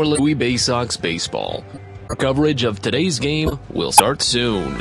Your Louis Bay Sox baseball. Our coverage of today's game will start soon.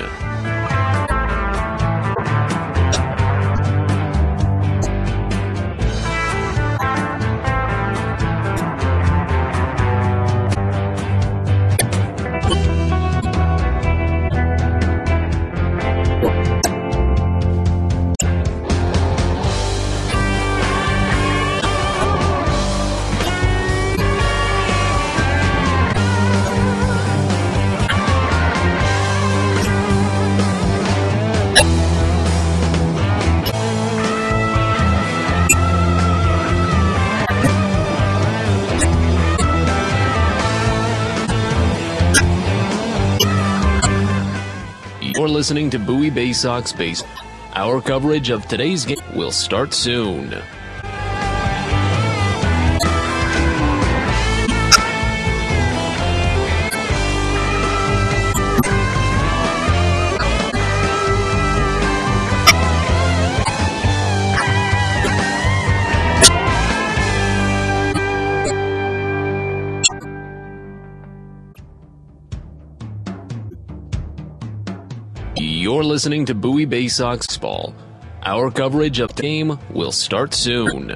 You're listening to Bowie Bay Sox baseball. Our coverage of today's game will start soon. You're listening to Bowie Bay Sox baseball. Our coverage of the game will start soon.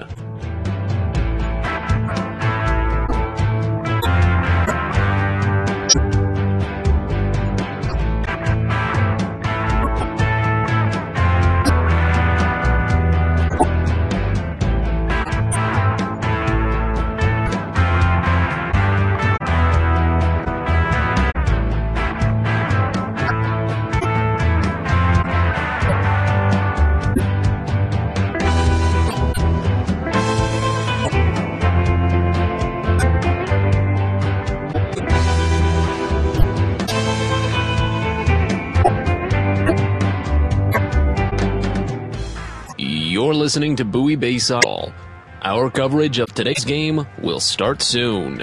You're listening to Bowie Bay Sox baseball. Our coverage of today's game will start soon.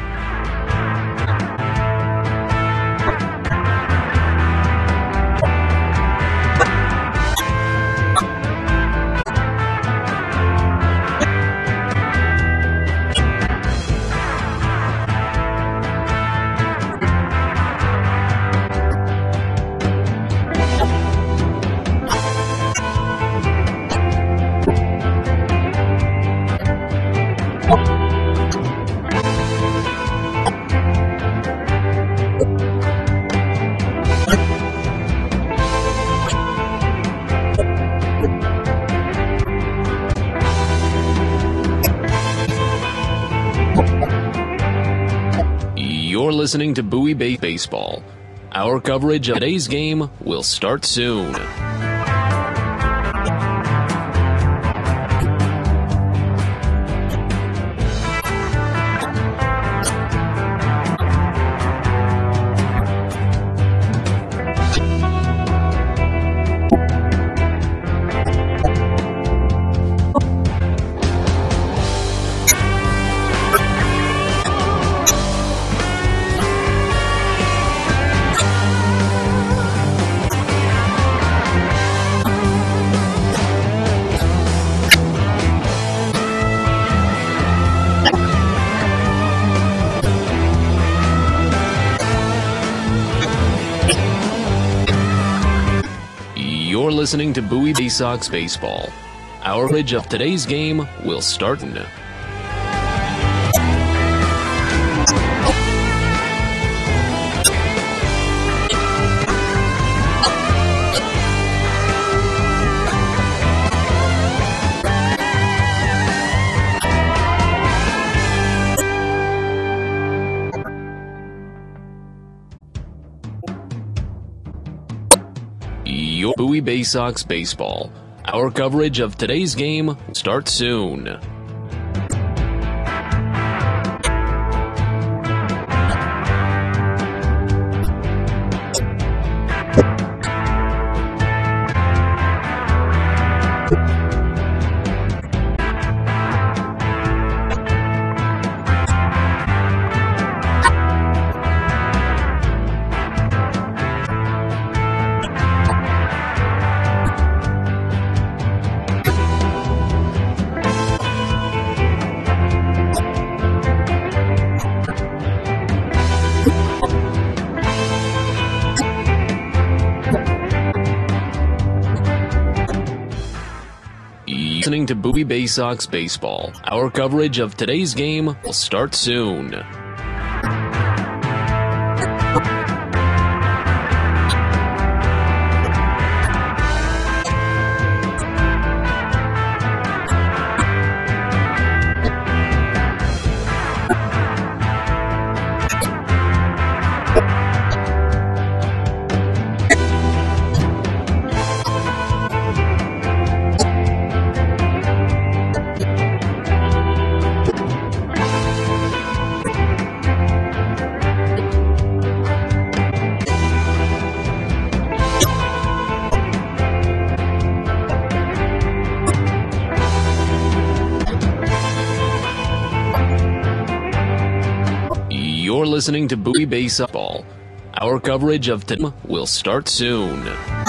You're listening to Bowie Bay baseball. Our coverage of today's game will start soon. You're listening to Bowie Bay Sox baseball. Our coverage of today's game will start now. Your Bowie Bay Sox baseball. Our coverage of today's game starts soon. Listening to Bowie Bay Sox Baseball. Our coverage of today's game will start soon. You're listening to Bowie Bay Softball. Our coverage of today will start soon.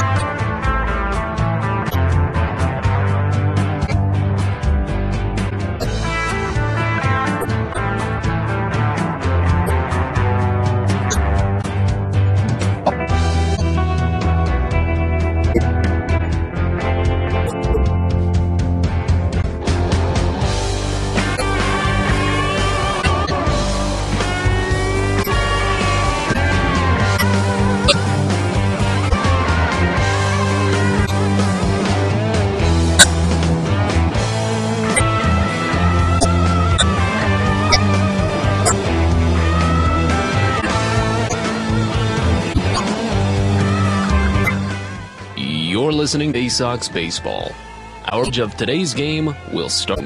You're listening to Bay Sox Baseball. Our coverage of today's game will start.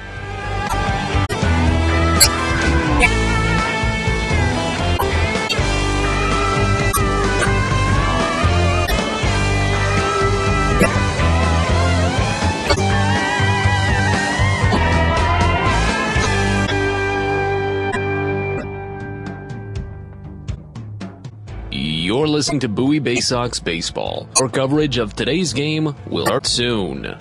You're listening to Bowie Bay Sox Baseball. Our coverage of today's game will start soon.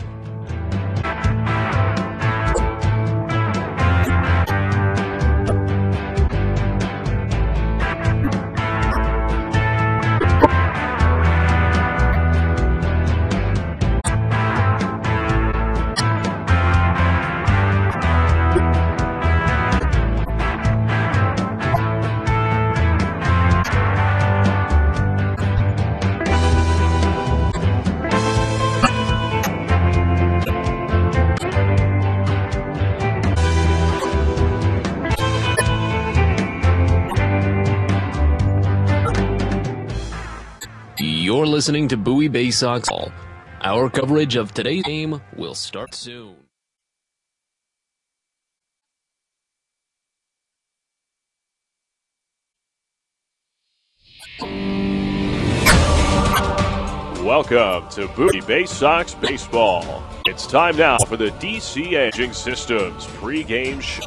You're listening to Bowie Bay Sox Ball. Our coverage of today's game will start soon. Welcome to Bowie Bay Sox Baseball. It's time now for the DC Imaging Systems pregame show.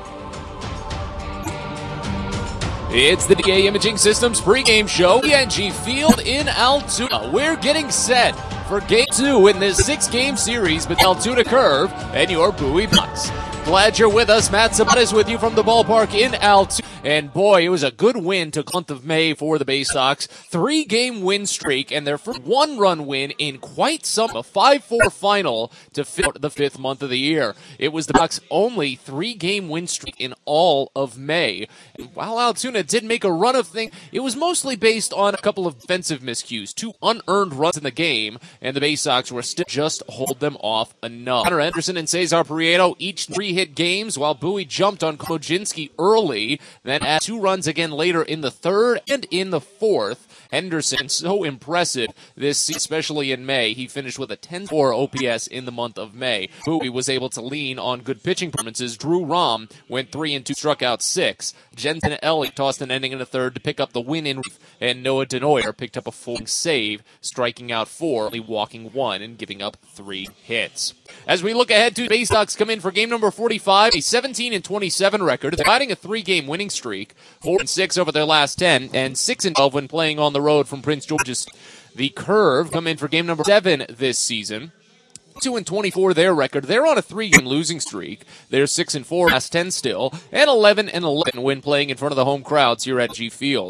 It's the DA Imaging Systems pregame show. ENG Field in Altoona. We're getting set for Game 2 in this 6-game series between Altoona Curve and your Bowie Bucks. Glad you're with us. Matt Sabatis with you from the ballpark in Altoona. And boy, it was a good win to the month of May for the Bay Sox. 3-game win streak and their first 1-run win in quite some, a 5-4 final to finish out the 5th month of the year. It was the Bucks' only 3-game win streak in all of May. And while Altoona did make a run of things, it was mostly based on a couple of defensive miscues, 2 unearned runs in the game, and the Bay Sox were still just hold them off enough. Connor Anderson and Cesar Prieto each 3-hit games, while Bowie jumped on Kojinski early, then added 2 runs again later in the 3rd and in the 4th. Henderson, so impressive this season, especially in May. He finished with a 10-4 OPS in the month of May. Bowie was able to lean on good pitching performances. Drew Rom went 3-2, struck out 6. Jensen Elliott tossed an inning in the 3rd to pick up the win in, and Noah Denoyer picked up a full save, striking out 4, only walking 1 and giving up 3 hits. As we look ahead to the Bay Sox come in for game number 45, a 17-27 record. They're riding a 3-game winning streak, 4-6 over their last 10, and 6-12 when playing on the road from Prince George's. The Curve come in for game number 7 this season. 2-24 their record. They're on a 3-game losing streak. They're 6-4 last 10 still, and 11-11 when playing in front of the home crowds here at G Field.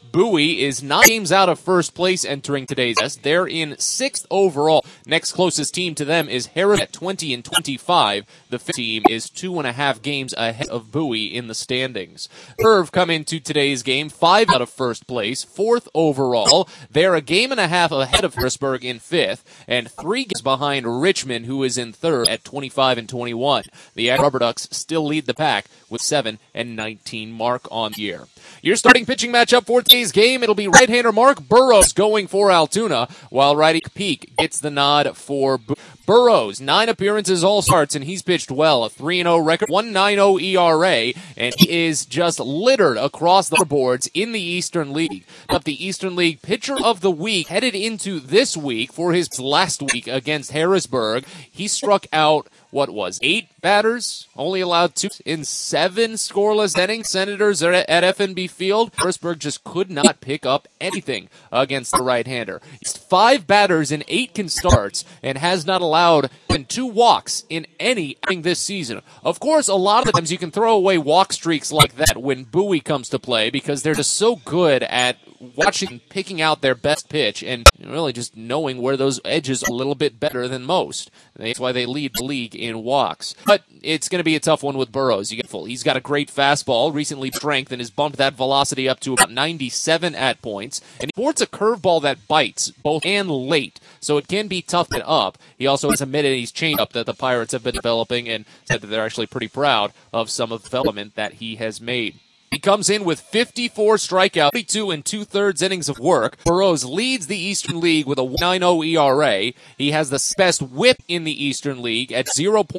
Bowie is 9 games out of first place entering today's test. They're in 6th overall. Next closest team to them is Harris at 20 and 25. The 5th team is 2.5 games ahead of Bowie in the standings. Curve come into today's game 5 out of first place, 4th overall. They're a game and a half ahead of Harrisburg in 5th, and 3 games behind Richmond, who is in 3rd at 25 and 21. The Rubber Ducks still lead the pack with 7 and 19 mark on the year. Your starting pitching matchup for today's game, it'll be right-hander Mark Burrows going for Altoona, while righty Peak gets the nod for Burrows. 9 appearances, all starts, and he's pitched well. A 3-0 record, 1.90 ERA, and he is just littered across the boards in the Eastern League. But the Eastern League Pitcher of the Week headed into this week for his last week against Harrisburg. He struck out 8 batters, only allowed 2 in 7 scoreless innings. Senators are at FNB Field. Harrisburg just could not pick up anything against the right-hander. He's 5 batters in 8 starts and has not allowed even 2 walks in any inning this season. Of course, a lot of times you can throw away walk streaks like that when Bowie comes to play because they're just so good at watching and picking out their best pitch and really just knowing where those edges are a little bit better than most. That's why they lead the league in walks. But it's going to be a tough one with Burrows. He's got a great fastball, recently strength, and has bumped that velocity up to about 97 at points. And he sports a curveball that bites, both and late, so it can be tough to get up. He also has admitted his changeup that the Pirates have been developing and said that they're actually pretty proud of some of the development that he has made. He comes in with 54 strikeouts, 32 and 2/3 innings of work. Burrows leads the Eastern League with a 1.90 ERA. He has the best whip in the Eastern League at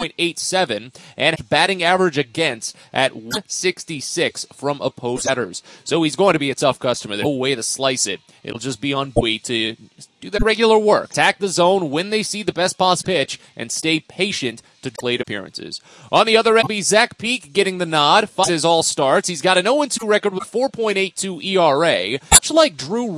0.87 and batting average against at 166 from opposed batters. So he's going to be a tough customer. There's no way to slice it. It'll just be on Bowie to do the regular work. Attack the zone when they see the best possible pitch and stay patient to late appearances. On the other end will be Zach Peak getting the nod. 5 his all starts. He's got an 0-2 record with 4.82 ERA. Much like Drew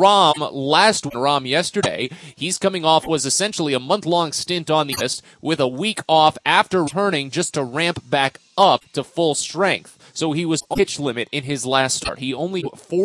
Rom yesterday, he's coming off was essentially a month-long stint on the list with a week off after returning just to ramp back up to full strength. So he was pitch limit in his last start. He only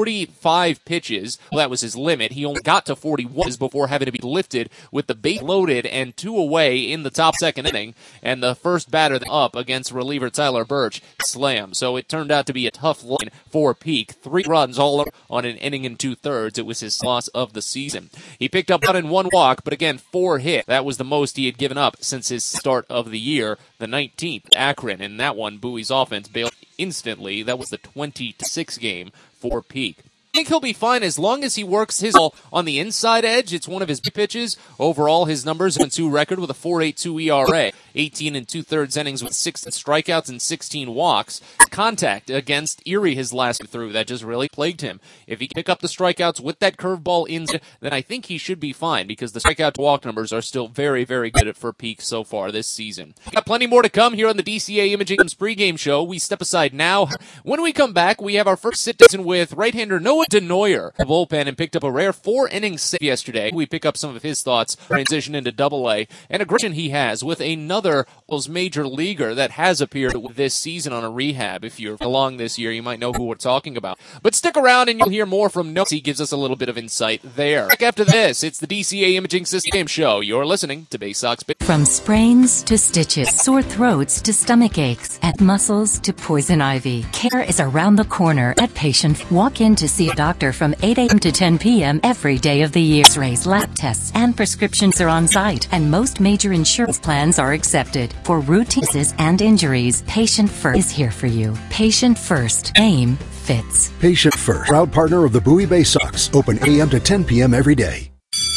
45 pitches. Well, that was his limit. He only got to 41 before having to be lifted with the base loaded and 2 away in the top 2nd inning. And the first batter up against reliever Tyler Birch slammed. So it turned out to be a tough line for Peak. 3 runs all on an inning and 2/3. It was his loss of the season. He picked up 1 and 1 walk, but again, 4 hits. That was the most he had given up since his start of the year, the 19th, Akron. And that one, Bowie's offense bailed instantly. That was the 20-6 game for Peak. I think he'll be fine as long as he works his ball on the inside edge. It's one of his big pitches. Overall, his numbers 1-2 record with a 4.82 ERA, 18 and 2/3 innings with 6 strikeouts and 16 walks. Contact against Erie his last through that just really plagued him. If he can pick up the strikeouts with that curveball inside, then I think he should be fine because the strikeout to walk numbers are still very, very good for Peak so far this season. Got plenty more to come here on the DCA Imaging pregame show. We step aside now. When we come back, we have our first sit-down with right-hander Noah Denoyer. The bullpen and picked up a rare 4-inning save yesterday. We pick up some of his thoughts, transition into Double-A, and aggression he has with another major leaguer that has appeared this season on a rehab. If you're along this year, you might know who we're talking about. But stick around and you'll hear more from Noah. He gives us a little bit of insight there. Back after this, it's the DCA Imaging System Show. You're listening to Bay Sox. From sprains to stitches, sore throats to stomach aches, and muscles to poison ivy, care is around the corner at Patient. Walk in to see a doctor from 8 a.m. to 10 p.m. every day of the year. X-rays, lab tests, and prescriptions are on site, and most major insurance plans are accepted. For routine cases and injuries, Patient First is here for you. Patient First. Name fits. Patient First, proud partner of the Bowie Bay Sox. Open 8 a.m. to 10 p.m. every day.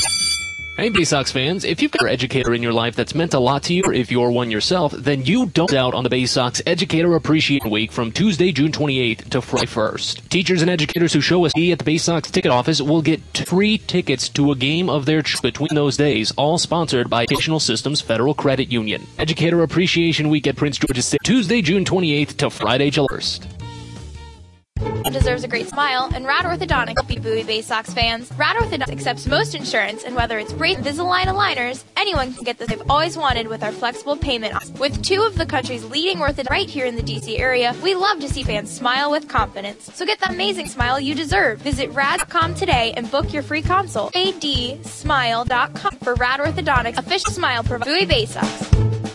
Hey, Bay Sox fans, if you've got an educator in your life that's meant a lot to you, or if you're one yourself, then you don't doubt on the Bay Sox Educator Appreciation Week from Tuesday, June 28th to Friday 1st. Teachers and educators who show us at the Bay Sox ticket office will get free tickets to a game of their choice between those days, all sponsored by Educational Systems Federal Credit Union. Educator Appreciation Week at Prince George's State, Tuesday, June 28th to Friday, July 1st. Deserves a great smile, and Rad Orthodontics will be Bowie Bay Sox fans. Rad Orthodontics accepts most insurance, and whether it's braces, Invisalign aligners, anyone can get the they've always wanted with our flexible payment options. With 2 of the country's leading orthodontists right here in the DC area, we love to see fans smile with confidence. So get the amazing smile you deserve. Visit rad.com today and book your free consult. adsmile.com for Rad Orthodontics, official smile provider, Bowie Bay Sox.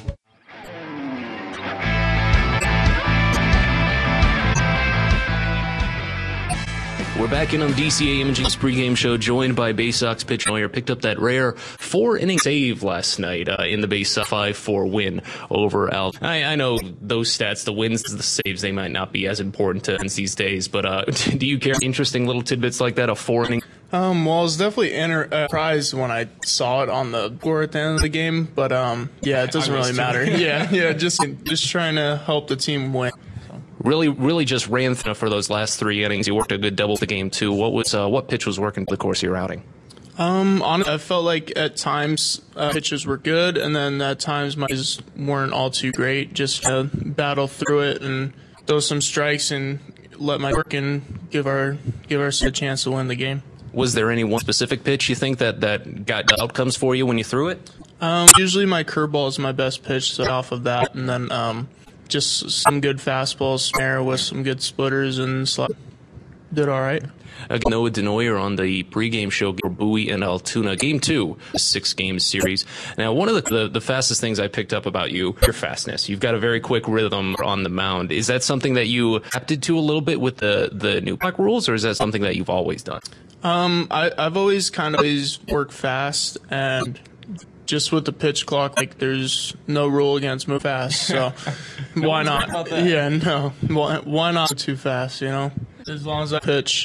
We're back in on DCA Imaging's pregame show, joined by Bay Sox pitcher Neuer. Picked up that rare 4-inning save last night in the Bay Sox 5-4 win over Al. I know those stats, the wins, the saves, they might not be as important to fans these days, but do you care interesting little tidbits like that, a 4-inning? Well, I was definitely surprised when I saw it on the score at the end of the game, but yeah, it doesn't really matter. Yeah, just trying to help the team win. Really just ran through for those last 3 innings. You worked a good double the game too. What pitch was working for the course of your outing? Honestly, I felt like at times pitches were good, and then at times my pitches weren't all too great. Just battle through it and throw some strikes and let my work and give us a chance to win the game. Was there any one specific pitch you think that got outcomes for you when you threw it? Usually my curveball is my best pitch, so off of that, and then just some good fastballs, snare with some good splitters, and did all right. Noah Denoyer on the pregame show for Bowie and Altoona. Game 2, the 6-game series. Now, one of the fastest things I picked up about you, your fastness. You've got a very quick rhythm on the mound. Is that something that you adapted to a little bit with the new puck rules, or is that something that you've always done? I've always worked fast, and just with the pitch clock, like, there's no rule against move fast, so why not? Yeah, no, why not too fast, you know? As long as I pitch,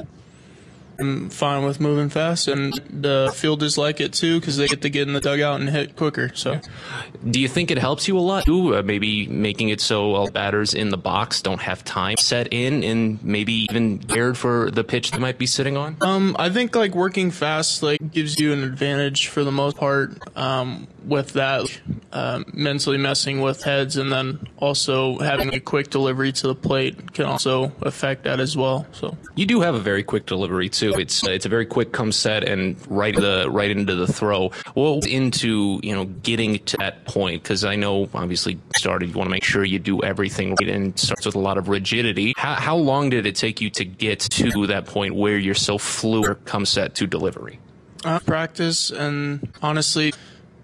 I'm fine with moving fast, and the fielders like it too because they get to get in the dugout and hit quicker. So, do you think it helps you a lot too? Maybe making it so batters in the box don't have time set in, and maybe even geared for the pitch they might be sitting on. I think like working fast gives you an advantage for the most part. With that, mentally messing with heads, and then also having a quick delivery to the plate can also affect that as well. So you do have a very quick delivery too. It's a very quick come set and right into the throw. Well, into getting to that point, because I know obviously you want to make sure you do everything right, and it starts with a lot of rigidity. How long did it take you to get to that point where you're so fluid come set to delivery? Practice, and honestly,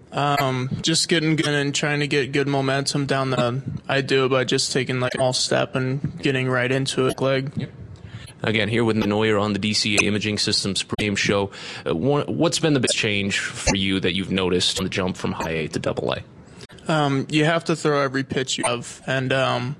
just getting good and trying to get good momentum down I do it by just taking a small step and getting right into it. Yep. Again, here with Neuer on the DCA Imaging Systems pregame show. What's been the biggest change for you that you've noticed on the jump from high A to double A? You have to throw every pitch you have, and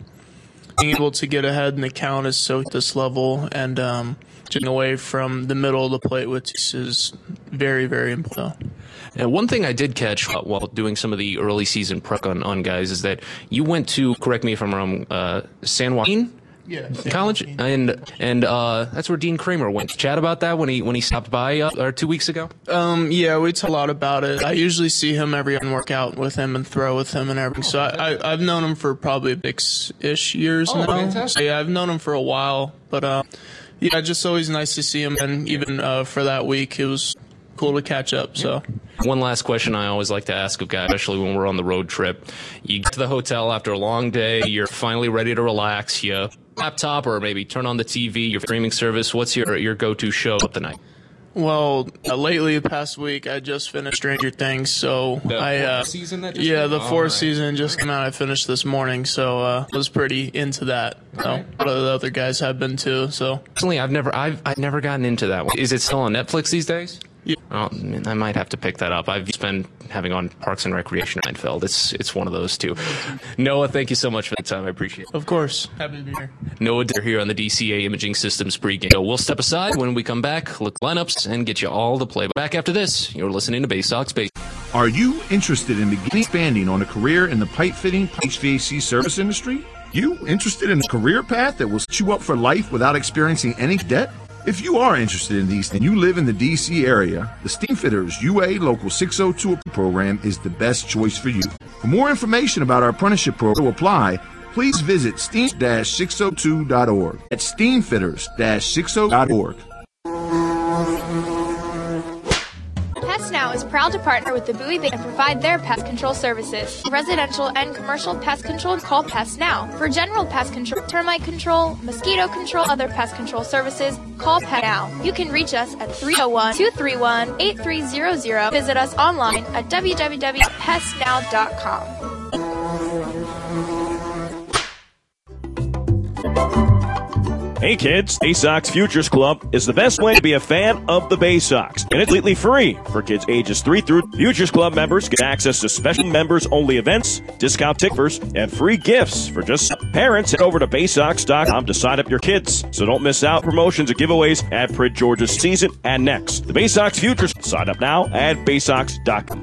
being able to get ahead in the count is so at this level, and getting away from the middle of the plate with is very, very important. And one thing I did catch while doing some of the early season prep on guys is that you went to, correct me if I'm wrong, San Joaquin College, and that's where Dean Kramer went. Chat about that when he stopped by 2 weeks ago. Yeah, we talk a lot about it. I usually see him every year and work out with him and throw with him and everything. So I've known him for probably 6-ish years now. Fantastic. Yeah, I've known him for a while, but yeah, just always nice to see him, and even for that week, it was cool to catch up. So. One last question I always like to ask of guys, especially when we're on the road trip. You get to the hotel after a long day, you're finally ready to relax, you laptop or maybe turn on the TV, your streaming service. What's your go-to show up the night? Well, lately, the past week, I just finished Stranger Things, so fourth season that just came? the fourth season just came out. I finished this morning, so I was pretty into that. So a lot of the other guys have been too. So personally, I've never gotten into that one. Is it still on Netflix these days? Yeah. Oh, I might have to pick that up. I've just been having on Parks and Recreation Seinfeld. It's one of those two. Noah, thank you so much for the time. I appreciate it. Of course. Happy to be here. Noah here on the DCA Imaging Systems pregame. So we'll step aside when we come back, look lineups, and get you all the play. Back after this, you're listening to Bay Sox Base. Are you interested in beginning expanding on a career in the pipe fitting HVAC service industry? You interested in a career path that will set you up for life without experiencing any debt? If you are interested in these and you live in the D.C. area, the Steamfitters UA Local 602 program is the best choice for you. For more information about our apprenticeship program to apply, please visit steam-602.org at steamfitters-602.org. Pest Now is proud to partner with the Bowie Bay and provide their pest control services. Residential and commercial pest control, call Pest Now. For general pest control, termite control, mosquito control, other pest control services, call Pest Now. You can reach us at 301-231-8300. Visit us online at www.pestnow.com. Hey kids, Bay Sox Futures Club is the best way to be a fan of the Bay Sox, and it's completely free for kids ages 3 through. Futures Club members get access to special members-only events, discount tickets, and free gifts for just parents. Head over to baysox.com to sign up your kids, so don't miss out on promotions and giveaways at Prince George's season and next. The Bay Sox Futures. Sign up now at baysox.com.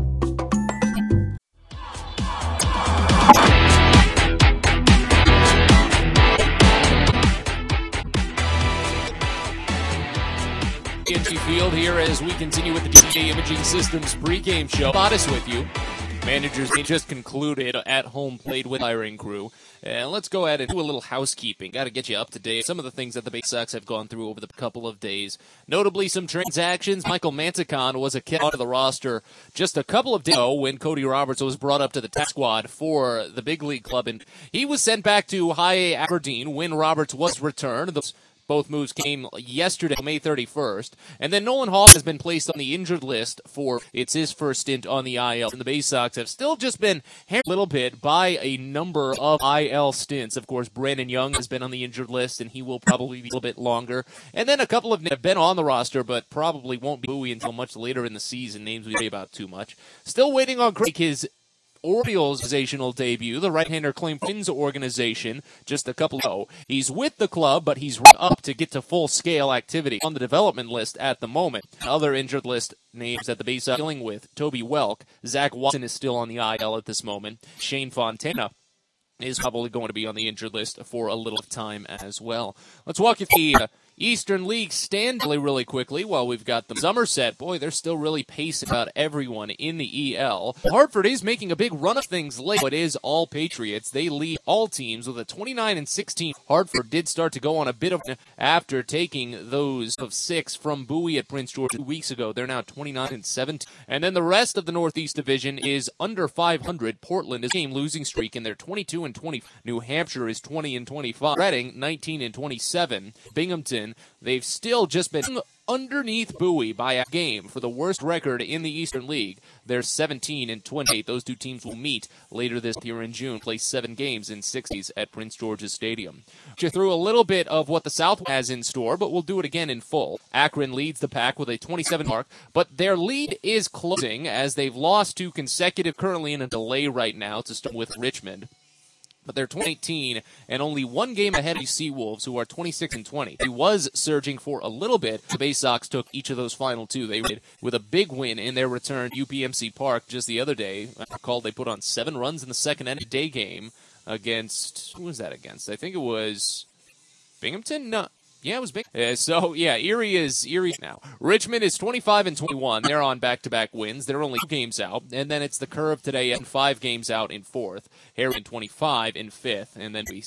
PNG Field here as we continue with the DCA Imaging Systems pregame show. Modest with you. Managers just concluded at home plate with hiring crew. And let's go ahead and do a little housekeeping. Got to get you up to date. Some of the things that the Bay Sox have gone through over the couple of days. Notably, some transactions. Michael Manticon was a kid onto the roster just a couple of days ago when Cody Roberts was brought up to the test squad for the big league club. And he was sent back to High A Aberdeen when Roberts was returned. Both moves came yesterday, May 31st. And then Nolan Hall has been placed on the injured list for it's his first stint on the IL. And the Bay Sox have still just been hampered a little bit by a number of IL stints. Of course, Brandon Young has been on the injured list, and he will probably be a little bit longer. And then a couple of have been on the roster, but probably won't be Bowie until much later in the season. Names we worry about too much. Still waiting on Craig, his Orioles organizational debut. The right-hander claimed Twins organization just a couple ago. He's with the club, but he's up to get to full-scale activity on the development list at the moment. Other injured list names that the Bay Sox are dealing with: Toby Welk, Zach Watson is still on the IL at this moment. Shane Fontana is probably going to be on the injured list for a little time as well. Let's walk you through the Eastern League stand really quickly while we've got the Somerset. Boy, they're still really pacing about everyone in the EL. Hartford is making a big run of things late, but it is all Patriots. They lead all teams with a 29-16. Hartford did start to go on a bit of after taking those of 6 from Bowie at Prince George 2 weeks ago. They're now 29-17. And then the rest of the Northeast Division is under 500. Portland is a game losing streak, and they're 22-20. New Hampshire is 20-25. Reading 19-27. Binghamton, they've still just been underneath Bowie by a game for the worst record in the Eastern League. They're 17-28. Those two teams will meet later this year in June, play 7 games in 60s at Prince George's Stadium. Just through a little bit of what the South has in store, but we'll do it again in full. Akron leads the pack with a 27 mark, but their lead is closing as they've lost 2 consecutive, currently in a delay right now to start with Richmond. But they're 20-18 and only 1 game ahead of the Seawolves, who are 26-20. He was surging for a little bit. The Bay Sox took each of those final 2. They did with a big win in their return to UPMC Park just the other day. I recall they put on 7 runs in the second end day game against, who was that against? I think it was Binghamton? No. Yeah, it was big. Erie is now. Richmond is 25-21. They're on back-to-back wins. They're only 2 games out. And then it's the Curve today and 5 games out in 4th. Harriman 25 in 5th. And then be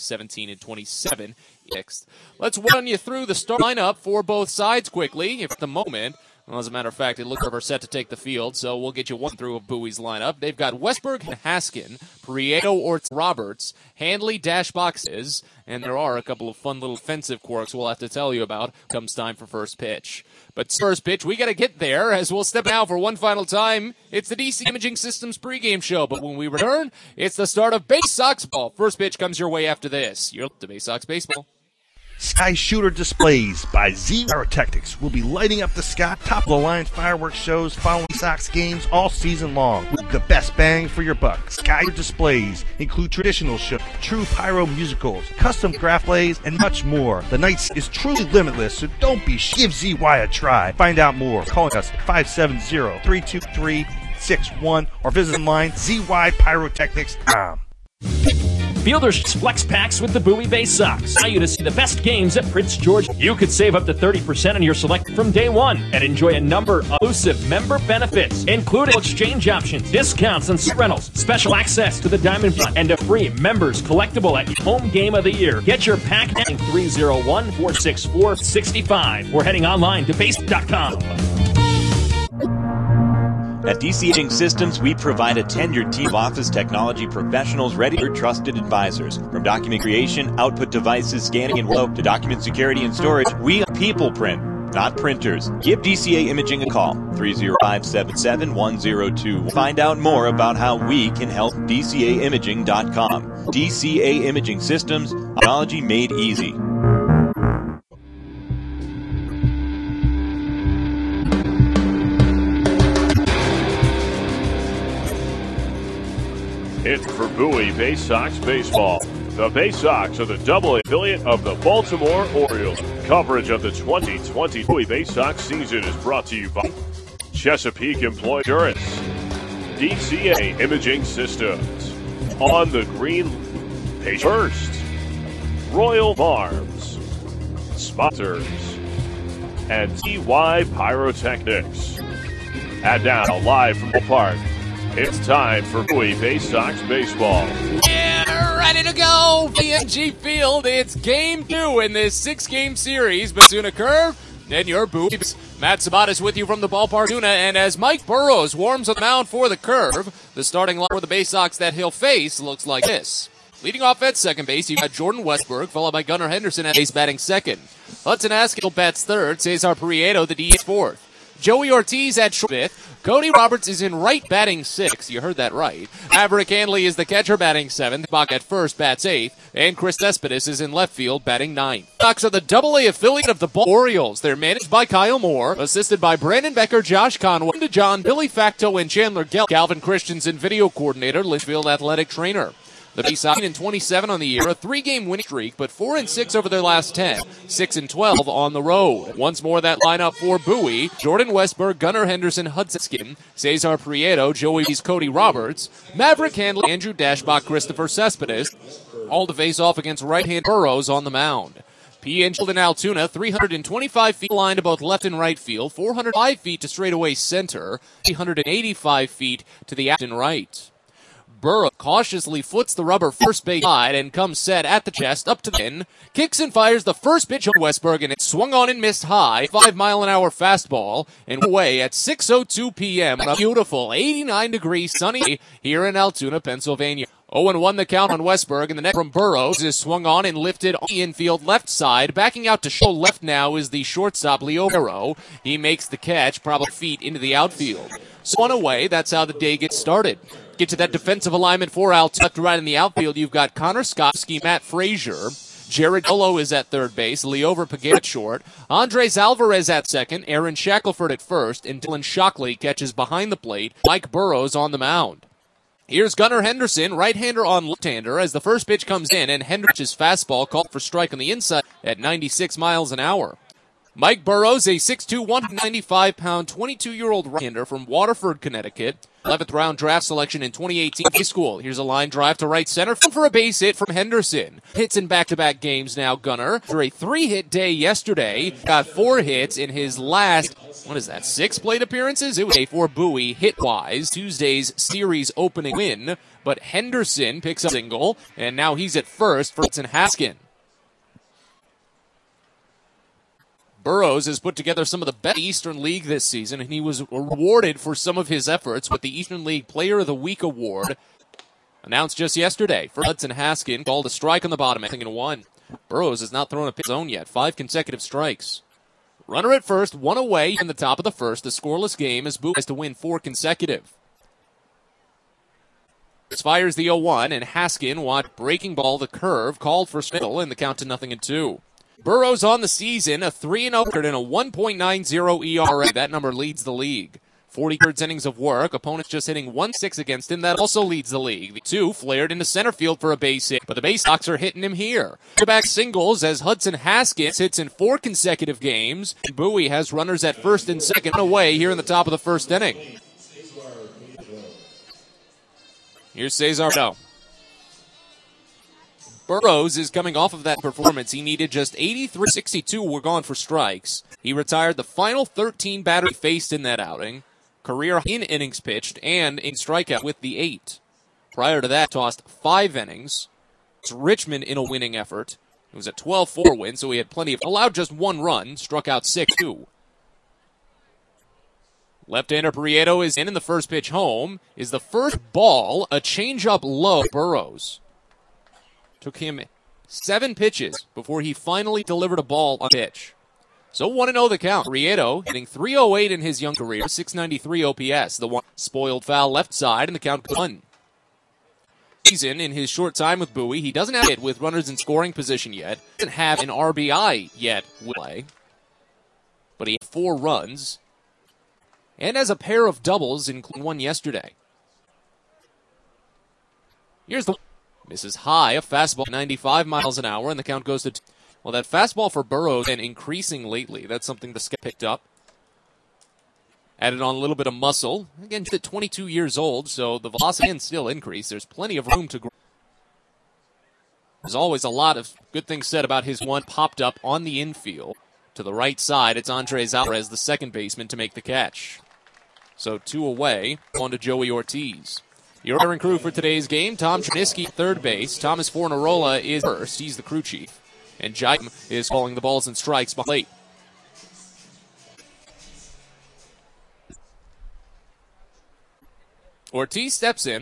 17-27 6th. Let's run you through the start lineup for both sides quickly. If at the moment, well, as a matter of fact, it looks like we're set to take the field, so we'll get you one through of Bowie's lineup. They've got Westberg and Haskin, Prieto or Roberts, Handley, Dashboxes, and there are a couple of fun little offensive quirks we'll have to tell you about comes time for first pitch. But first pitch, we got to get there as we'll step out for one final time. It's the DC Imaging Systems pregame show, but when we return, it's the start of Bay Sox ball. First pitch comes your way after this. You're to Bay Sox baseball. Sky Shooter Displays by Z Pyrotechnics will be lighting up the sky. Top-of-the-line fireworks shows following Sox games all season long with the best bang for your buck. Sky Displays include traditional shows, true pyro musicals, custom craft lays, and much more. The night is truly limitless, so don't be shy. Give ZY a try. Find out more calling us at 570-323-61 or visit online zypyrotechnics.com. Fielders flex packs with the Bowie Bay Sox. Allow you to see the best games at Prince George. You could save up to 30% on your select from day one and enjoy a number of exclusive member benefits, including exchange options, discounts on rentals, special access to the Diamond Fund, and a free members collectible at your home game of the year. Get your pack at 301-464-65 or heading online to base.com. At DC Imaging Systems, we provide a tenured team of office technology professionals ready for trusted advisors. From document creation, output devices, scanning and workflow, to document security and storage, we people print, not printers. Give DCA Imaging a call, 305-77-102. Find out more about how we can help. DCAimaging.com. DCA Imaging Systems, technology made easy. It's for Bowie Bay Sox baseball. The Bay Sox are the double affiliate of the Baltimore Orioles. Coverage of the 2020 Bowie Bay Sox season is brought to you by Chesapeake Employee Insurance, DCA Imaging Systems, On the Green Page First, Royal Farms, Sponsors, and TY Pyrotechnics. And now, live from the park, it's time for Bowie Bay Sox baseball. Yeah, ready to go. PNG Field. It's game 2 in this 6-game series. Basuna Curve, then your Bowies. Matt Sabatis with you from the ballpark. And as Mike Burrows warms on the mound for the Curve, the starting line for the Bay Sox that he'll face looks like this. Leading off at second base, you've got Jordan Westburg, followed by Gunnar Henderson at base batting second. Hudson Haskell bats third. Cesar Prieto, the DH, fourth. Joey Ortiz at short fifth. Cody Roberts is in right batting sixth. You heard that right. Maverick Handley is the catcher batting seventh. Bach at first bats eighth. And Chris Cespedes is in left field batting ninth. Sox are the AA affiliate of the Orioles. They're managed by Kyle Moore, assisted by Brandon Becker, Josh Conway, John, Billy Facto, and Chandler Gell. Calvin Christensen, video coordinator, Litchfield athletic trainer. The Bay Sox in 27 on the year, a 3-game winning streak, but 4-6 over their last 10, 6-12 on the road. Once more that lineup for Bowie: Jordan Westburg, Gunnar Henderson, Hudson Skin, Cesar Prieto, Joey B's, Cody Roberts, Maverick Handley, Andrew Dashbach, Christopher Cespedes, all to face off against right-hand Burrows on the mound. PNG in Altoona, 325 feet line to both left and right field, 405 feet to straightaway center, 385 feet to the out and right. Burrow cautiously foots the rubber first base side and comes set at the chest, up to the pin, kicks and fires the first pitch on Westburg, and it swung on and missed high, 5-mile-an-hour fastball, and away at 6:02 p.m. on a beautiful 89-degree sunny day here in Altoona, Pennsylvania. 0-1 the count on Westburg, and the next from Burrows is swung on and lifted on the infield left side. Backing out to show left now is the shortstop, Leo Barrow. He makes the catch, probably feet into the outfield. So on away, that's how the day gets started. Get to that defensive alignment for Altoona. Left to right in the outfield, you've got Connor Skopsky, Matt Frazier. Jared Dolo is at third base, Leover Paget at short, Andres Alvarez at second, Aaron Shackelford at first, and Dylan Shockley catches behind the plate. Mike Burrows on the mound. Here's Gunnar Henderson, right-hander on left-hander, as the first pitch comes in, and Hendrich's fastball called for strike on the inside at 96 miles an hour. Mike Burrows, a 6'2", 195-pound, 22-year-old right-hander from Waterford, Connecticut. 11th round draft selection in 2018 high school. Here's a line drive to right center for a base hit from Henderson. Hits in back-to-back games now, Gunnar. After a 3-hit day yesterday, got 4 hits in his last, 6 plate appearances? It was a for Bowie hit-wise. Tuesday's series opening win, but Henderson picks up a single, and now he's at first for Hudson Haskin. Burrows has put together some of the best Eastern League this season, and he was rewarded for some of his efforts with the Eastern League Player of the Week award, announced just yesterday. For Hudson Haskin, called a strike on the bottom, I think in 1. Burrows has not thrown a pitch zone yet, 5 consecutive strikes. Runner at first, 1 away in the top of the first, a scoreless game as Bowie has to win 4 consecutive. Fires the 0-1, and Haskin watched breaking ball the curve, called for middle, and the count to 0-2. Burrows on the season, a 3-0 record and a 1.90 ERA. That number leads the league. 43rd innings of work. Opponents just hitting 1-6 against him. That also leads the league. The 2 flared into center field for a base hit, but the Bay Sox are hitting him here. Back singles as Hudson Haskins hits in 4 consecutive games. Bowie has runners at first and second away here in the top of the first inning. Here's Cesar. Burrows is coming off of that performance. He needed just 83, 62 were gone for strikes. He retired the final 13 batters he faced in that outing. Career in innings pitched and in strikeout with the 8. Prior to that, tossed 5 innings. It's Richmond in a winning effort. It was a 12-4 win, so he had plenty of... allowed just 1 run, struck out 6-2. Left-hander Prieto is in the first pitch home. Is the first ball a changeup low Burrows. Took him 7 pitches before he finally delivered a ball on pitch. So 1-0 the count. Prieto hitting .308 in his young career, 693 OPS. The one spoiled foul left side, and the count 1. Season in his short time with Bowie, he doesn't have it with runners in scoring position yet. Doesn't have an RBI yet with play. But he had 4 runs. And has a pair of doubles, including one yesterday. Here's the... misses high, a fastball 95 miles an hour, and the count goes to... well, that fastball for Burrows been increasing lately. That's something the scout picked up. Added on a little bit of muscle. Again, he's at 22 years old, so the velocity can still increase. There's plenty of room to grow. There's always a lot of good things said about his one popped up on the infield. To the right side, it's Andres Alvarez, the second baseman, to make the catch. So 2 away, on to Joey Ortiz. Your hiring crew for today's game, Tom Chernisky, third base. Thomas Fornarola is first. He's the crew chief. And Jaime is calling the balls and strikes by late. Ortiz steps in.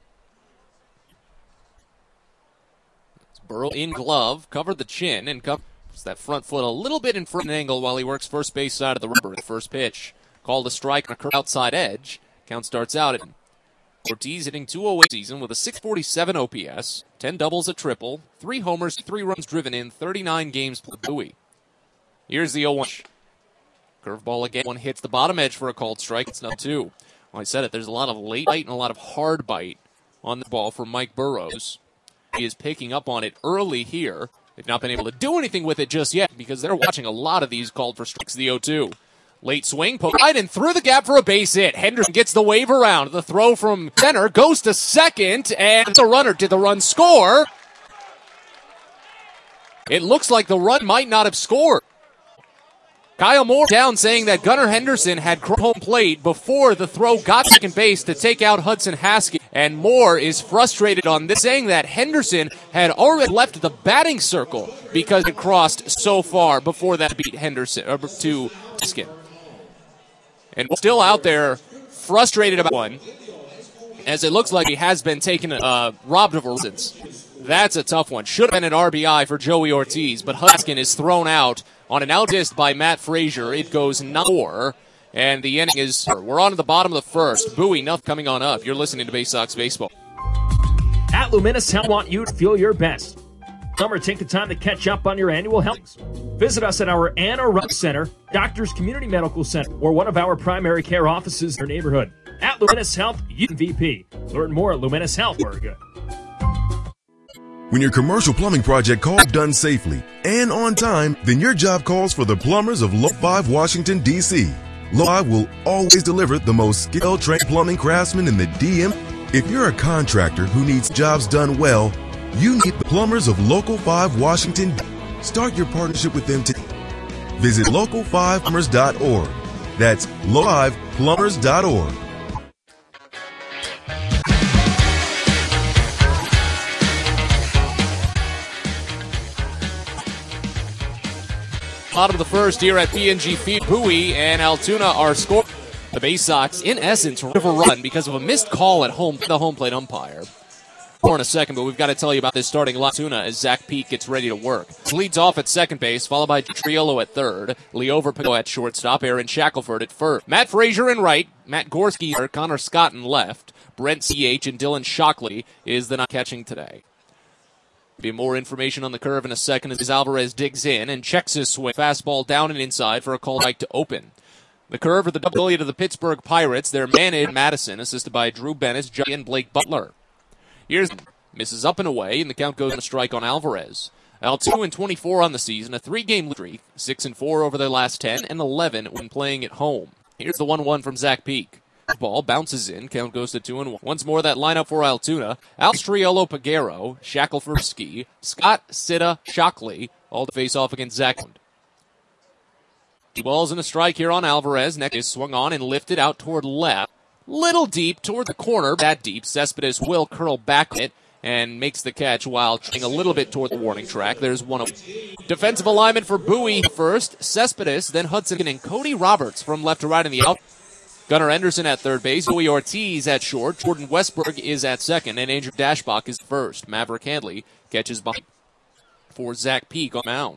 Burrow in glove, covered the chin, and covers that front foot a little bit in front angle while he works first base side of the rubber. The first pitch. Called a strike on a outside edge. Count starts out at Ortiz hitting .208 season with a 647 OPS, 10 doubles, a triple, 3 homers, 3 runs driven in 39 games played Bowie. Here's the 0-1. Curveball again. One hits the bottom edge for a called strike. It's not 2. Well, I said it. There's a lot of late bite and a lot of hard bite on the ball for Mike Burrows. He is picking up on it early here. They've not been able to do anything with it just yet because they're watching a lot of these called for strikes. The 0-2. Late swing, poke right and through the gap for a base hit. Henderson gets the wave around. The throw from center goes to second, and the runner did the run score. It looks like the run might not have scored. Kyle Moore down saying that Gunnar Henderson had home plate before the throw got second base to take out Hudson Haskett. And Moore is frustrated on this, saying that Henderson had already left the batting circle because it crossed so far before that beat Henderson to Haskett. And still out there, frustrated about one, as it looks like he has been taken, robbed of runs. That's a tough one. Should have been an RBI for Joey Ortiz, but Huskin is thrown out on an out disc by Matt Frazier. It goes 9-4, and the inning is... we're on to the bottom of the first. Bowie, nothing coming on up. You're listening to Bay Sox Baseball. At Luminous Health, want you to feel your best. Summer, take the time to catch up on your annual health. Visit us at our Anna Rupp Center, Doctors Community Medical Center, or one of our primary care offices in your neighborhood. At Luminous Health, UVP. Learn more at Luminous Health. We're good. When your commercial plumbing project calls done safely and on time, then your job calls for the plumbers of Low 5 Washington, D.C. Low 5 will always deliver the most skilled trained plumbing craftsmen in the DM. If you're a contractor who needs jobs done well, you need the plumbers of Local 5 Washington. Start your partnership with them today. Visit local5plumbers.org. That's low5plumbers.org. Bottom of the first here at PNG Field. Bowie and Altoona are scoring. The Bay Sox, in essence, have a run because of a missed call at home, the home plate umpire. More in a second, but we've got to tell you about this starting Altoona as Zach Peak gets ready to work. Leads off at second base, followed by Triolo at third, Leo Verpico at shortstop, Aaron Shackelford at first. Matt Frazier in right, Matt Gorski or Connor Scott in left, Brent CH and Dylan Shockley is the not catching today. Be more information on the curve in a second as Alvarez digs in and checks his swing. Fastball down and inside for a call strike to open. The curve of the ability to the Pittsburgh Pirates. They're managed Madison, assisted by Drew Bennett, Jay, and Blake Butler. Here's misses up and away, and the count goes on a strike on Alvarez. Al 2-24 on the season, a 3-game streak, 6-4 over their last 10, and 11 when playing at home. Here's the 1-1 from Zach Peak. Ball bounces in. Count goes to 2-1. Once more, that lineup for Altoona. Alex Triolo, Pagero, Shackelford, Scott, Sitta, Shockley, all to face off against Zach. 2 balls and a strike here on Alvarez. Next is swung on and lifted out toward left. Little deep toward the corner. That deep. Cespedes will curl back it and makes the catch while trying a little bit toward the warning track. There's one of defensive alignment for Bowie first. Cespedes, then Hudson and Cody Roberts from left to right in the out. Gunnar Anderson at third base. Bowie Ortiz at short. Jordan Westberg is at second. And Andrew Dashbach is first. Maverick Handley catches by for Zach Peak on mound.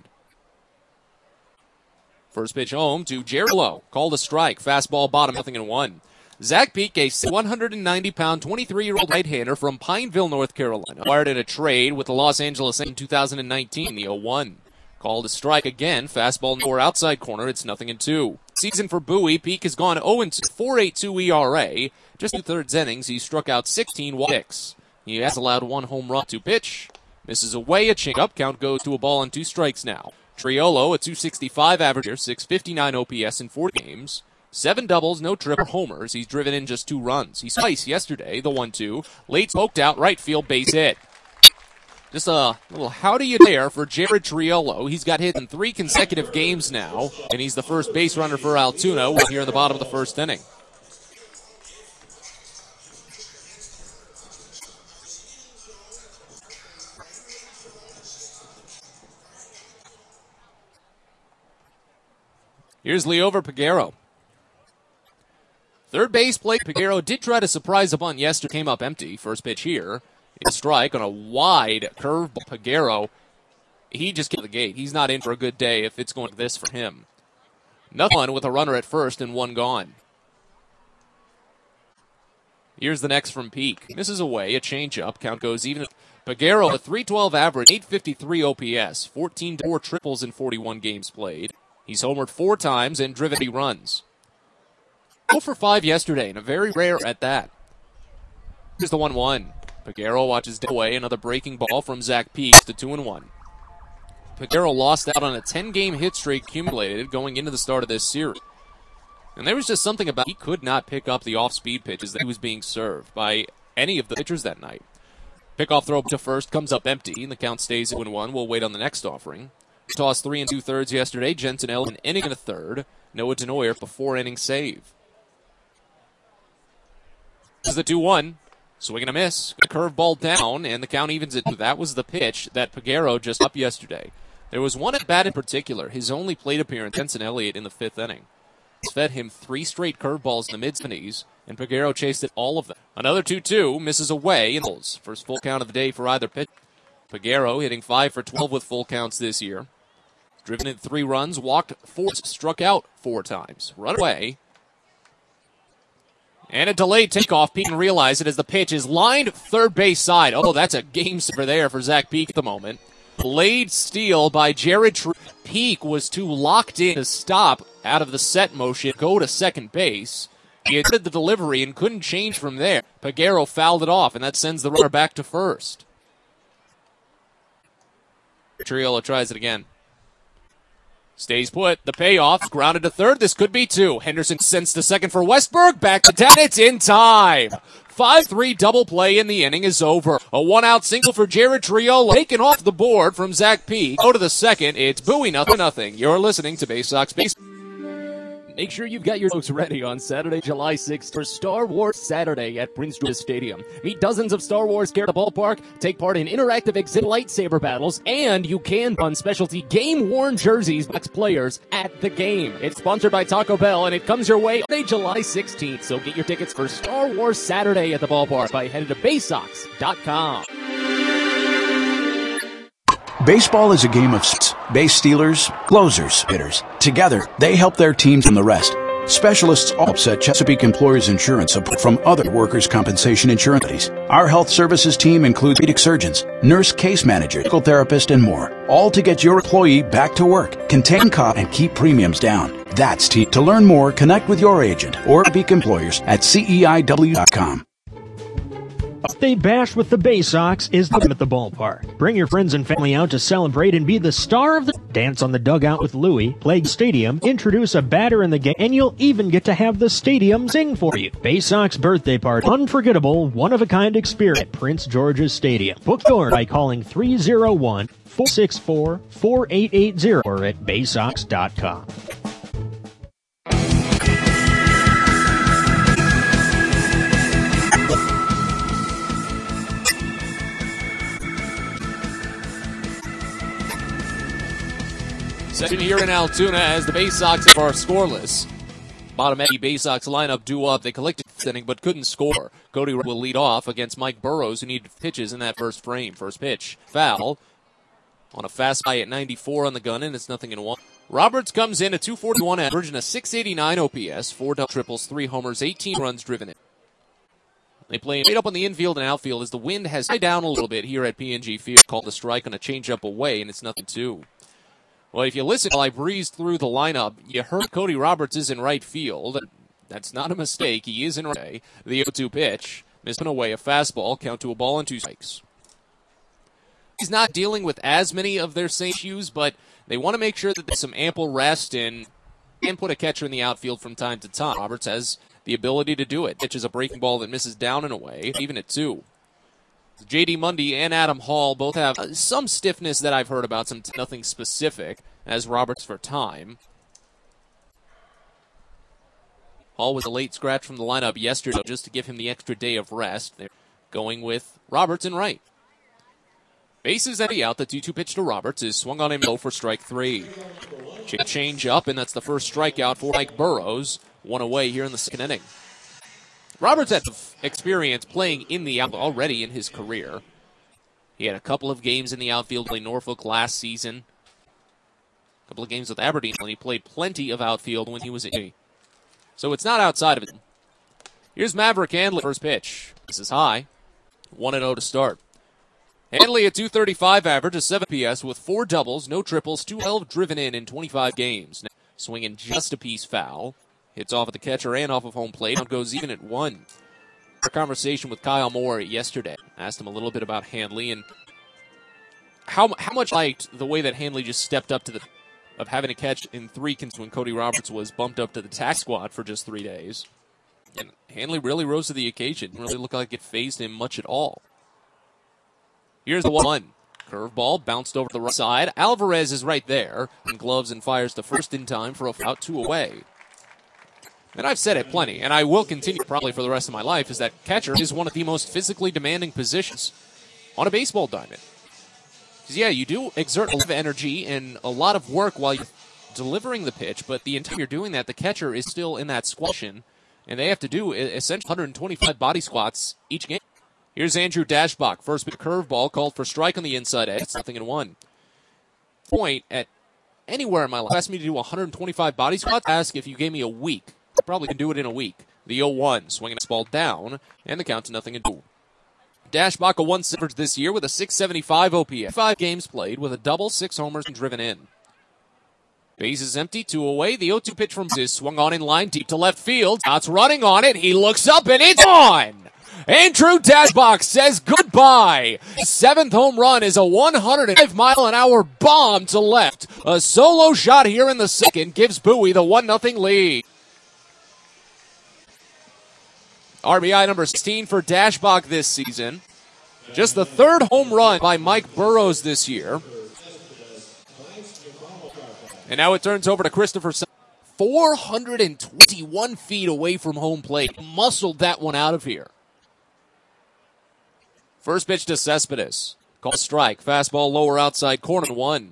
First pitch home to Jared Lowe. Called a strike. Fastball bottom, 0-1. Zach Peak, a 190-pound, 23-year-old right-hander from Pineville, North Carolina. Acquired in a trade with the Los Angeles in 2019, the 0-1. Called a strike again. Fastball or outside corner. It's 0-2. Season for Bowie. Peak has gone 0-2, 4.82 ERA. Just 2/3 innings. He struck out 16 walks. He has allowed 1 home run to pitch. Misses away a changeup. Count goes to a ball and 2 strikes now. Triolo, a 265 average here, 659 OPS in 4 games. 7 doubles, no triple homers. He's driven in just 2 runs. He spiced yesterday, the 1-2. Late poked out, right field, base hit. Just a little how do you dare for Jared Triolo. He's got hit in 3 consecutive games now, and he's the first base runner for Altoona here in the bottom of the first inning. Here's Liover Pagero. Third base plate. Pagero did try to surprise a bunt yesterday. Came up empty. First pitch here. A strike on a wide curveball. Pagero, he just came to the gate. He's not in for a good day if it's going like this for him. Nothing with a runner at first and 1 gone. Here's the next from Peak. Misses away. A changeup. Count goes even. Pagero, a 312 average, 853 OPS, 14 triples in 41 games played. He's homered 4 times and driven 3 runs. 0 for 5 yesterday, and a very rare at that. Here's the 1-1. Pagero watches away. Another breaking ball from Zach Peak to 2-1. Pagero lost out on a 10-game hit streak accumulated going into the start of this series. And there was just something about he could not pick up the off-speed pitches that he was being served by any of the pitchers that night. Pickoff throw to first comes up empty, and the count stays at 1-1. We'll wait on the next offering. Tossed 3 2/3 yesterday. Jensen L. an inning and a third. Noah Denoyer for 4-inning save. This is the 2-1. Swing and a miss. A curveball down, and the count evens it. That was the pitch that Pagero just up yesterday. There was one at bat in particular, his only plate appearance, Jensen Elliott, in the 5th inning. He's fed him 3 straight curveballs in the mid-70s, and Pagero chased it all of them. Another 2-2, misses away, and first full count of the day for either pitch. Pagero hitting 5 for 12 with full counts this year. Driven in 3 runs, walked 4, struck out 4 times. Run away. And a delayed takeoff. Peak can realize it as the pitch is lined third base side. Oh, that's a game saver there for Zach Peak at the moment. Blade steal by Jared Peak was too locked in to stop out of the set motion, go to second base. He had the delivery and couldn't change from there. Pagero fouled it off, and that sends the runner back to first. Triolo tries it again. Stays put. The payoff. Grounded to third. This could be 2. Henderson sends to second for Westberg. Back to 10. It's in time. 5-3 double play in the inning is over. A 1-out single for Jared Triolo. Taken off the board from Zach Peak. Go to the second. It's Bowie 0-0. You're listening to Bay Sox Baseball. Make sure you've got your folks ready on Saturday, July 6th for Star Wars Saturday at Prince George's Stadium. Meet dozens of Star Wars gear at the ballpark, take part in interactive exhibit lightsaber battles, and you can fund specialty game-worn jerseys by players at the game. It's sponsored by Taco Bell, and it comes your way Saturday, July 16th. So get your tickets for Star Wars Saturday at the ballpark by heading to BaySox.com. Baseball is a game of base stealers, closers, hitters. Together, they help their teams and the rest. Specialists offset Chesapeake Employers Insurance support from other workers' compensation insurance companies. Our health services team includes orthopedic surgeons, nurse case managers, physical therapists, and more. All to get your employee back to work, contain costs, and keep premiums down. That's T. To learn more, connect with your agent or Chesapeake Employers at CEIW.com. Birthday Bash with the Bay Sox is at the ballpark. Bring your friends and family out to celebrate and be the star of the dance on the dugout with Louie, play stadium, introduce a batter in the game, and you'll even get to have the stadium sing for you. Bay Sox birthday party, unforgettable, one-of-a-kind experience at Prince George's Stadium. Book yours by calling 301-464-4880 or at baysox.com. Second here in Altoona as the Bay Sox are scoreless. Bottom of the Bay Sox lineup due up. They collected the inning but couldn't score. Cody will lead off against Mike Burrows, who needed pitches in that first frame. First pitch, foul. On a fastball at 94 on the gun, and it's 0-1. Roberts comes in at 241 average and a 689 OPS, 4 double triples, 3 homers, 18 runs driven in. They play right up on the infield and outfield as the wind has died down a little bit here at PNG Field. Called a strike on a changeup away, and it's 0-2. Well, if you listen while I breezed through the lineup, you heard Cody Roberts is in right field. That's not a mistake. He is in right. The 0-2 pitch, missing away a fastball, count to a ball and 2 strikes. He's not dealing with as many of their same issues, but they want to make sure that there's some ample rest and put a catcher in the outfield from time to time. Roberts has the ability to do it. Pitches a breaking ball that misses down and away, even at 2. J.D. Mundy and Adam Hall both have some stiffness that I've heard about, nothing specific, as Roberts for time. Hall was a late scratch from the lineup yesterday just to give him the extra day of rest. They're going with Roberts in right. Bases empty out. The 2-2 pitch to Roberts is swung on him low for strike 3. Change up, and that's the first strikeout for Mike Burrows. 1 away here in the second inning. Roberts had experience playing in the outfield already in his career. He had a couple of games in the outfield in Norfolk last season. A couple of games with Aberdeen, and he played plenty of outfield when he was in. So it's not outside of it. Here's Maverick Handley, first pitch. This is high. 1-0 to start. Handley at 235 average, a 7 PS with 4 doubles, no triples, 12 driven in 25 games. Now, swinging just a piece foul. Hits off at the catcher and off of home plate. It goes even at 1. Our conversation with Kyle Moore yesterday. Asked him a little bit about Handley and how much liked the way that Handley just stepped up to of having a catch in 3 when Cody Roberts was bumped up to the tax squad for just 3 days. And Handley really rose to the occasion. Didn't really look like it fazed him much at all. Here's the 1. Curveball bounced over the right side. Alvarez is right there. And gloves and fires to first in time for a out 2 away. And I've said it plenty, and I will continue probably for the rest of my life, is that catcher is one of the most physically demanding positions on a baseball diamond. Because, yeah, you do exert a lot of energy and a lot of work while you're delivering the pitch, but the entire you're doing that, the catcher is still in that squashing, and they have to do essentially 125 body squats each game. Here's Andrew Dashbach. First bit curveball called for strike on the inside edge. It's 0-1. Point at anywhere in my life. Ask me to do 125 body squats. Ask if you gave me a week. I probably can do it in a week. The 0-1, swinging this ball down, and the count to 0-2. Dashbach a 1 this year with a 675 OPS. 5 games played with a double, 6 homers, and driven in. Base is empty, 2 away. The 0-2 pitch from Ziz swung on in line deep to left field. Scott's running on it. He looks up, and it's on! Andrew Dashbach says goodbye. 7th home run is a 105-mile-an-hour bomb to left. A solo shot here in the second gives Bowie the 1-0 lead. RBI number 16 for Dashbach this season. Just the 3rd home run by Mike Burrows this year. And now it turns over to Christopher. 421 feet away from home plate. Muscled that one out of here. First pitch to Cespedes. Call strike. Fastball lower outside corner 1.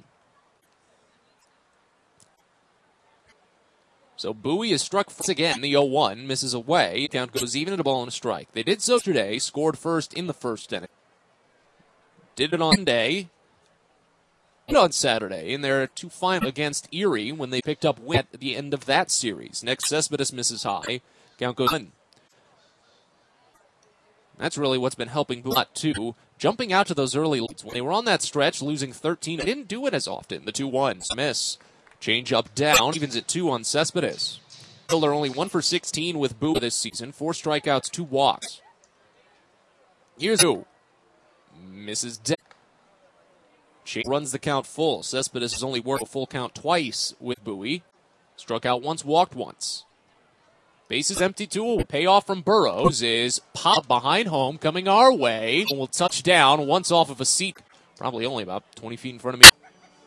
So Bowie is struck once again. The 0-1 misses away. Count goes even at a ball and a strike. They did so today. Scored first in the first inning. Did it on Sunday. And on Saturday in their 2 final against Erie when they picked up win at the end of that series. Next, Cespedes misses high. Count goes in. That's really what's been helping Bowie a lot too. Jumping out to those early leads. When they were on that stretch, losing 13, they didn't do it as often. The 2-1s miss. Change up down, evens at 2 on Cespedes. They're only 1 for 16 with Bowie this season. 4 strikeouts, 2 walks. Here's who. Misses dead. She runs the count full. Cespedes has only worked a full count twice with Bowie. Struck out once, walked once. Bases empty, 2. Payoff from Burrows is pop behind home, coming our way. Will touch down once off of a seat, probably only about 20 feet in front of me.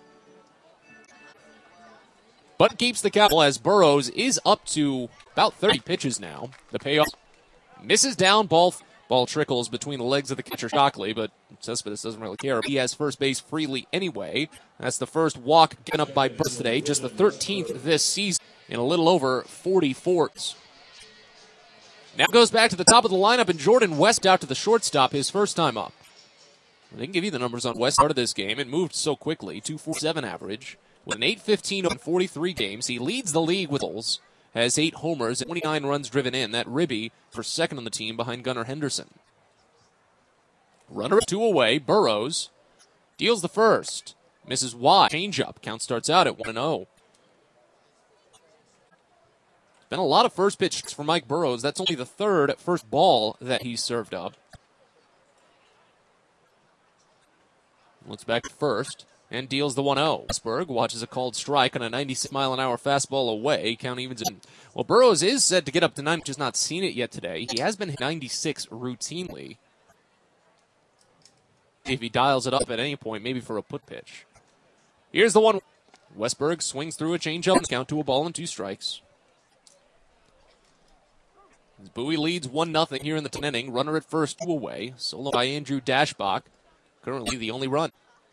But keeps the count as Burrows is up to about 30 pitches now. The payoff misses down, ball trickles between the legs of the catcher Shockley, but Cespedes doesn't really care. He has first base freely anyway. That's the first walk given up by Burrows today, just the 13th this season in a little over 40 forts. Now goes back to the top of the lineup, and Jordan West out to the shortstop his first time up. They can give you the numbers on West. Started this game. It moved so quickly, 2.47 average. With an 8.15 over 43 games, he leads the league with goals. Has 8 homers and 29 runs driven in. That Ribby for second on the team behind Gunnar Henderson. Runner 2 away. Burrows deals the first. Misses wide. Changeup. Count starts out at 1-0. Been a lot of first pitch for Mike Burrows. That's only the third first ball that he's served up. Looks back at first and deals the 1-0. Westberg watches a called strike on a 96-mile-an-hour fastball away. Count evens in. Well, Burrows is set to get up to 9, which has not seen it yet today. He has been 96 routinely. If he dials it up at any point, maybe for a put pitch. Here's the one. Westberg swings through a changeup. Count to a ball and 2 strikes. Bowie leads 1-0 here in the 10th inning. Runner at first, 2 away. Solo by Andrew Dashbach. Currently the only run.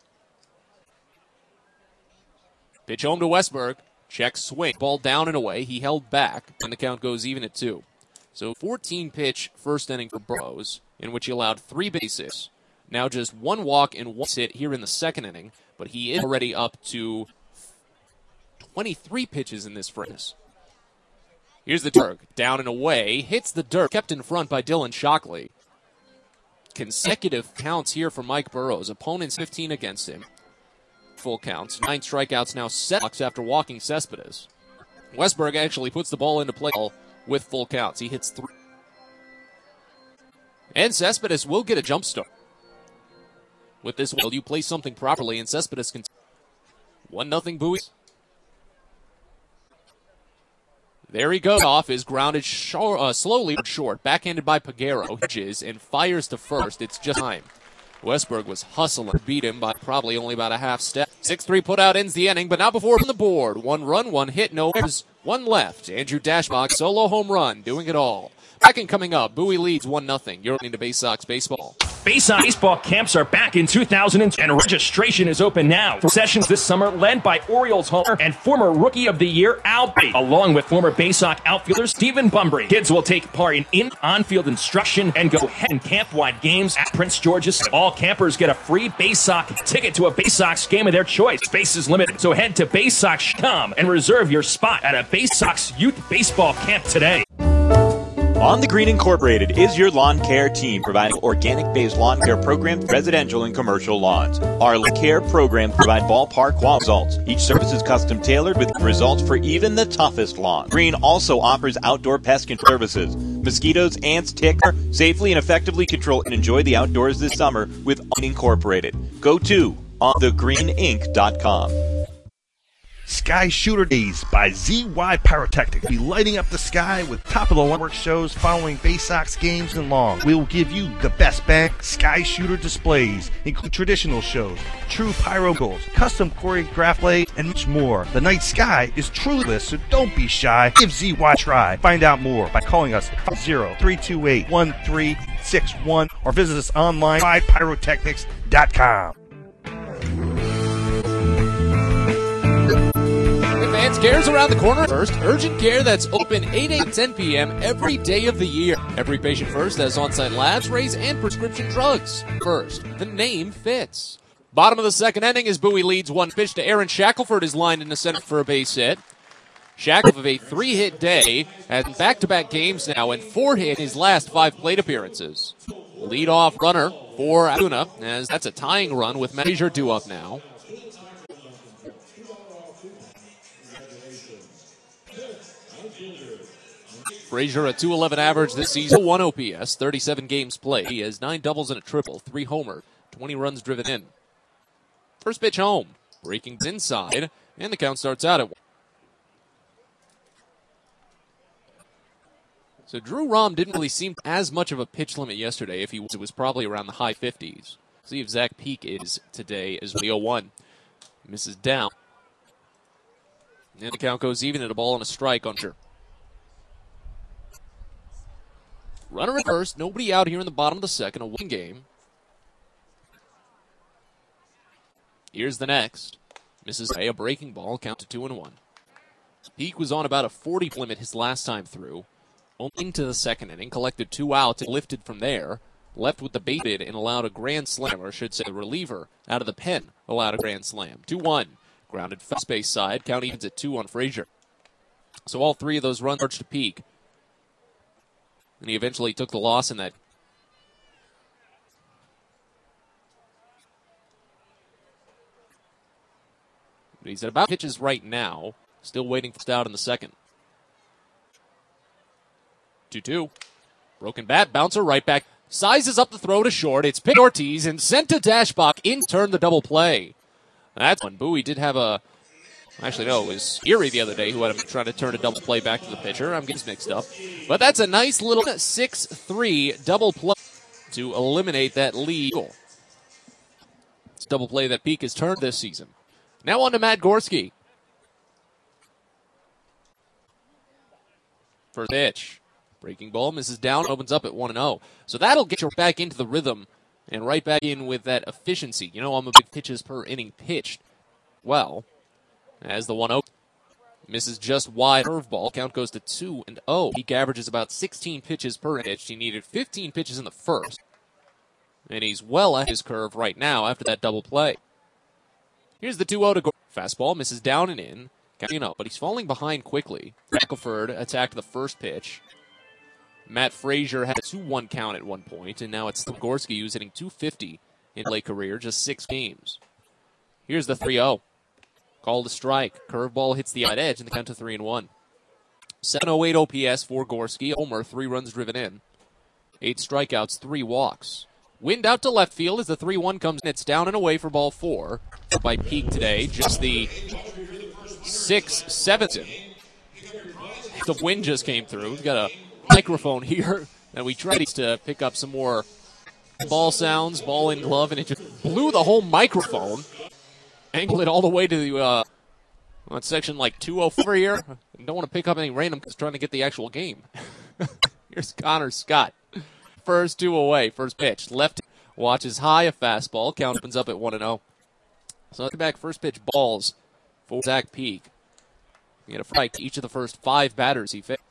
Pitch home to Westberg. Check swing. Ball down and away. He held back, and the count goes even at 2. So 14-pitch first inning for Burrows, in which he allowed 3 bases. Now just 1 walk and 1 hit here in the second inning, but he is already up to 23 pitches in this furnace. Here's the Dirk. Down and away. Hits the dirt. Kept in front by Dylan Shockley. Consecutive counts here for Mike Burrows. Opponents 15 against him. Full counts. 9 strikeouts now set after walking Cespedes. Westberg actually puts the ball into play with full counts. He hits 3. And Cespedes will get a jump start. With this, will you play something properly, and Cespedes can 1-0 Bowie. There he goes off, is grounded slowly short, backhanded by Peguero, hitches, and fires to first. It's just time. Westberg was hustling, beat him by probably only about a half step. 6-3 putout ends the inning, but not before on the board. 1 run, 1 hit, no errors, 1 left. Andrew Dashbach, solo home run, doing it all. Back and coming up, Bowie leads 1-0. You're listening to Bay Sox Baseball. Bay Sox baseball camps are back in 2002, and registration is open now for sessions this summer led by Orioles homer and former Rookie of the Year Al Bay, along with former Bay Sox outfielder Stephen Bumbry. Kids will take part in on-field instruction and go head and camp-wide games at Prince George's. All campers get a free Bay Sox ticket to a Bay Sox game of their choice. Space is limited, so head to BaySox.com and reserve your spot at a Bay Sox youth baseball camp today. On the Green Incorporated is your lawn care team, providing organic-based lawn care programs for residential and commercial lawns. Our lawn care programs provide ballpark quality results. Each service is custom tailored with results for even the toughest lawn. Green also offers outdoor pest control services. Mosquitoes, ants, ticks are safely and effectively controlled, and enjoy the outdoors this summer with Green Incorporated. Go to onthegreeninc.com. Sky Shooter Days by ZY Pyrotechnics. Be lighting up the sky with top-of-the-line shows following Bay Sox games and long. We will give you the best bang. Sky Shooter displays include traditional shows, true pyro goals, custom choreographed play, and much more. The night sky is truly lit, so don't be shy. Give ZY a try. Find out more by calling us at 50-328-1361 or visit us online at pyrotechnics.com. Advanced Care's around the corner. First, urgent care that's open 8 a.m. to 10 p.m. every day of the year. Every patient first has on-site labs, rays, and prescription drugs. First, the name fits. Bottom of the second inning as Bowie leads 1 pitch to Aaron Shackelford is lined in the center for a base hit. Shackelford of a 3-hit day has back-to-back games now and 4 hit in his last 5 plate appearances. Lead-off runner for Acuna, as that's a tying run with Major 2 up now. Frazier, a .211 average this season, 1 OPS, 37 games played. He has 9 doubles and a triple, 3 homer, 20 runs driven in. First pitch home, breaking inside, and the count starts out at 1. So Drew Rom didn't really seem as much of a pitch limit yesterday. If he was, it was probably around the high 50s. See if Zach Peak is today as the 0-1. Misses down. And the count goes even at a ball and a strike on sure. Runner at first, nobody out here in the bottom of the second, a win game. Here's the next. Misses a breaking ball, count to 2-1. Peak was on about a 40 limit his last time through. Only into the second inning, collected 2 outs and lifted from there. Left with the base hit and allowed a grand slam, or I should say the reliever out of the pen allowed a grand slam. 2-1. Grounded first base side, count evens at 2 on Frazier. So all 3 of those runs charged to Peak. And he eventually took the loss in that. But he's at about pitches right now. Still waiting for out in the second. 2-2. Broken bat, bouncer right back. Sizes up the throw to short. It's picked Ortiz and sent to Dashbach. In turn the double play. That's one. Bowie did have a... Actually, no, it was Erie the other day who had him trying to turn a double play back to the pitcher. I'm getting mixed up. But that's a nice little 6-3 double play to eliminate that lead. It's a double play that Peak has turned this season. Now on to Matt Gorski. First pitch. Breaking ball, misses down, opens up at 1-0. So that'll get you back into the rhythm and right back in with that efficiency. You know, I'm a big pitches per inning pitched. Well, as the 1-0 misses just wide curveball, count goes to 2-0. Peak averages about 16 pitches per pitch. He needed 15 pitches in the first. And he's well at his curve right now after that double play. Here's the 2-0 to go. Fastball misses down and in. You know, but he's falling behind quickly. Shackelford attacked the first pitch. Matt Frazier had a 2-1 count at one point, and now it's Gorski who's hitting .250 in late career, just 6 games. Here's the 3-0. Called a strike. Curveball hits the outside edge, and the count to 3-1. 708 OPS for Gorski. Homer, 3 runs driven in. 8 strikeouts, 3 walks. Wind out to left field as the 3-1 comes in. It's down and away for ball 4 by Peak today. Just the 6-7. The wind just came through. We've got a microphone here, and we tried to pick up some more ball sounds, ball in glove, and it just blew the whole microphone, angled it all the way to the section like 204 here. I don't want to pick up anything random because trying to get the actual game. Here's Connor Scott. First 2 away, first pitch. Left watches high, a fastball. Count opens up at 1-0. So back first pitch balls for Zach Peak. He had a strike each of the first 5 batters he faced.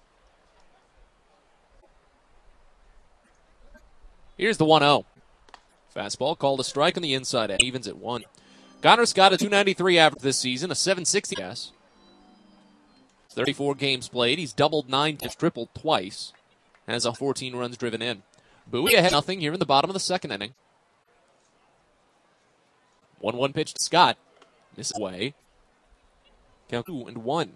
Here's the 1-0. Fastball called a strike on the inside and evens at 1. Connor Scott a .293 average this season, a .760 pass. 34 games played. He's doubled 9 times, tripled twice. Has a 14 runs driven in. Bowie ahead 0 here in the bottom of the second inning. 1-1 pitch to Scott. Misses away. Count 2-1.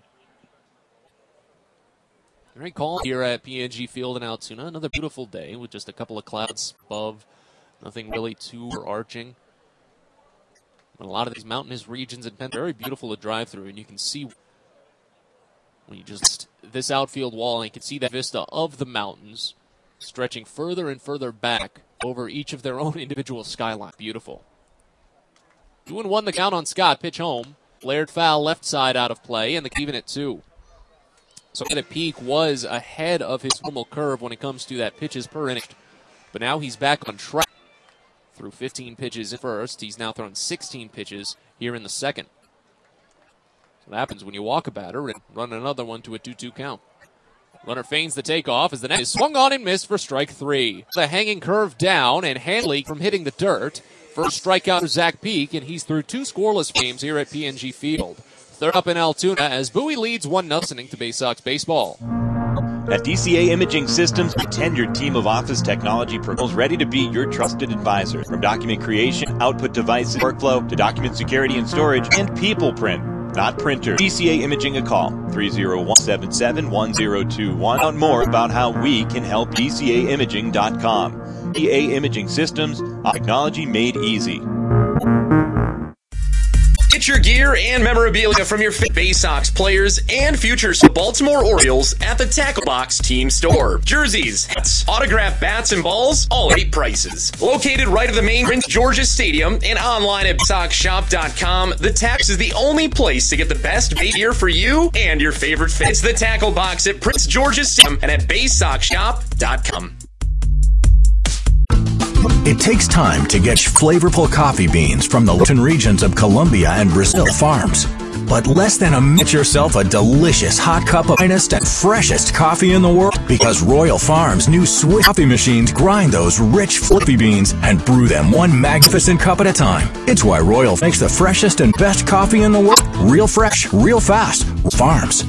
Great call here at PNG Field in Altoona. Another beautiful day with just a couple of clouds above. Nothing really too overarching. A lot of these mountainous regions in Penn, very beautiful to drive through, and you can see when you just this outfield wall, and you can see that vista of the mountains stretching further and further back over each of their own individual skyline. Beautiful. 2-1 the count on Scott. Pitch home. Flared foul left side out of play, and the even at 2. So the Peak was ahead of his normal curve when it comes to that pitches per inning. But now he's back on track. Through 15 pitches in first. He's now thrown 16 pitches here in the second. So that happens when you walk a batter and run another one to a 2-2 count. Runner feigns the takeoff as the net is swung on and missed for strike 3. The hanging curve down and Hanley from hitting the dirt. First strikeout for Zach Peak, and he's through 2 scoreless games here at PNG Field. Third up in Altoona as Bowie leads 1-0 to Bay Sox baseball. At DCA Imaging Systems, we tenured team of office technology professionals ready to be your trusted advisors. From document creation, output devices, workflow, to document security and storage, and people print. not printer. DCA Imaging a call, 301-77-1021. Out more about how we can help. DCAimaging.com. DCA Imaging Systems, technology made easy. Get your gear and memorabilia from your Bay Sox players and future Baltimore Orioles at the Tackle Box Team Store. Jerseys, hats, autographed bats and balls, all 8 prices. Located right at the main Prince George's Stadium and online at BaySoxShop.com, the Tax is the only place to get the best Bay gear for you and your favorite fit. It's the Tackle Box at Prince George's Stadium and at BaySoxShop.com. It takes time to get flavorful coffee beans from the Latin regions of Colombia and Brazil farms. But less than a minute, yourself a delicious hot cup of finest and freshest coffee in the world, because Royal Farms' new Swiss coffee machines grind those rich fluffy beans and brew them one magnificent cup at a time. It's why Royal makes the freshest and best coffee in the world. Real fresh, real fast. Farms.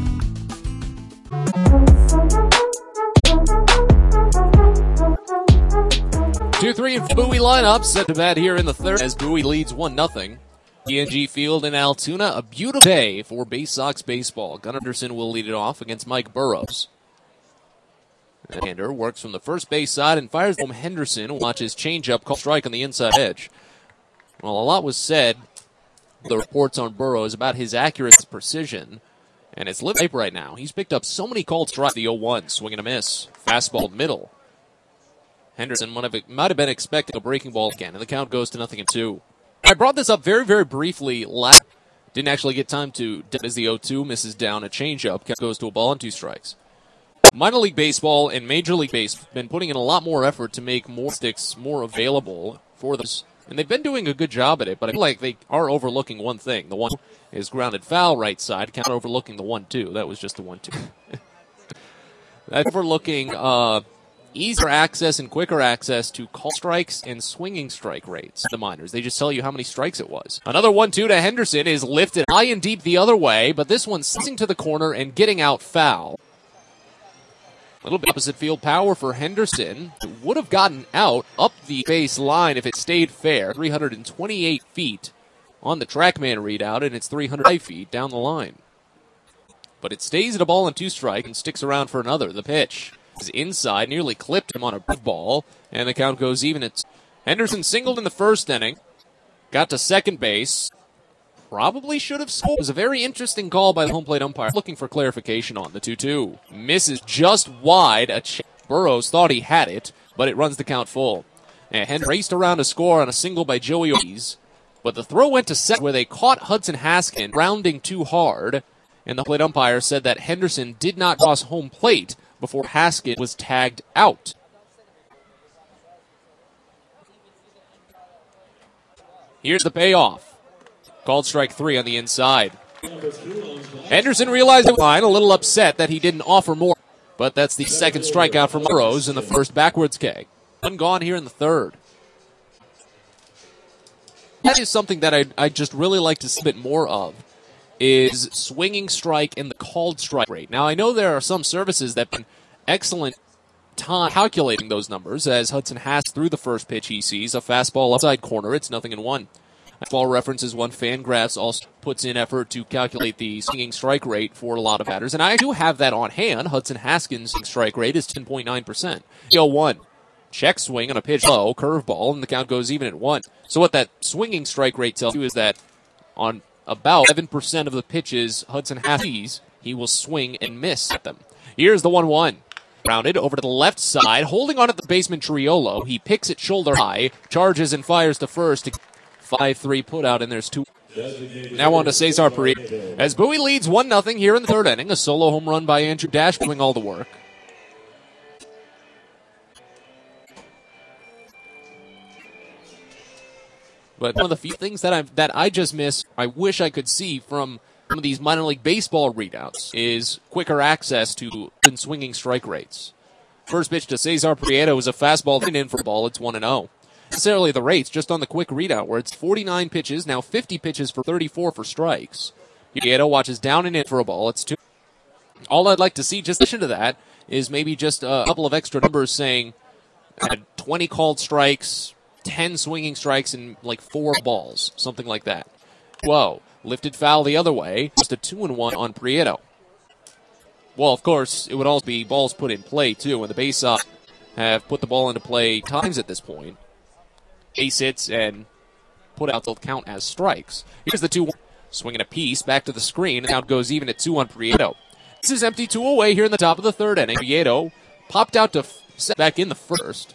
2-3 and Bowie lineup set to bat here in the third as Bowie leads 1-0. PNG Field in Altoona, a beautiful day for Bay Sox baseball. Gunnar Henderson will lead it off against Mike Burrows. Hander works from the first base side and fires home. Henderson watches changeup, call strike on the inside edge. Well, a lot was said, the reports on Burrows about his accuracy, precision, and it's lit right now. He's picked up so many called strikes. The 0-1, swing and a miss, fastball middle. Henderson might have been expecting a breaking ball again, and the count goes to 0-2. I brought this up very, very briefly last. Didn't actually get time to, as the 0-2 misses down a changeup, count goes to a ball and 2 strikes. Minor League Baseball and Major League Baseball have been putting in a lot more effort to make more sticks more available for this, and they've been doing a good job at it, but I feel like they are overlooking one thing. The 1 is grounded foul right side, count overlooking the 1-2. That was just the 1-2. That's overlooking, easier access and quicker access to call strikes and swinging strike rates. The minors, they just tell you how many strikes it was. Another 1-2 to Henderson is lifted high and deep the other way, but this one's slicing to the corner and getting out foul. A little bit opposite field power for Henderson. It would have gotten out up the base line if it stayed fair. 328 feet on the TrackMan readout, and it's 305 feet down the line. But it stays at a ball and 2 strike and sticks around for another. The pitch is inside, nearly clipped him on a ball, and the count goes even. It's Henderson singled in the first inning, got to second base, probably should have scored. It was a very interesting call by the home plate umpire, looking for clarification on the 2-2. Misses just wide. Burrows thought he had it, but it runs the count full. And Henderson raced around a score on a single by Joey Ortiz, but the throw went to second where they caught Hudson Haskin rounding too hard, and the plate umpire said that Henderson did not cross home plate before Haskin was tagged out. Here's the payoff. Called strike 3 on the inside. Henderson realized it line, a little upset that he didn't offer more, but that's the second strikeout for Burrows in the first backwards K. One gone here in the third. That is something that I just really like to see a bit more of, is swinging strike and the called strike rate. Now, I know there are some services that have been excellent time calculating those numbers, as Hudson Hask threw the first pitch he sees, a fastball outside corner, it's 0-1. Ball References One, Fangraphs also puts in effort to calculate the swinging strike rate for a lot of batters, and I do have that on hand. Hudson Haskin's strike rate is 10.9%. 0-1. Check swing on a pitch low, curveball, and the count goes even at 1. So what that swinging strike rate tells you is that on about 7% of the pitches Hudson Hask sees, he will swing and miss at them. Here's the 1-1. Rounded over to the left side, holding on at the baseman Triolo. He picks it shoulder high, charges and fires to first. 5-3 put out, and there's 2. Now on to Cesar Prieto. As Bowie leads 1-0 here in the third inning, a solo home run by Andrew Dash doing all the work. But one of the few things that I just miss, I wish I could see from some of these minor league baseball readouts, is quicker access to swinging strike rates. First pitch to Cesar Prieto is a fastball in for a ball. It's 1-0. Not necessarily the rates, just on the quick readout, where it's 49 pitches, now 50 pitches for 34 for strikes. Prieto watches down and in for a ball. It's 2. All I'd like to see, just in addition to that, is maybe just a couple of extra numbers saying 20 called strikes, 10 swinging strikes, and like 4 balls, something like that. Whoa. Lifted foul the other way. Just a 2-1 on Prieto. Well, of course, it would also be balls put in play, too, and the Bay Sox have put the ball into play times at this point. Base hits and put out, they'll count as strikes. Here's the 2-1. Swinging a piece back to the screen, and count goes even at 2 on Prieto. This is empty 2 away here in the top of the third inning. Prieto popped out to set back in the first.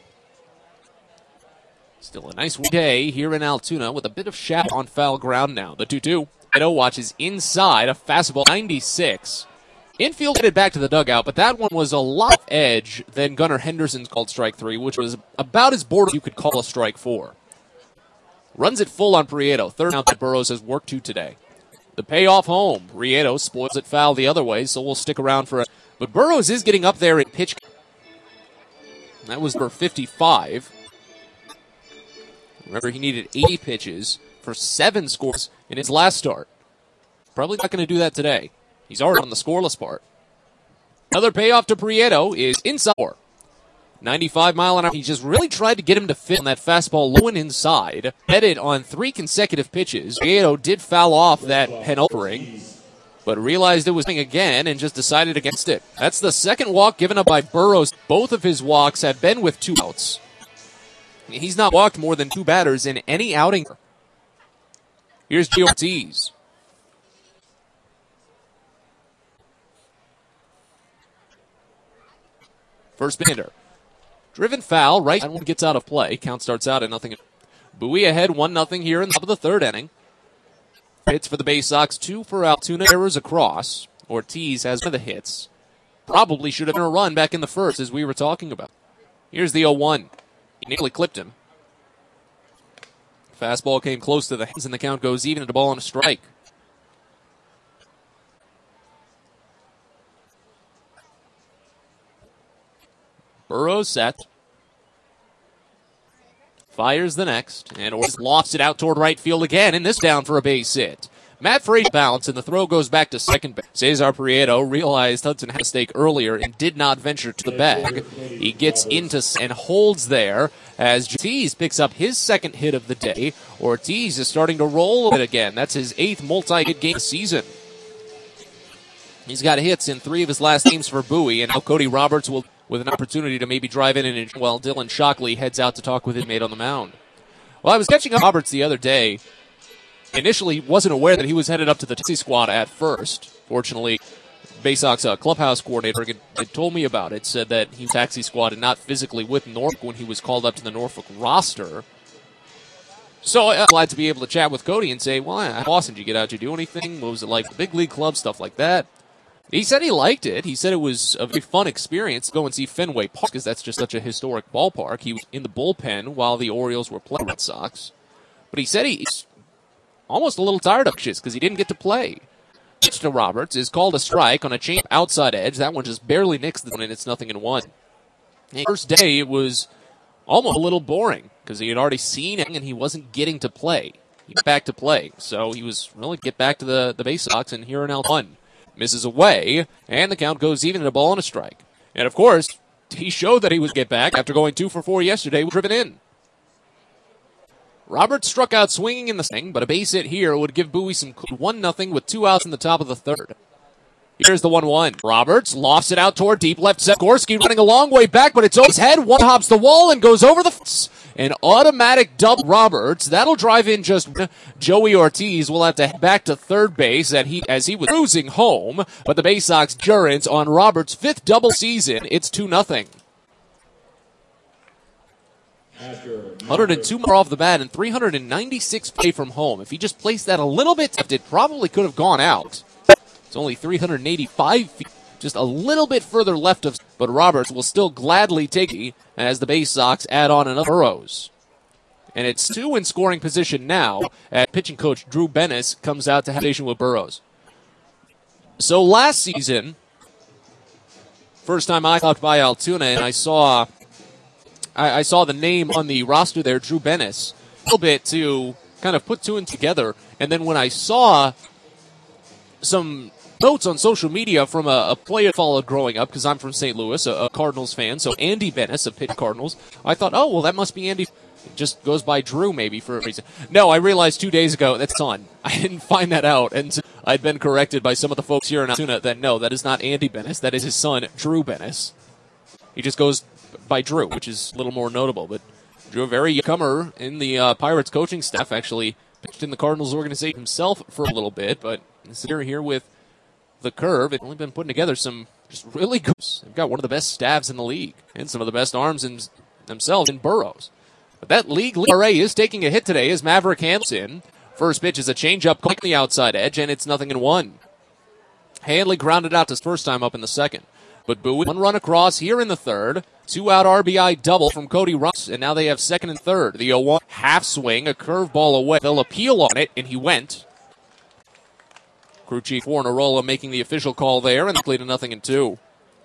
Still a nice day here in Altoona with a bit of shadow on foul ground now. The 2-2. Prieto watches inside, a fastball 96. Infield headed back to the dugout, but that one was a lot of edge than Gunnar Henderson's called strike 3, which was about as border you could call a strike 4. Runs it full on Prieto. Third out that Burrows has worked to today. The payoff home. Prieto spoils it foul the other way, so we'll stick around for it. But Burrows is getting up there in pitch. That was number 55. Remember, he needed 80 pitches for 7 scores in his last start. Probably not going to do that today. He's already on the scoreless part. Another payoff to Prieto is inside. 95 mile an hour. He just really tried to get him to fit on that fastball low and inside. Headed on 3 consecutive pitches. Prieto did foul off that penultimate, but realized it was again and just decided against it. That's the second walk given up by Burrows. Both of his walks have been with 2 outs. He's not walked more than 2 batters in any outing. Here's Gio Ortiz. First batter. Driven foul, right, and one gets out of play. Count starts out at 0. Bowie ahead 1-0 here in the top of the third inning. Hits for the Bay Sox, 2 for Altoona, errors across. Ortiz has one of the hits. Probably should have been a run back in the first, as we were talking about. Here's the 0-1. He nearly clipped him. Fastball came close to the hands, and the count goes even at a ball and a strike. Burrows set. Fires the next, and Ortiz lofts it out toward right field again, and this down for a base hit. Matt Frazier bounce, and the throw goes back to second base. Cesar Prieto realized Hudson had a mistake earlier and did not venture to the bag. He gets into and holds there as Ortiz picks up his second hit of the day. Ortiz is starting to roll it again. That's his 8th multi-hit game of the season. He's got hits in 3 of his last games for Bowie, and now Cody Roberts will with an opportunity to maybe drive in and while Dylan Shockley heads out to talk with his mate on the mound. Well, I was catching up Roberts the other day. Initially, wasn't aware that he was headed up to the taxi squad at first. Fortunately, Bay Sox clubhouse coordinator had told me about it, said that he was taxi squad and not physically with Norfolk when he was called up to the Norfolk roster. So I'm glad to be able to chat with Cody and say, well, how often did you get out? Did you do anything? What was it like? The big league club, stuff like that. He said he liked it. He said it was a very fun experience to go and see Fenway Park because that's just such a historic ballpark. He was in the bullpen while the Orioles were playing Red Sox. But he said he's almost a little tired of shit because he didn't get to play. Pitch to Roberts is called a strike on a change outside edge. That one just barely nicks the one, and it's 0-1. The first day, it was almost a little boring because he had already seen it and he wasn't getting to play. He got back to play, so he was really get back to the Bay Sox, and here in L1. Misses away, and the count goes even at a ball and a strike. And, of course, he showed that he would get back after going 2 for 4 yesterday, driven in. Roberts struck out swinging in the thing, but a base hit here would give Bowie some 1-0 with 2 outs in the top of the third. Here's the 1-1. Roberts lofts it out toward deep left. Gorski running a long way back, but it's over his head. One hops the wall and goes over the fence. An automatic double Roberts. That'll drive in just Joey Ortiz will have to head back to third base as he was cruising home. But the Bay Sox endurance on Roberts' 5th double season. It's 2-0. 102 more off the bat and 396 play from home. If he just placed that a little bit, it probably could have gone out. It's only 385 feet, just a little bit further left of, but Roberts will still gladly take it as the Bay Sox add on another Burrows. And it's 2 in scoring position now as pitching coach Drew Bennis comes out to have a station with Burrows. So last season, first time I talked by Altoona and I saw the name on the roster there, Drew Bennis, a little bit to kind of put 2 and together. And then when I saw some notes on social media from a player I followed growing up, because I'm from St. Louis, a Cardinals fan, so Andy Bennis of Pitt Cardinals, I thought, oh, well, that must be Andy. It just goes by Drew maybe for a reason. No, I realized 2 days ago that's son. I didn't find that out, and I'd been corrected by some of the folks here in Altoona that no, that is not Andy Bennis. That is his son, Drew Bennis. He just goes by Drew, which is a little more notable. But Drew, a very newcomer in the Pirates coaching staff, actually pitched in the Cardinals organization himself for a little bit, but here with the Curve, it's only been putting together some just really good. They've got one of the best staffs in the league and some of the best arms in themselves in Burrows. But that league ERA is taking a hit today as Maverick Handley's in. First pitch is a changeup on the outside edge, and it's 0-1. Handley grounded out his first time up in the second. But Bowie, one run across here in the third. 2-out RBI double from Cody Ross, and now they have second and third. The 0-1 half swing, a curveball away. They'll appeal on it, and he went. Crew Chief Warnerola making the official call there, and lead to 0-2.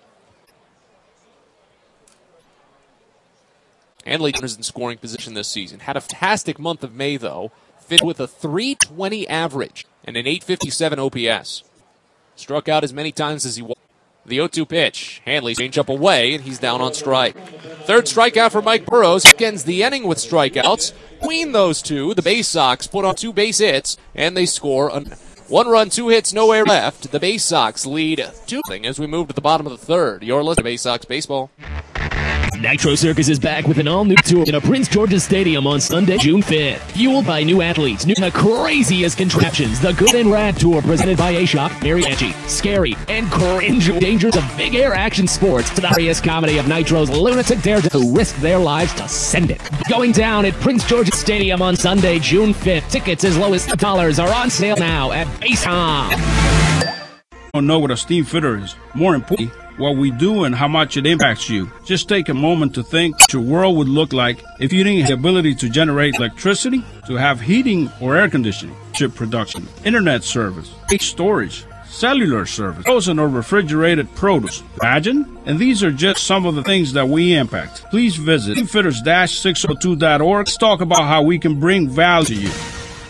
Handley is in scoring position this season. Had a fantastic month of May, though. Fit with a .320 average and an .857 OPS. Struck out as many times as he was. The 0-2 pitch. Handley change up away, and he's down on strike. Third strikeout for Mike Burrows. He ends the inning with strikeouts. Between those two, the Bay Sox put on 2 base hits, and they score 1 run, 2 hits, no air left. The Bay Sox lead 2-0 as we move to the bottom of the third. You're listening to Bay Sox Baseball. Nitro Circus is back with an all-new tour in a Prince George's Stadium on Sunday, June 5th. Fueled by new athletes, new the craziest contraptions, the Good and Rad Tour presented by A-Shock, Mariachi, Scary, and Cringe. Dangers of big air action sports to the hilarious comedy of Nitro's lunatic daredevils who risk their lives to send it. Going down at Prince George's Stadium on Sunday, June 5th. Tickets as low as $10 are on sale now at Basecom. Don't know what a steam fitter is. More importantly, what we do and how much it impacts you. Just take a moment to think what your world would look like if you didn't have the ability to generate electricity, to have heating or air conditioning, chip production, internet service, storage, cellular service, frozen or refrigerated produce. Imagine? And these are just some of the things that we impact. Please visit steamfitters-602.org. Let's talk about how we can bring value to you.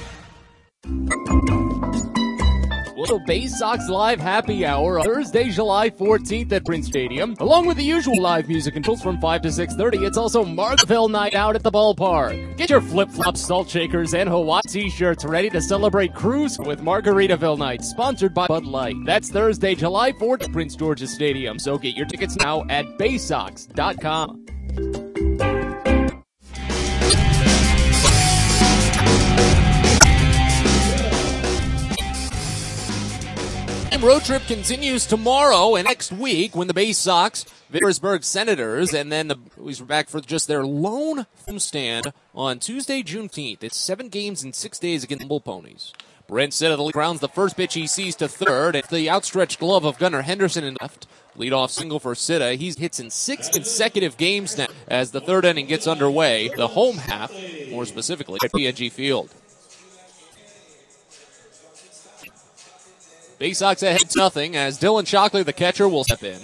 Little Bay Sox Live Happy Hour on Thursday, July 14th at Prince Stadium. Along with the usual live music controls from 5 to 6:30, it's also Margaritaville Night Out at the ballpark. Get your flip-flops, salt shakers, and Hawaii t-shirts ready to celebrate Cruise with Margaritaville Night, sponsored by Bud Light. That's Thursday, July 4th at Prince George's Stadium, so get your tickets now at baysox.com. Road trip continues tomorrow and next week when the Bay Sox, Petersburg Senators, and then the Blues are back for just their lone homestand on Tuesday, June 18th. It's 7 games in 6 days against the Bull Ponies. Brent Sitta grounds the first pitch he sees to third. It's the outstretched glove of Gunnar Henderson in left. Leadoff single for Sitta. He hits in 6 consecutive games now as the third inning gets underway. The home half, more specifically, at PNG Field. Bay Sox ahead 0 as Dylan Shockley, the catcher, will step in.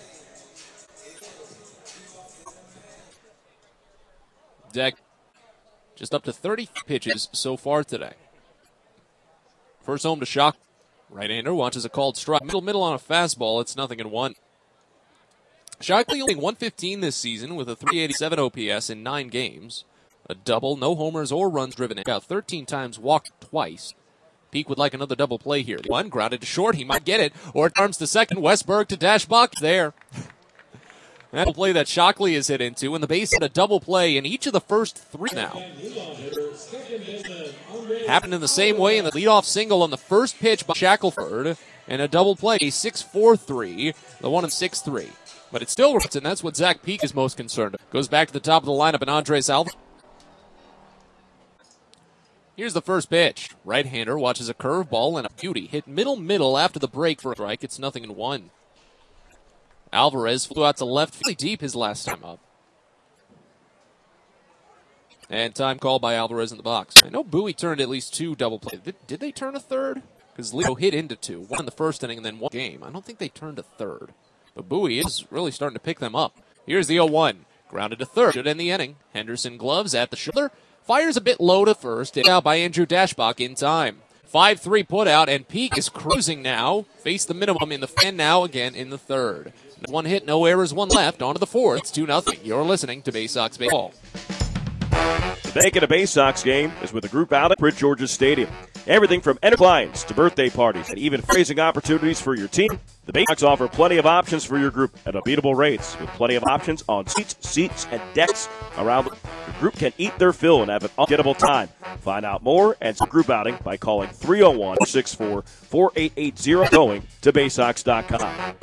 Deck just up to 30 pitches so far today. First home to Shockley. Right-hander watches a called strike. Middle on a fastball. It's 0-1. Shockley only 115 this season with a .387 OPS in 9 games. A double, no homers or runs driven. Got 13 times, walked twice. Peak would like another double play here. One grounded to short. He might get it. Or it arms to second. Westberg to Dashbach. There. That play that Shockley is hit into. And the Bays had a double play in each of the first 3 now. Happened in the same way in the leadoff single on the first pitch by Shackelford. And a double play, a 6-4-3. The one and 6-3. But it still works, and that's what Zach Peak is most concerned about. Goes back to the top of the lineup, and Andres Alvarez. Here's the first pitch. Right-hander watches a curveball and a beauty. Hit middle after the break for a strike. It's 0-1. Alvarez flew out to left fairly deep his last time up. And time called by Alvarez in the box. I know Bowie turned at least 2 double plays. Did they turn a third? Because Leo hit into 2. 1 in the first inning and then 1 game. I don't think they turned a third. But Bowie is really starting to pick them up. Here's the 0-1. Grounded to third. Should end the inning. Henderson gloves at the shoulder. Fires a bit low to first. Hit out by Andrew Dashbach in time. 5-3 put out, and Peak is cruising now. Face the minimum in the fan now again in the third. 1 hit, no errors, 1 left. On to the fourth. It's 2-0. You're listening to Bay Sox Baseball. Making a Bay Sox game is with a group out at Prince George's Stadium. Everything from clients to birthday parties and even fundraising opportunities for your team. The Bay Sox offer plenty of options for your group at unbeatable rates with plenty of options on seats, and decks around. Your group can eat their fill and have an unforgettable time. Find out more and some group outing by calling 301-464-4880 going to baysox.com.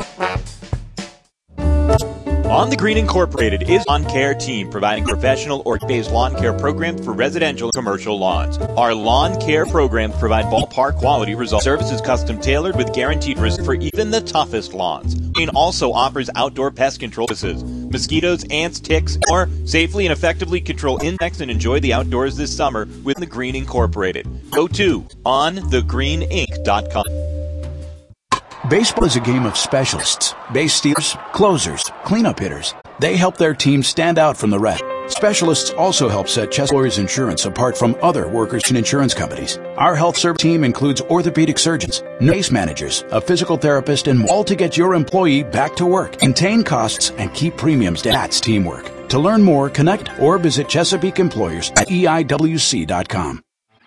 On the Green Incorporated is Lawn Care Team, providing professional organic-based lawn care programs for residential and commercial lawns. Our lawn care programs provide ballpark quality results. Services custom tailored with guaranteed risk for even the toughest lawns. Green also offers outdoor pest control services. Mosquitoes, ants, ticks, or safely and effectively control insects and enjoy the outdoors this summer with the Green Incorporated. Go to onthegreeninc.com. Baseball is a game of specialists. Base stealers, closers, cleanup hitters. They help their team stand out from the rest. Specialists also help set Chess Lawyers Insurance apart from other workers and insurance companies. Our health service team includes orthopedic surgeons, case managers, a physical therapist, and all to get your employee back to work, contain costs, and keep premiums down. That's teamwork. To learn more, connect or visit Chesapeake Employers at EIWC.com.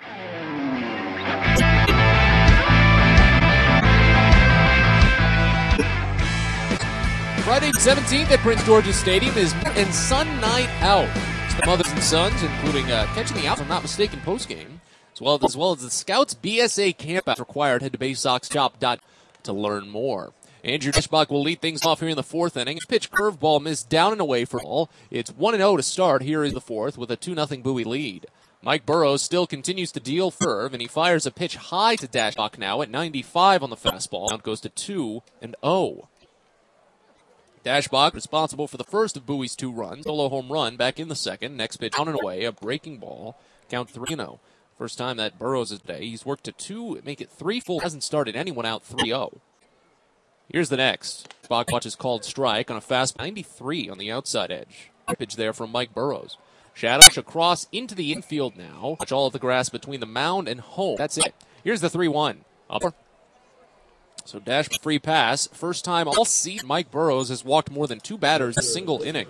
Friday 17th at Prince George's Stadium is and Sun Night Out. The mothers and sons, including catching the out, if I'm not mistaken, postgame, as well as the Scouts BSA camp out required. Head to BaySoxShop.com to learn more. Andrew Dashbach will lead things off here in the fourth inning. Pitch curveball missed down and away for ball. It's 1-0 to start here in the fourth with a 2-0 Bowie lead. Mike Burrows still continues to deal ferve, and he fires a pitch high to Dashbach now at 95 on the fastball. Count goes to 2-0. Dashbach responsible for the first of Bowie's 2 runs. Solo home run back in the second. Next pitch down and away, a breaking ball. Count 3-0. First time that Burrows is today. He's worked to 2, make it 3 full. Hasn't started anyone out 3-0. Here's the next. Bach watches called strike on a fast 93 on the outside edge. Pitch there from Mike Burrows. Shadow across into the infield now. Watch all of the grass between the mound and home. That's it. Here's the 3-1. Upper. So dash free pass. First time all season Mike Burrows has walked more than 2 batters in a single inning.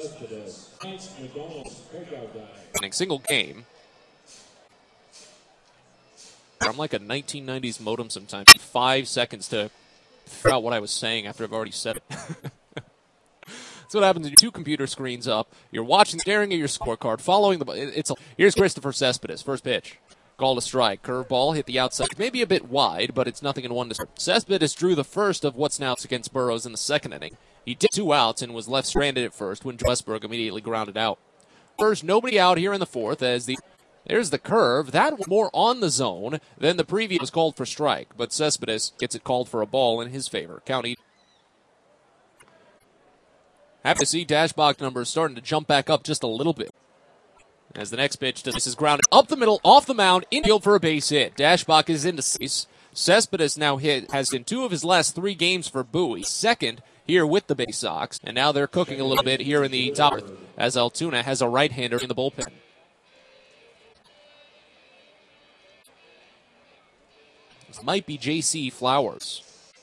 Single game. I'm like a 1990s modem sometimes. 5 seconds to figure out what I was saying after I've already said it. That's what happens when you 2 computer screens up. You're watching, staring at your scorecard, following the. Here's Christopher Cespedes. First pitch. Called a strike. Curveball hit the outside. Maybe a bit wide, but it's nothing in one to start. Cespedes drew the first of what's now against Burrows in the second inning. He did 2 outs and was left stranded at first when Westberg immediately grounded out. First, nobody out here in the fourth as there's the curve. That was more on the zone than the previous was called for strike, but Cespedes gets it called for a ball in his favor. County. Happy to see Dashbach numbers starting to jump back up just a little bit. As the next pitch, this is grounded up the middle, off the mound, infield for a base hit. Dashbach is into base. Cespedes now has in 2 of his last 3 games for Bowie. Second here with the Bay Sox. And now they're cooking a little bit here in the top as Altoona has a right-hander in the bullpen. This might be J.C. Flowers.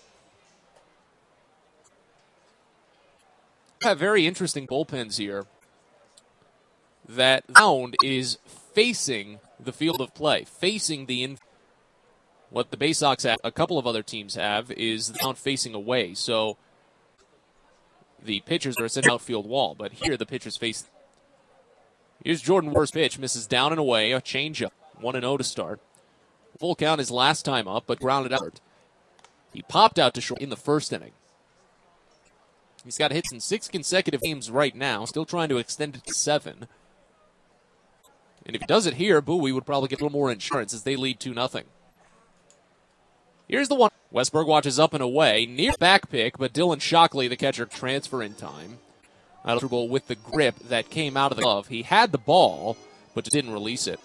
We have very interesting bullpens here. That mound is facing the field of play, facing the infield. What the Bay Sox have, a couple of other teams have, is the mound facing away. So the pitchers are at an outfield wall, but here the pitchers face. Here's Jordan Wurst's pitch, misses down and away, a changeup, 1-0 to start. Full count his last time up, but grounded out. He popped out to short in the first inning. He's got hits in 6 consecutive games right now, still trying to extend it to 7. And if he does it here, Bowie would probably get a little more insurance as they lead 2-0. Here's the one. Westberg watches up and away. Near back pick, but Dylan Shockley, the catcher, transfer in time. Eligible with the grip that came out of the glove. He had the ball, but didn't release it.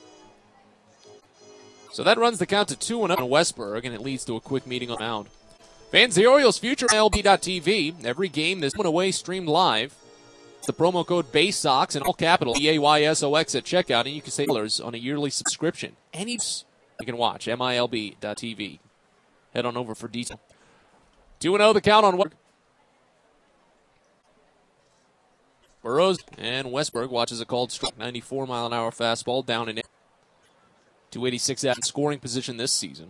So that runs the count to 2-0 on Westberg, and it leads to a quick meeting on the mound. Fans, the Orioles' future on MLB.tv. Every game this one away streamed live. The promo code BAYSOX in all capital, BAYSOX at checkout, and you can save dollars on a yearly subscription. Any you can watch, MILB.tv. Head on over for detail. 2-0 the count on what? Burrows and Westberg watches a called strike. 94-mile-an-hour fastball down in 286 at scoring position this season.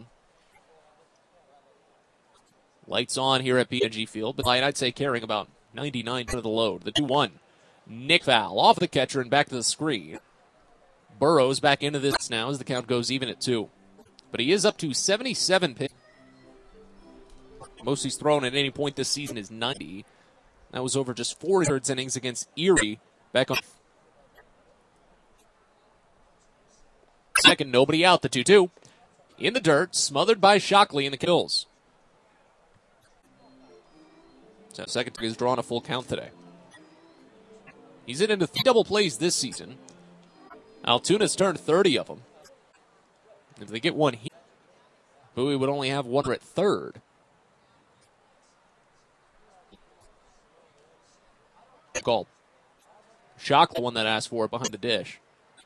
Lights on here at PNG Field, but I'd say carrying about 99% of the load. The 2-1. Nick foul off the catcher and back to the screen. Burrows back into this now as the count goes even at 2. But he is up to 77 pitches. Most he's thrown at any point this season is 90. That was over just 4 thirds innings against Erie back on. Second, nobody out, the 2-2. In the dirt, smothered by Shockley in the kills. So second is drawn a full count today. He's into 3 double plays this season. Altoona's turned 30 of them. If they get one here, Bowie would only have one at third. Called. Shockley one that asked for it behind the dish.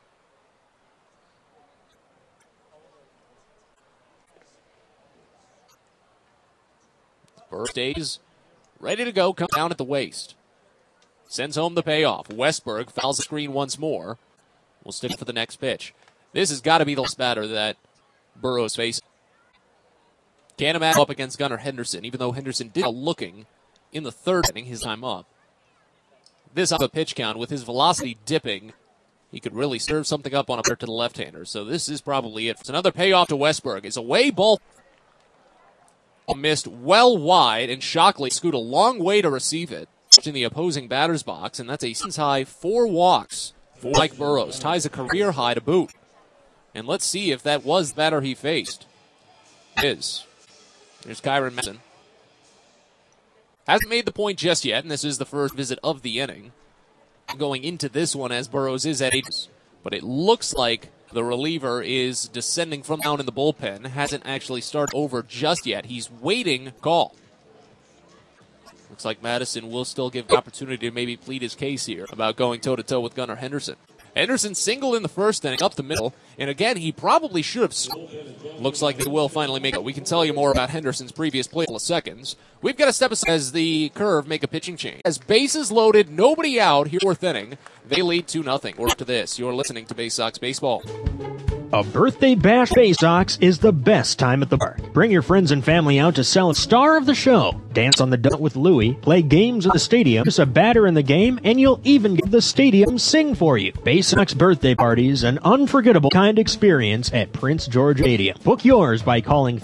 Burrows stays ready to go, come down at the waist. Sends home the payoff. Westberg fouls the screen once more. We'll stick for the next pitch. This has got to be the last batter that Burrows faces. Can't imagine up against Gunnar Henderson, even though Henderson did looking in the third inning, his time up. This up a pitch count with his velocity dipping. He could really serve something up on a pair to the left-hander. So this is probably it. It's another payoff to Westberg. It's away ball. Missed well wide, and Shockley scoot a long way to receive it in the opposing batter's box, and that's a season-high 4 walks for Mike Burrows. Ties a career high to boot. And let's see if that was the batter he faced. It is. There's Kyron Madison. Hasn't made the point just yet, and this is the first visit of the inning. Going into this one as Burrows is at 8. But it looks like the reliever is descending from down in the bullpen. Hasn't actually started over just yet. He's waiting call. Looks like Madison will still give the opportunity to maybe plead his case here about going toe-to-toe with Gunnar Henderson. Henderson singled in the first inning, up the middle, and again, he probably should have. Looks like they will finally make it. We can tell you more about Henderson's previous play in a couple of seconds. We've got to step aside as the Curve make a pitching change. As bases loaded, nobody out here, 4th inning, they lead 2-0. We're up to this. You're listening to Bay Sox Baseball. A birthday bash Bay Sox is the best time at the bar. Bring your friends and family out to celebrate star of the show. Dance on the duck with Louie, play games at the stadium, just a batter in the game, and you'll even get the stadium sing for you. Bay Sox birthday parties, an unforgettable kind experience at Prince George Stadium. Book yours by calling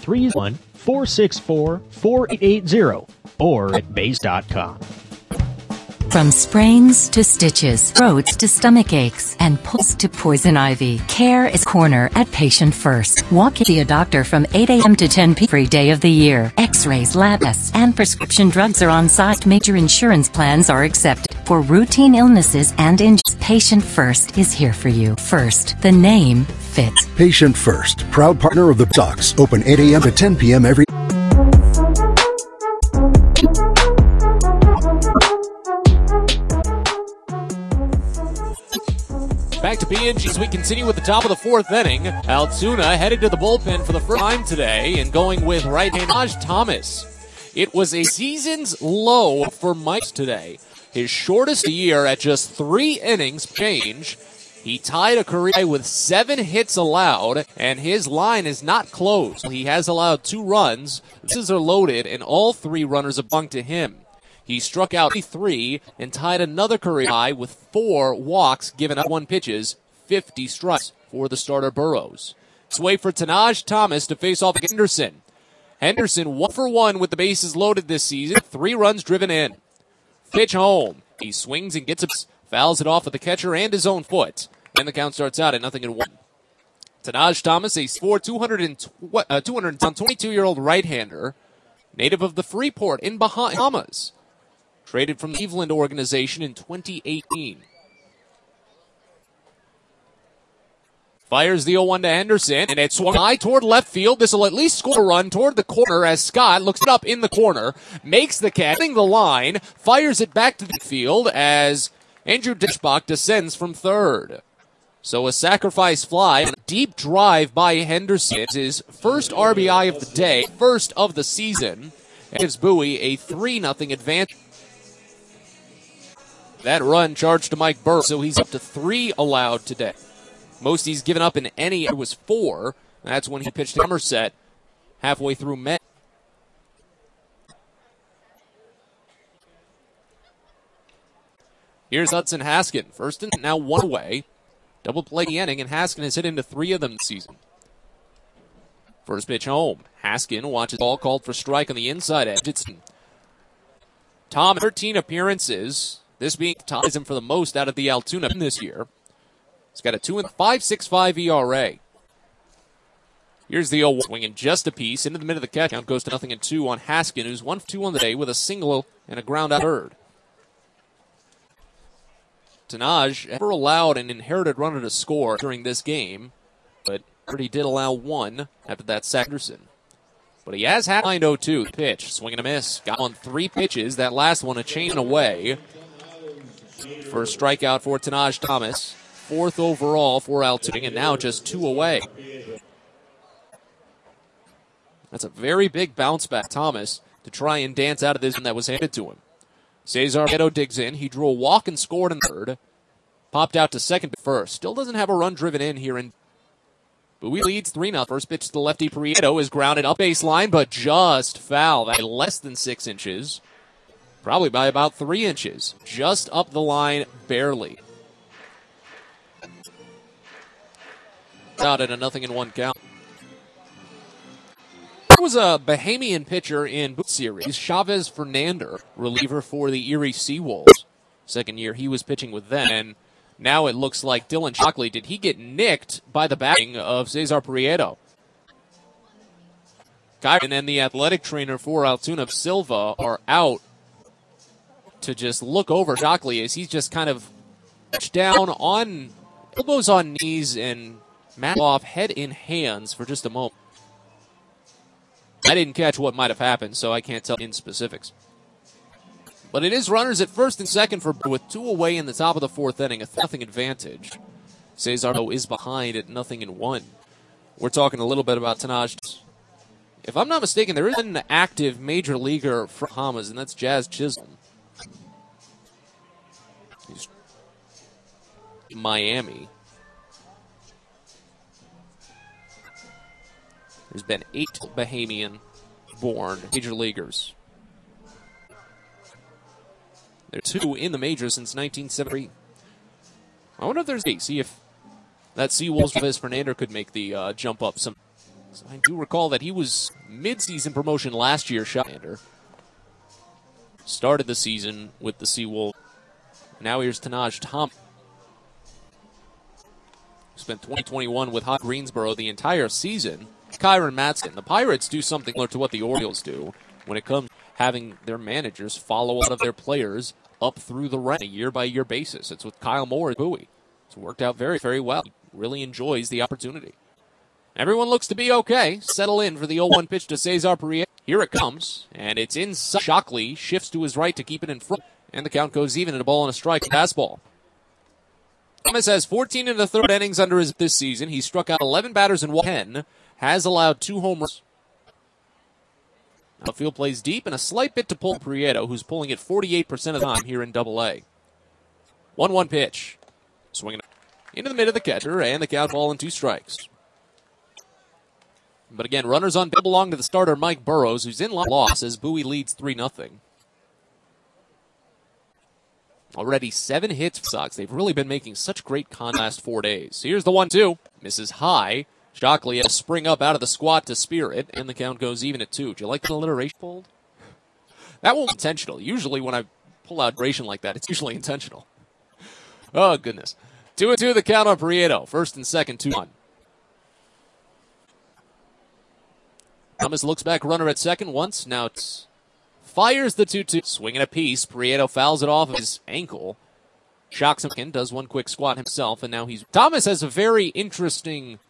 314-464-4880 or at base.com. From sprains to stitches, throats to stomach aches, and pulse to poison ivy, care is corner at Patient First. Walk in to see a doctor from 8 a.m. to 10 p.m. every day of the year. X-rays, lab tests, and prescription drugs are on site. Major insurance plans are accepted. For routine illnesses and injuries, Patient First is here for you. First, the name fits. Patient First, proud partner of the Sox. Open 8 a.m. to 10 p.m. every day. Back to PNG as we continue with the top of the 4th inning. Altoona headed to the bullpen for the first time today and going with right-hand Taj Thomas. It was a season's low for Mike today. His shortest year at just 3 innings change. He tied a career high with 7 hits allowed, and his line is not closed. He has allowed 2 runs. Bases are loaded, and all 3 runners have bunked to him. He struck out 3 and tied another career high with 4 walks given up 1 pitches, 50 strikes for the starter Burrows. Let's wait for Taj Thomas to face off Henderson. Henderson 1 for 1 with the bases loaded this season, 3 runs driven in. Pitch home. He swings and gets it, fouls it off with the catcher and his own foot. And the count starts out at 0-1. Taj Thomas, a 22-year-old right-hander, native of the Freeport in Bahamas. Traded from the Cleveland organization in 2018. Fires the 0-1 to Henderson, and it swung high toward left field. This will at least score a run toward the corner as Scott looks it up in the corner, makes the catch, the line, fires it back to the field as Andrew Dischbach descends from third. So a sacrifice fly, and a deep drive by Henderson is his first RBI of the day, first of the season. It gives Bowie a 3-0 advantage. That run charged to Mike Burrows, so he's up to 3 allowed today. Most he's given up in any it was 4. That's when he pitched Somerset halfway through May. Here's Hudson Haskin. First and now 1 away. Double play the inning, and Haskin has hit into 3 of them this season. First pitch home. Haskin watches ball called for strike on the inside edge. It's Tom, 13 appearances. This being ties him for the most out of the Altoona this year. He's got a 2.565 ERA. Here's the 0-1 swinging just a piece into the middle of the catch. Count goes to 0-2 on Haskin, who's 1-2 on the day with a single and a ground out third. Tanaj never allowed an inherited runner to score during this game, but he did allow 1 after that Sanderson. But he has had 9-0-2 pitch, swing and a miss. Got on 3 pitches. That last one a chain away for a strikeout for Tanaj Thomas. 4th overall for Altoona, and now just 2 away. That's a very big bounce back, Thomas, to try and dance out of this one that was handed to him. Cesar Prieto digs in. He drew a walk and scored in third. Popped out to second but first. Still doesn't have a run driven in here. Bowie leads 3-0. First pitch to the lefty. Prieto is grounded up baseline, but just foul. By less than 6 inches. Probably by about 3 inches. Just up the line, barely. Out at a 0-1 count. There was a Bahamian pitcher in both series, Chavez Fernander, reliever for the Erie Seawolves. Second year he was pitching with them, and now it looks like Dylan Shockley. Did he get nicked by the batting of Cesar Prieto? Kyron and the athletic trainer for Altoona, Silva, are out to just look over Shockley as he's just kind of down on elbows on knees and mat off head in hands for just a moment. I didn't catch what might have happened, so I can't tell in specifics. But it is runners at first and second for with 2 away in the top of the 4th inning, a 0-0 advantage. Cesar is behind at 0-1. We're talking a little bit about Tanaj. If I'm not mistaken, there is an active major leaguer from Bahamas, and that's Jazz Chisholm. He's Miami. There's been 8 Bahamian-born major leaguers. There are 2 in the majors since 1973. I wonder if there's 8. See if that Seawolves Chavez Fernander could make the jump up some. So I do recall that he was mid-season promotion last year. Fernander started the season with the Seawolves. Now here's Tanaj Thomas. Spent 2021 with Hot Greensboro the entire season. Kyron Matson. The Pirates do something similar to what the Orioles do when it comes to having their managers follow a lot of their players up through the rank on a year-by-year basis. It's with Kyle Moore at Bowie. It's worked out very, very well. He really enjoys the opportunity. Everyone looks to be okay. Settle in for the 0-1 pitch to Cesar Prieto. Here it comes, and it's inside. Shockley shifts to his right to keep it in front, and the count goes even at a ball and a strike fastball. Thomas has 14 1/3 innings under his this season. He struck out 11 batters and 10. Has allowed 2 home runs. The field plays deep and a slight bit to pull Prieto, who's pulling it 48% of the time here in Double-A. 1-1 pitch. Swinging into the mid of the catcher, and the count ball and 2 strikes. But again, runners on base belong to the starter Mike Burrows, who's in loss as Bowie leads 3-0. Already 7 hits for Sox. They've really been making such great last 4 days. Here's the 1-2. Misses high. Shockley has to spring up out of the squat to spear it, and the count goes even at 2. Do you like the alliteration pulled? That won't be intentional. Usually when I pull out alliteration like that, it's usually intentional. Oh, goodness. 2-2 the count on Prieto. First and second, 2-1. Thomas looks back, runner at second once. Now it's fires the 2-2. Swinging a piece. Prieto fouls it off of his ankle. Shocks him, does one quick squat himself, and now he's... Thomas has a very interesting...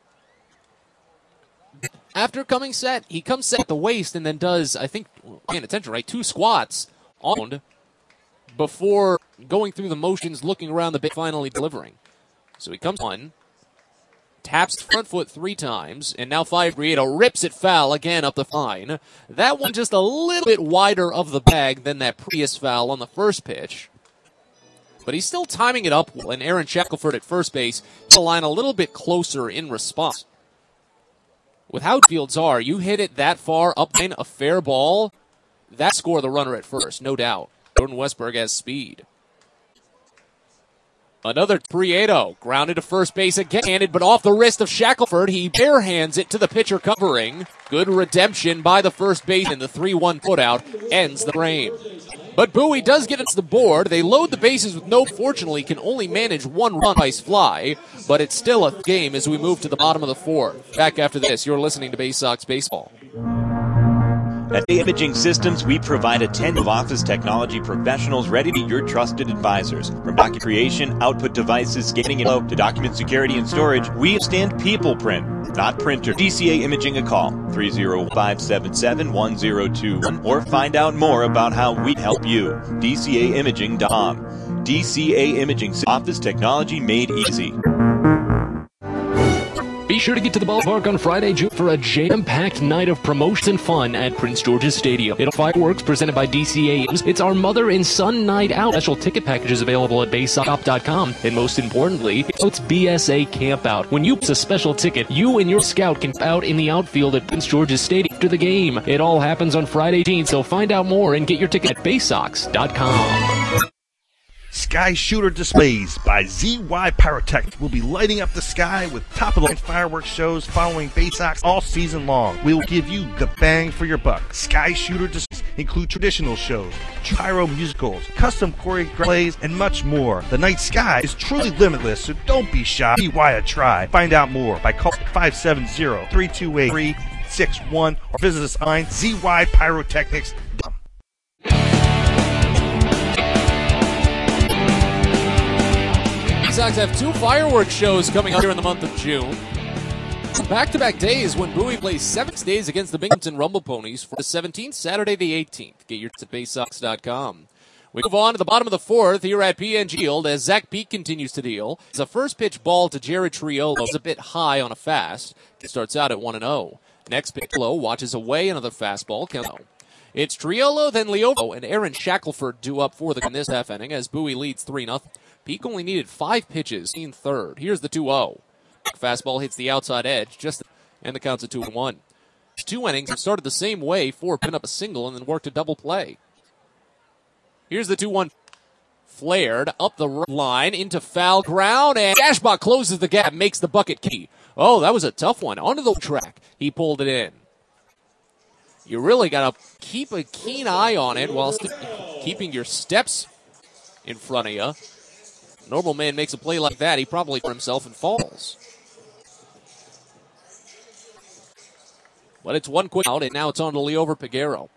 After coming set, he comes set at the waist and then does, I think, paying attention, right, 2 squats on before going through the motions, looking around the bit, finally delivering. So he comes on, taps the front foot 3 times, and now Prieto rips it foul again up the line. That one just a little bit wider of the bag than that previous foul on the first pitch. but he's still timing it up well, and Aaron Shackelford at first base, the line a little bit closer in response. With how fields are, you hit it that far up in a fair ball, that score the runner at first, no doubt. Jordan Westberg has speed. Another Prieto, grounded to first base again, handed, but off the wrist of Shackelford. He barehands it to the pitcher covering. Good redemption by the first baseman. The 3-1 putout ends the frame. But Bowie does get into the board. They load the bases with no, fortunately, can only manage one run ice fly, but it's still a game as we move to the bottom of the fourth. Back after this, you're listening to Bay Sox Baseball. At the Imaging Systems, we provide a team of office technology professionals ready to be your trusted advisors. From document creation, output devices, scanning and load, to document security and storage, we stand people print, not printer. DCA Imaging a call, 305-777-1021, or find out more about how we help you. DCAimaging.com. DCA Imaging, office technology made easy. Be sure to get to the ballpark on Friday, June, for a jam-packed night of promotion and fun at Prince George's Stadium. It'll fireworks presented by DCA. It's our mother and son night out. Special ticket packages available at BaySox.com. And most importantly, it's BSA Campout. When you purchase a special ticket, you and your scout can out in the outfield at Prince George's Stadium after the game. It all happens on Friday 18th, so find out more and get your ticket at BaySox.com. Sky Shooter Displays by ZY Pyrotechnics will be lighting up the sky with top-of-the-line fireworks shows following Bay Sox all season long. We will give you the bang for your buck. Sky Shooter Displays include traditional shows, pyro musicals, custom choreographed plays, and much more. The night sky is truly limitless, so don't be shy. ZY a try. Find out more by calling 570-328-361 or visit us online zypyrotechnics.com. Sox have two fireworks shows coming up here in the month of June. Back-to-back days when Bowie plays 7 days against the Binghamton Rumble Ponies for the 17th, Saturday the 18th. Get your tickets at BaySox.com. We move on to the bottom of the fourth here at PNG Field as Zach Peak continues to deal. It's a first pitch ball to Jared Triolo. It's a bit high on a fast. It starts out at 1-0. Next pitch low, watches away another fastball. It's Triolo, then Leovo, and Aaron Shackelford due up for in this half inning as Bowie leads 3-0. Peak only needed 5 pitches in third. Here's the 2-0. Fastball hits the outside edge, and the count's at 2-1. 2 innings have started the same way. 4 pin up a single and then worked a double play. Here's the 2-1. Flared up the line into foul ground, and Ashbach closes the gap, makes the bucket key. Oh, that was a tough one. Onto the track. He pulled it in. You really got to keep a keen eye on it while keeping your steps in front of you. Normal man makes a play like that, he probably for himself and falls. But it's one quick out, and now it's on to Leover Peguero.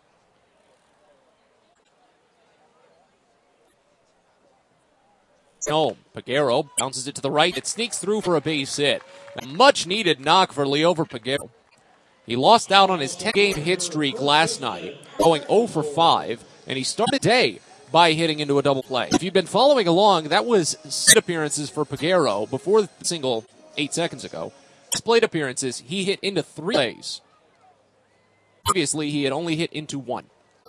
Home. Peguero bounces it to the right. It sneaks through for a base hit. A much-needed knock for Leover Peguero. He lost out on his 10-game hit streak last night, going 0 for 5, and he started the day by hitting into a double play. If you've been following along, that was set appearances for Peguero before the single 8 seconds ago. His plate appearances, he hit into 3 plays. Previously, he had only hit into 1.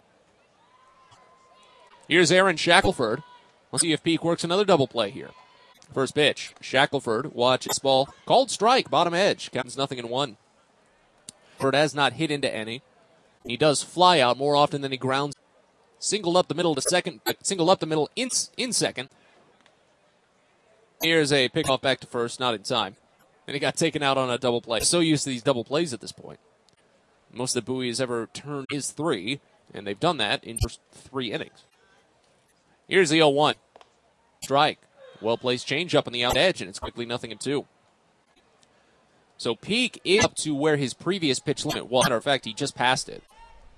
Here's Aaron Shackelford. Let's see if Peak works another double play here. First pitch, Shackelford, watch this ball. Called strike, bottom edge. Counts 0-1. Shackelford has not hit into any. He does fly out more often than he grounds. Singled up the middle to second. Singled up the middle in second. Here's a pickoff back to first, not in time. And he got taken out on a double play. So used to these double plays at this point. Most that Bowie has ever turned is 3, and they've done that in just 3 innings. Here's the 0-1. Strike. Well-placed changeup on the out edge, and it's quickly 0-2. So Peak is up to where his previous pitch limit was. Matter of fact, he just passed it.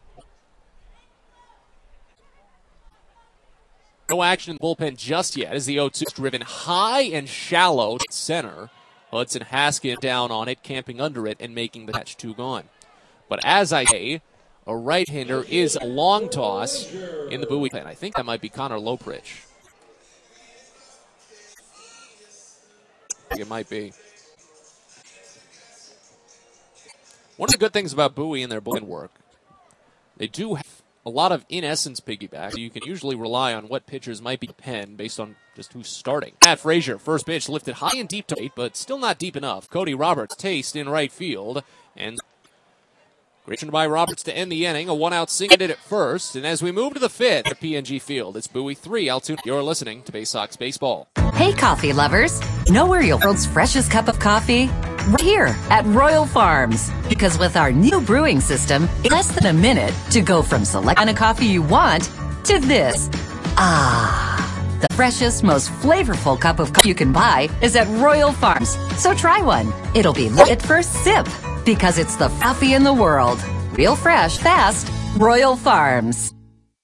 No action in the bullpen just yet as the 0-2 is driven high and shallow to center. Hudson Haskett down on it, camping under it, and making the catch. 2 gone. But as I say, a right-hander is a long toss in the Bowie pen. I think that might be Connor Loprich. I think it might be. One of the good things about Bowie and their bullpen work, they do have a lot of, in essence, piggyback. So you can usually rely on what pitchers might be penned based on just who's starting. Matt Frazier, first pitch lifted high and deep to right, but still not deep enough. Cody Roberts taste in right field, and great by Roberts to end the inning. A one-out single did at first, and as we move to the fifth at PNG Field, it's Bowie 3, Altoona. You're listening to Bay Sox Baseball. Hey, coffee lovers. Know where your world's freshest cup of coffee? Right here at Royal Farms. Because with our new brewing system, it's less than a minute to go from select kind of coffee you want to this. The freshest, most flavorful cup of coffee you can buy is at Royal Farms. So try one. It'll be lit at first sip because it's the coffee in the world. Real fresh, fast, Royal Farms.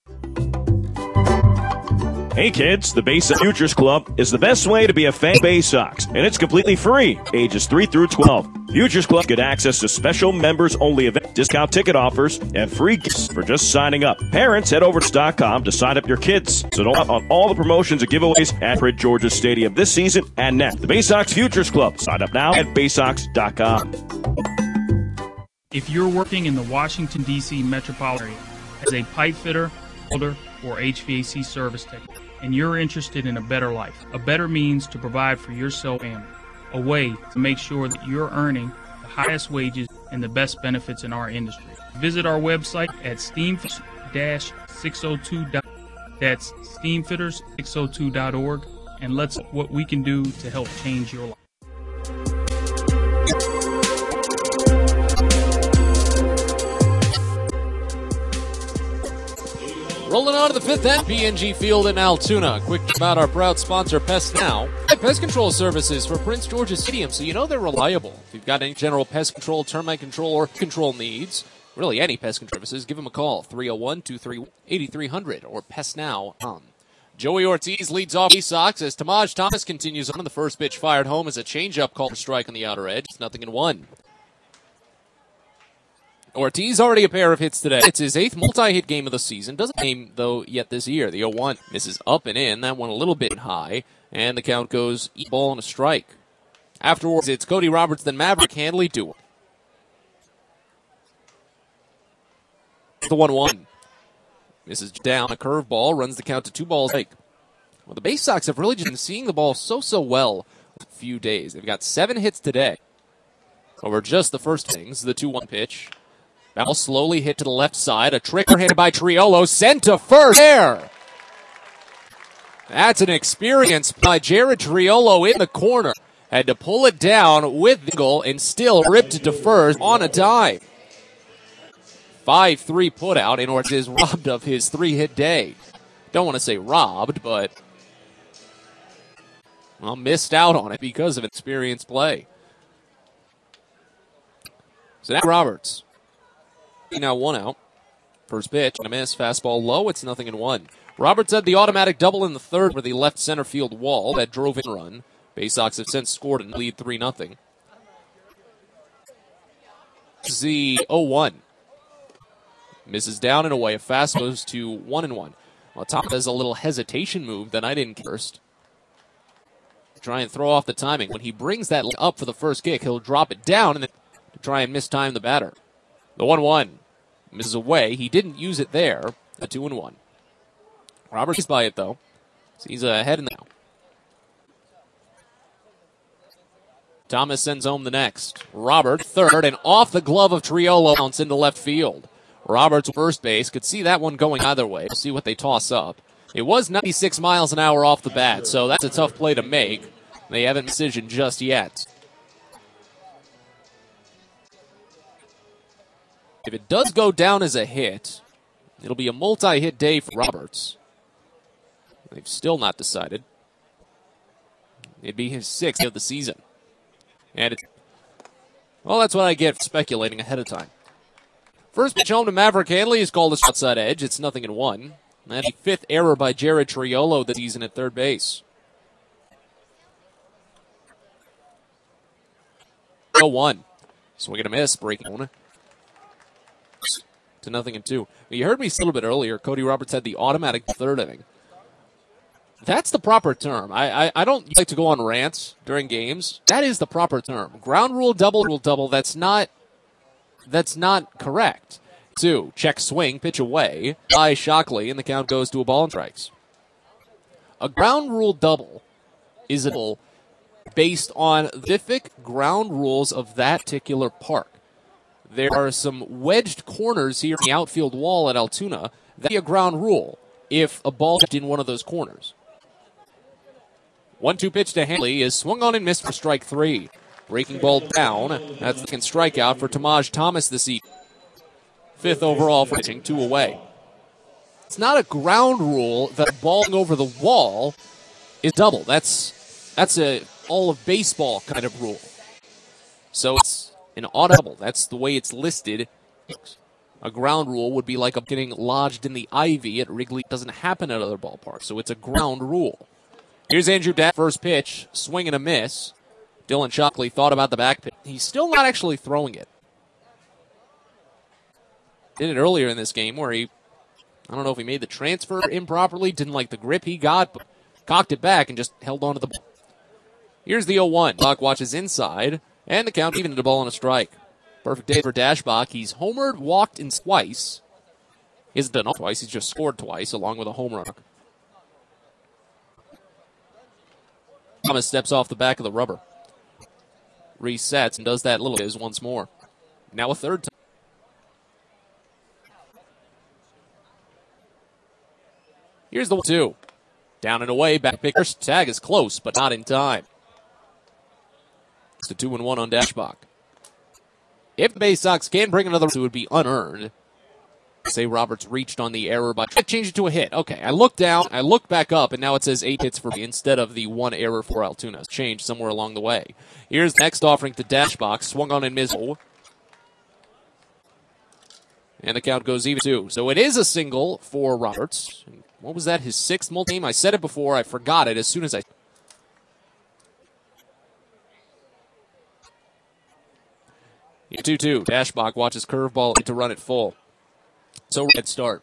Hey kids, the Bay Sox Futures Club is the best way to be a fan of Bay Sox, and it's completely free, ages 3 through 12. Futures Club get access to special members-only event discount ticket offers and free gifts for just signing up. Parents, head over to .com to sign up your kids, so don't miss on all the promotions and giveaways at Fred Georgia Stadium this season and next. The Bay Sox Futures Club. Sign up now at baysox.com. If you're working in the Washington, D.C. metropolitan area as a pipe fitter, welder, or HVAC service technician, and you're interested in a better life, a better means to provide for yourself and family, a way to make sure that you're earning the highest wages and the best benefits in our industry. Visit our website at steamfitters-602.org. That's steamfitters602.org, and let's see what we can do to help change your life. Rolling on to the fifth at PNG Field in Altoona. Quick about our proud sponsor, Pest Now. Pest control services for Prince George's Stadium, so you know they're reliable. If you've got any general pest control, termite control, or control needs, really any pest control services, give them a call, 301-231-8300 or pestnow.com. Joey Ortiz leads off the Sox as Tamaj Thomas continues on. The first pitch fired home as a changeup called for strike on the outer edge. It's 0-1. Ortiz already a pair of hits today. It's his 8th multi-hit game of the season. Doesn't game, though, yet this year. The 0-1 misses up and in. That one a little bit high. And the count goes ball and a strike. Afterwards, it's Cody Roberts, then Maverick Handley duo. The 1-1. Misses down a curveball, runs the count to 2 balls. Well, the Bay Sox have really just been seeing the ball so well a few days. They've got 7 hits today over just the first innings. The 2-1 pitch. Ball slowly hit to the left side. A tricker hit by Triolo. Sent to first. There. That's an experience by Jared Triolo in the corner. Had to pull it down with the goal and still ripped it to first on a dive. 5-3 putout, and Ortiz is robbed of his 3-hit day. Don't want to say robbed, but well, missed out on it because of experienced play. So now Roberts. Now 1 out. First pitch, and a miss. Fastball low. It's 0-1. Roberts had the automatic double in the third for the left center field wall that drove in a run. Bay Sox have since scored and lead 3-0. This is the 0-1. Misses down and away. A fast goes to 1-1. Well, Tom has a little hesitation move that I didn't first. Try and throw off the timing. When he brings that up for the first kick, he'll drop it down and then try and mistime the batter. The 1-1 misses away. He didn't use it there. A 2-1. Roberts is by it, though. So he's ahead now. Thomas sends home the next. Robert, third, and off the glove of Triolo, bounce into left field. Roberts, first base, could see that one going either way. We'll see what they toss up. It was 96 miles an hour off the bat, so that's a tough play to make. They haven't decision just yet. If it does go down as a hit, it'll be a multi-hit day for Roberts. They've still not decided. It'd be his 6th of the season. And well, that's what I get for speculating ahead of time. First pitch home to Maverick Handley is called a outside edge. It's 0-1. And a 5th error by Jared Triolo this season at third base. 0-1. Swing and a miss. Breaking one. To 0-2. You heard me say a little bit earlier, Cody Roberts had the automatic third inning. That's the proper term. I don't like to go on rants during games. That is the proper term. Ground rule, double, that's not correct. 2. Check swing, pitch away by Shockley, and the count goes to a ball and strikes. A ground rule double is a double based on specific ground rules of that particular park. There are some wedged corners here in the outfield wall at Altoona. That'd be a ground rule if a ball hit in one of those corners. 1-2 pitch to Hanley is swung on and missed for strike 3. Breaking ball down. That's the second strikeout for Tamaj Thomas this evening. 5th overall for pitching, 2 away. It's not a ground rule that balling over the wall is double. That's a all of baseball kind of rule. So it's an odd double. That's the way it's listed. A ground rule would be like getting lodged in the ivy at Wrigley. It doesn't happen at other ballparks, so it's a ground rule. Here's Andrew Datt, first pitch, swing and a miss. Dylan Shockley thought about the back pitch. He's still not actually throwing it. Did it earlier in this game where I don't know if he made the transfer improperly, didn't like the grip he got, but cocked it back and just held on to the ball. Here's the 0-1. Bach watches inside, and the count even to the ball and a strike. Perfect day for Dashbach. He's homered, walked in twice. He hasn't done all twice, he's just scored twice, along with a home run. Thomas steps off the back of the rubber. Resets and does that little biz once more. Now a third time. Here's the 1-2. Down and away, back picker. Tag is close, but not in time. It's the 2-1 on Dashbach. If the Bay Sox can bring another, it would be unearned. Say Roberts reached on the error by change it to a hit. Okay, I look down, I look back up, and now it says 8 hits for me instead of the 1 error for Altoona. Changed somewhere along the way. Here's the next offering to Dashbach. Swung on and missed. And the count goes even 2. So it is a single for Roberts. What was that, his 6th multi-game? I said it before, I forgot it as soon as I... 2-2. Dashbach watches curveball to run it full. So red start.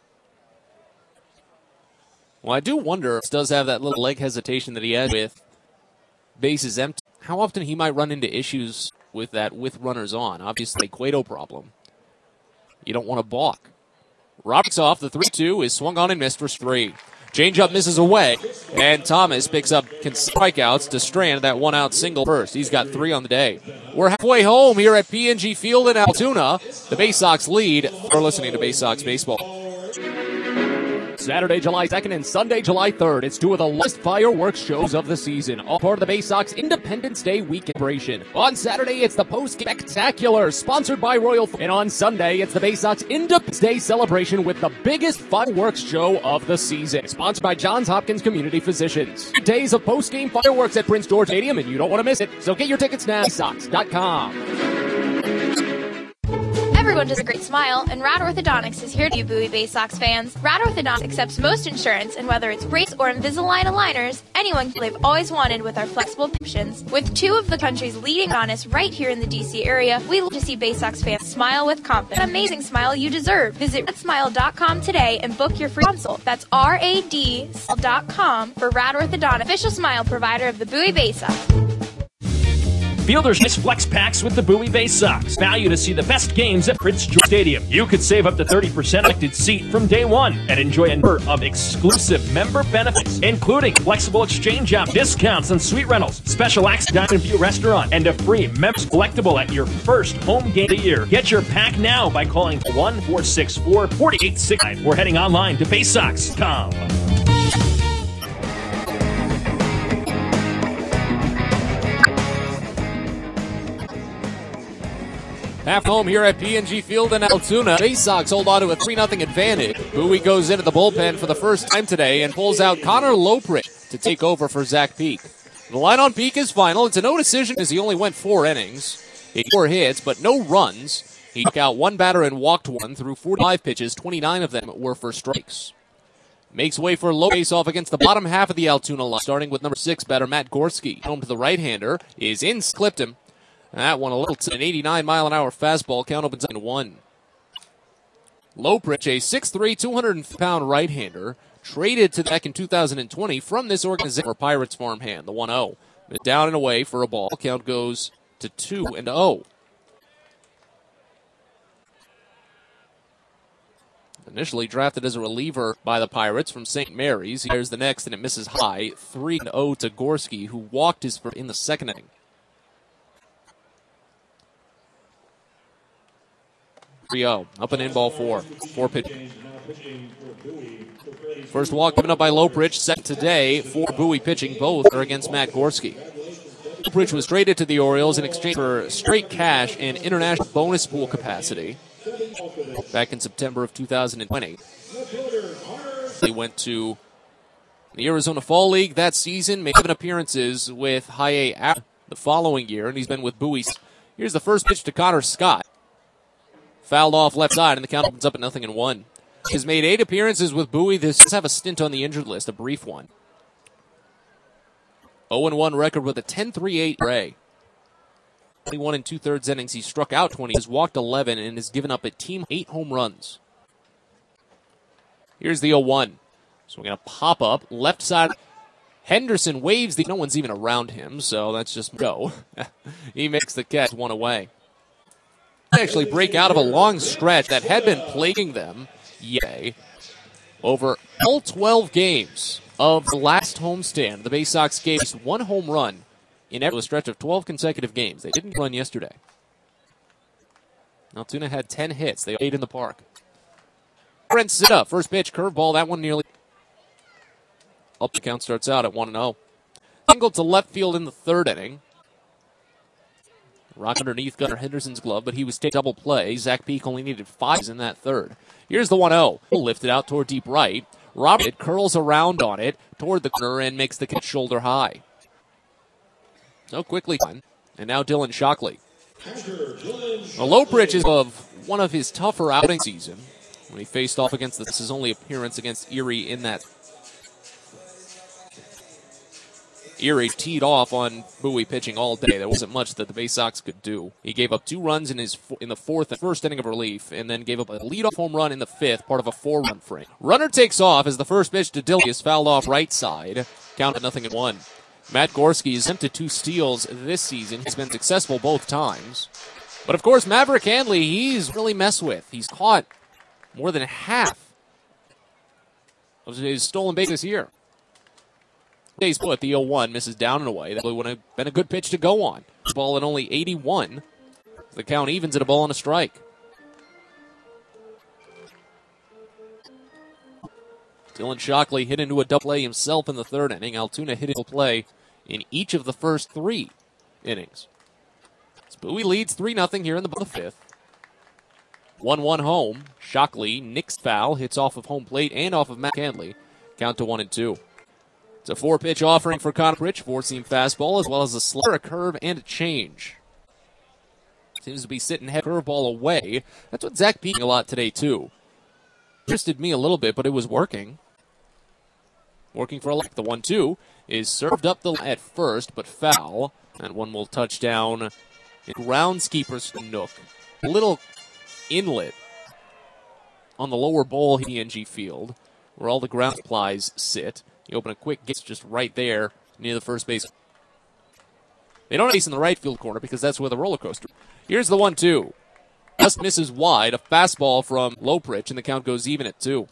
Well, I do wonder if he does have that little leg hesitation that he has with bases empty. How often he might run into issues with that with runners on. Obviously, Cueto problem. You don't want to balk. Roberts off. The 3-2 is swung on and missed for 3. Changeup misses away, and Thomas picks up strikeouts to strand that 1-out single first. He's got 3 on the day. We're halfway home here at PNG Field in Altoona. The Bay Sox lead. We're listening to Bay Sox Baseball. Saturday, July 2nd and Sunday, July 3rd. It's 2 of the last fireworks shows of the season, all part of the Bay Sox Independence Day weekend celebration. On Saturday, it's the post-game spectacular, sponsored by Royal. And on Sunday, it's the Bay Sox Independence Day celebration with the biggest fireworks show of the season, sponsored by Johns Hopkins Community Physicians. Days of post-game fireworks at Prince George Stadium, and you don't want to miss it. So get your tickets now at BaySox.com. Everyone does a great smile, and Rad Orthodontics is here to you, Bowie Bay Sox fans. Rad Orthodontics accepts most insurance, and whether it's brace or Invisalign aligners, anyone they've always wanted with our flexible options. With 2 of the country's leading orthodontists right here in the DC area, we love to see Bay Sox fans smile with confidence. An amazing smile you deserve. Visit radsmile.com today and book your free consult. That's RAD.com for Rad Orthodontics, official smile provider of the Bowie Bay Sox. Fielders nice flex packs with the Bowie Bay Sox. Value to see the best games at Prince George Stadium. You could save up to 30% elected seat from day one and enjoy a number of exclusive member benefits, including flexible exchange out, discounts on suite rentals, special access Diamond View restaurant, and a free members collectible at your first home game of the year. Get your pack now by calling 1-464-4865 or heading online to BaySox.com. Half home here at PNG Field in Altoona. Bay Sox hold on to a 3-0 advantage. Bowie goes into the bullpen for the first time today and pulls out Connor Loprich to take over for Zach Peak. The line on Peak is final. It's a no decision as he only went 4 innings. He had 4 hits, but no runs. He took out 1 batter and walked 1 through 45 pitches. 29 of them were for strikes. Makes way for a low face-off against the bottom half of the Altoona line, starting with number 6 batter Matt Gorski. Home to the right-hander is in, clipped him. That one a little to an 89-mile-an-hour fastball. Count opens in 1. Loprich, a 6'3", 200-pound right-hander, traded to back in 2020 from this organization for Pirates farmhand, the 1-0. Down and away for a ball. Count goes to 2-0. Initially drafted as a reliever by the Pirates from St. Mary's. He fires the next, and it misses high. 3-0 to Gorski, who walked his first in the second inning. 3-0. Up and in, ball 4. 4 pitch. First walk given up by Loprich. Second today for Bowie pitching. Both are against Matt Gorski. Loprich was traded to the Orioles in exchange for straight cash and international bonus pool capacity back in September of 2020. He went to the Arizona Fall League that season, made 7 appearances with High A the following year, and he's been with Bowie. Here's the first pitch to Connor Scott. Fouled off left side, and the count opens up at 0-1. He's made 8 appearances with Bowie. Let's have a stint on the injured list, a brief one. 0-1 record with a 10.38 ERA. 21 2/3 innings. He struck out 20, has walked 11, and has given up a team 8 home runs. Here's the 0-1. So we're going to pop up. Left side. Henderson waves. No one's even around him, so that's just go. He makes the catch, 1 away. They actually break out of a long stretch that had been plaguing them. Yay. Over all 12 games of the last homestand, the Bay Sox gave us 1 home run in a stretch of 12 consecutive games. They didn't run yesterday. Altoona had 10 hits. They 8 in the park. Brent Sitta, first pitch, curveball. That one nearly up. The count starts out at 1-0. Single to left field in the 3rd inning. Rock underneath Gunnar Henderson's glove, but he was taking double play. Zach Peak only needed 5 in that 3rd. Here's the 1-0. Lifted out toward deep right. Robert curls around on it toward the corner and makes the catch shoulder high. So quickly, and now Dylan Shockley. Loprich is of one of his tougher outing season when he faced off against this is his only appearance against Erie in that. Erie teed off on Bowie pitching all day. There wasn't much that the Bay Sox could do. He gave up 2 runs in the 4th and 1st inning of relief, and then gave up a leadoff home run in the 5th, part of a 4-run frame. Runner takes off as the first pitch to Dilly is fouled off right side. Count at 0-1. Matt Gorski has attempted 2 steals this season. He's been successful both times. But of course, Maverick Handley, he's really messed with. He's caught more than half of his stolen base this year. Days put the 0-1 misses down and away. That would have been a good pitch to go on. Ball at only 81. The count evens at a ball and a strike. Dylan Shockley hit into a double play himself in the 3rd inning. Altoona hit a play in each of the first 3 innings. So Bowie leads 3-0 here in the 5th. 1-1 home. Shockley nicks foul, hits off of home plate and off of Matt Handley. Count to 1-2. It's a 4-pitch offering for Connor Rich, 4-seam fastball, as well as a slider, a curve, and a change. Seems to be sitting head curveball away. That's what Zach Peak a lot today, too. Interested me a little bit, but it was working. Working for a like. The 1-2 is served up the at first, but foul. And one will touch down in groundskeeper's nook. A little inlet on the lower bowl of PNG Field, where all the ground supplies sit. You open a quick gate just right there near the first base. They don't face in the right field corner because that's where the roller coaster. Here's the 1-2. Just misses wide. A fastball from Loprich, and the count goes even at 2.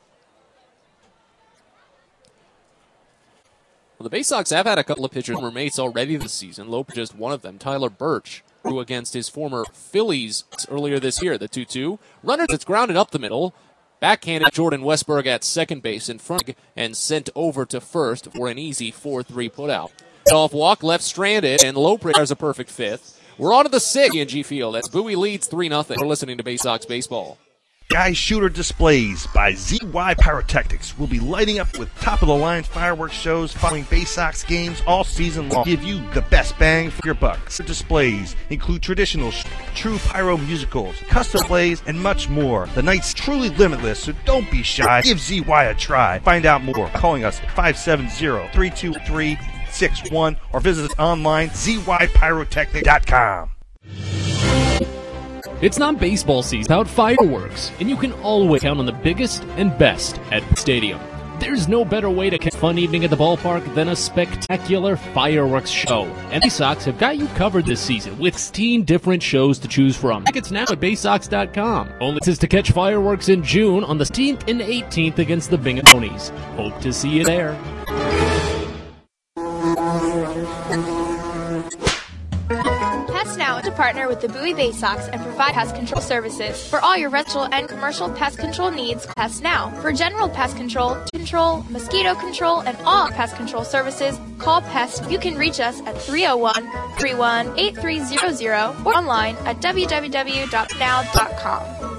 Well, the Bay Sox have had a couple of pitchers former mates already this season. Loprich just one of them. Tyler Birch, who against his former Phillies earlier this year. The 2-2. Runner that's grounded up the middle. Backhanded Jordan Westberg at second base in front and sent over to first for an easy 4-3 putout. Off walk, left stranded, and Loprich has a perfect 5th. We're on to the 6th in G Field. That's Bowie leads 3-0. We're listening to Bay Sox Baseball. Sky Shooter Displays by ZY Pyrotechnics will be lighting up with top-of-the-line fireworks shows following Bay Sox games all season long. Give you the best bang for your buck. Displays include traditional, true pyro musicals, custom plays, and much more. The night's truly limitless, so don't be shy. Give ZY a try. Find out more calling us 570-323-61 or visit us online, zypyrotechnic.com. It's not baseball season without fireworks, and you can always count on the biggest and best at Stadium. There's no better way to catch a fun evening at the ballpark than a spectacular fireworks show. And Bay Sox have got you covered this season with 16 different shows to choose from. Tickets now at BaySox.com. Only is to catch fireworks in June on the 16th and 18th against the Binghamton Ponies. Hope to see you there. Pest Now is to partner with the Bowie Bay Sox and provide pest control services. For all your residential and commercial pest control needs, Pest Now. For general pest control, mosquito control, and all pest control services, call Pest. You can reach us at 301-31-8300 or online at www.now.com.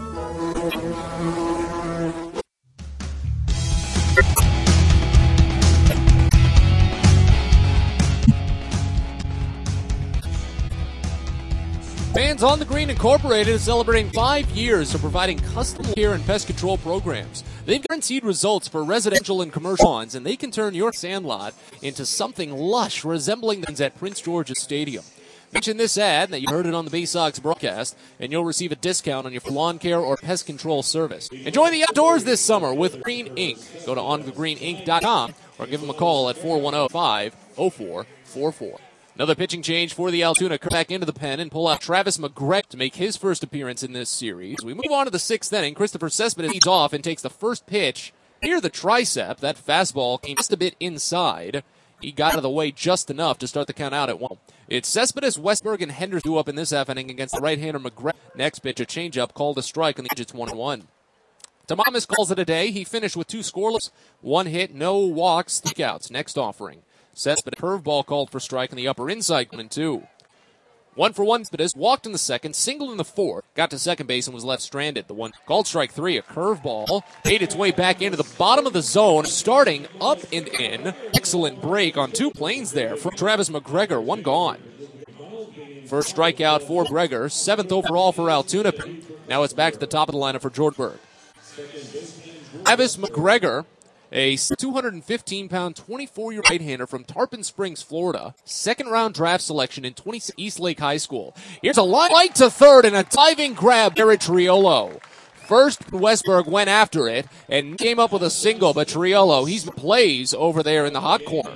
Fans on the Green Incorporated is celebrating 5 years of providing custom care and pest control programs. They've guaranteed results for residential and commercial lawns, and they can turn your sandlot into something lush resembling the ones at Prince George's Stadium. Mention this ad that you heard it on the Bay Sox broadcast, and you'll receive a discount on your lawn care or pest control service. Enjoy the outdoors this summer with Green Inc. Go to onthegreeninc.com or give them a call at 410-504-4444. Another pitching change for the Altoona. Come back into the pen and pull out Travis McGregor to make his first appearance in this series. We move on to the sixth inning. Christopher Cespedes leads off and takes the first pitch near the tricep. That fastball came just a bit inside. He got out of the way just enough to start the count out at 1. It's Cespedes, Westberg, and Henderson due up in this half inning against the right-hander McGregor. Next pitch, a changeup called a strike on the edge. It's 1-1. Tamamis calls it a day. He finished with 2 scoreless, 1 hit, no walks, strikeouts. Next offering. Cespedes, curveball called for strike on the upper inside, 1-2. 1-for-1, Cespedes walked in the second, singled in the fourth, got to second base and was left stranded. The one called strike 3, a curveball, made its way back into the bottom of the zone, starting up and in. Excellent break on 2 planes there from Travis McGregor, 1 gone. First strikeout for McGregor, 7th overall for Altoona. Now it's back to the top of the lineup for Jordanberg. Travis McGregor, a 215-pound, 24-year right-hander from Tarpon Springs, Florida. Second-round draft selection in 26 East Lake High School. Here's a line right to third and a diving grab, Garrett Triolo. First, Westberg went after it and came up with a single, but Triolo, he's plays over there in the hot corner.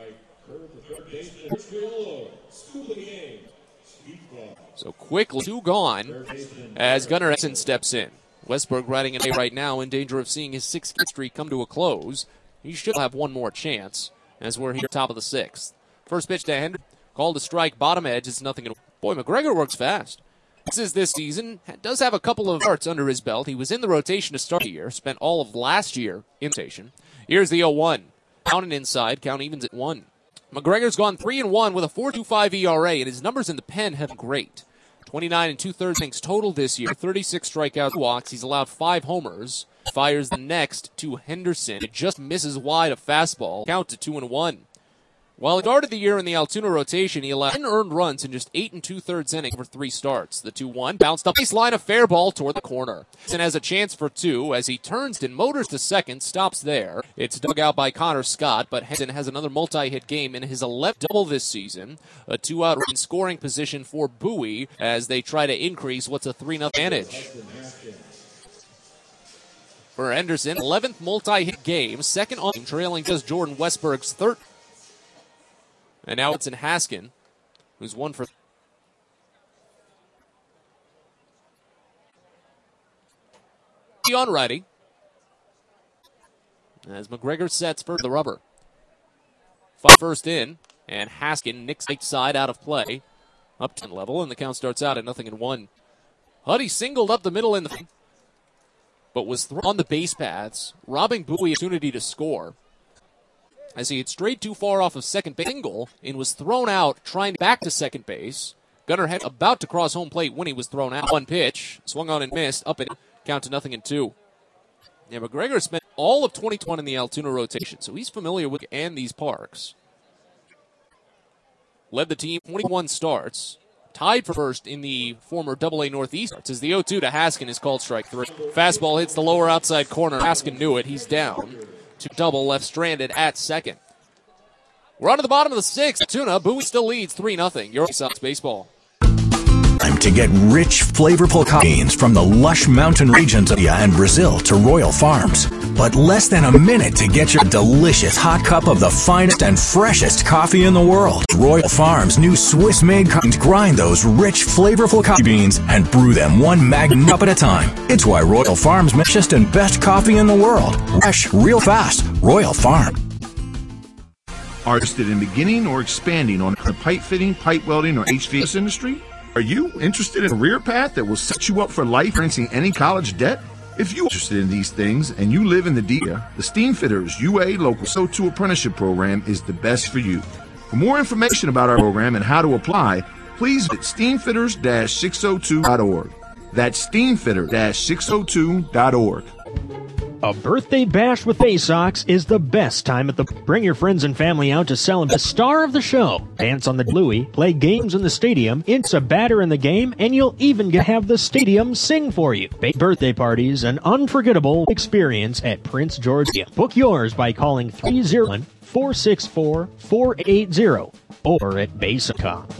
So quickly, 2 gone as Gunnar Edson steps in. Westberg riding it right now, in danger of seeing his 6-game streak come to a close. He should have one more chance as we're here top of the 6th. First pitch to Henderson, called a strike, bottom edge. It's nothing. Boy, McGregor works fast. This season, does have a couple of starts under his belt. He was in the rotation to start the year, spent all of last year in rotation. Here's the 0-1. Down and inside, count evens at 1. McGregor's gone 3-1 with a 4.25 ERA, and his numbers in the pen have been great. 29 2/3 innings total this year, 36 strikeouts, walks. He's allowed 5 homers. Fires the next to Henderson. It just misses wide a fastball. Count to 2-1. While he started the year in the Altoona rotation, he allowed 10 earned runs in just 8 2/3 innings over 3 starts. The 2-1 bounced up baseline, a fair ball toward the corner. And has a chance for 2 as he turns and motors to second, stops there. It's dug out by Connor Scott, but Henderson has another multi-hit game in his 11th double this season. A 2-out in scoring position for Bowie as they try to increase what's a 3-0 advantage. For Henderson, 11th multi-hit game, second on trailing just Jordan Westberg's third. And now it's in Haskin, who's 1 for. On righty. As McGregor sets for the rubber. First in, and Haskin nicks right side out of play. Up 10 level, and the count starts out at 0-1. Huddy singled up the middle in the. But was thrown on the base paths, robbing Bowie opportunity to score. As he had strayed too far off of second base single and was thrown out trying back to second base. Gunnar had about to cross home plate when he was thrown out. 1 pitch, swung on and missed, up and count to 0-2. Yeah, McGregor spent all of 2021 in the Altoona rotation, so he's familiar with and these parks. Led the team 21 starts. Tied for first in the former AA Northeast starts as the 0-2 to Haskin is called strike 3. Fastball hits the lower outside corner. Haskin knew it. He's down. To double, left stranded at second. We're on to the bottom of the 6th. Altoona, Bowie still leads 3-0. Your Sox baseball. Time to get rich, flavorful coffee beans from the lush mountain regions of India and Brazil to Royal Farms. but less than a minute to get your delicious hot cup of the finest and freshest coffee in the world. Royal Farms' new Swiss-made coffee. Grind those rich, flavorful coffee beans and brew them one magnum cup at a time. It's why Royal Farms makes just and best coffee in the world. Fresh, real fast. Royal Farm. Are you interested in beginning or expanding on the pipe fitting, pipe welding, or HVAC industry? Are you interested in a career path that will set you up for life, experiencing any college debt? If you're interested in these things and you live in the D area, the Steamfitters UA Local 602 Apprenticeship Program is the best for you. For more information about our program and how to apply, please visit steamfitters-602.org. That's steamfitter-602.org. A birthday bash with Bay Sox is the best time at the... Bring your friends and family out to celebrate the star of the show. Dance on the Louie, play games in the stadium, it's a batter in the game, and you'll even get to have the stadium sing for you. Birthday parties, an unforgettable experience at Prince George. Book yours by calling 301-464-4880 or at Bay.com.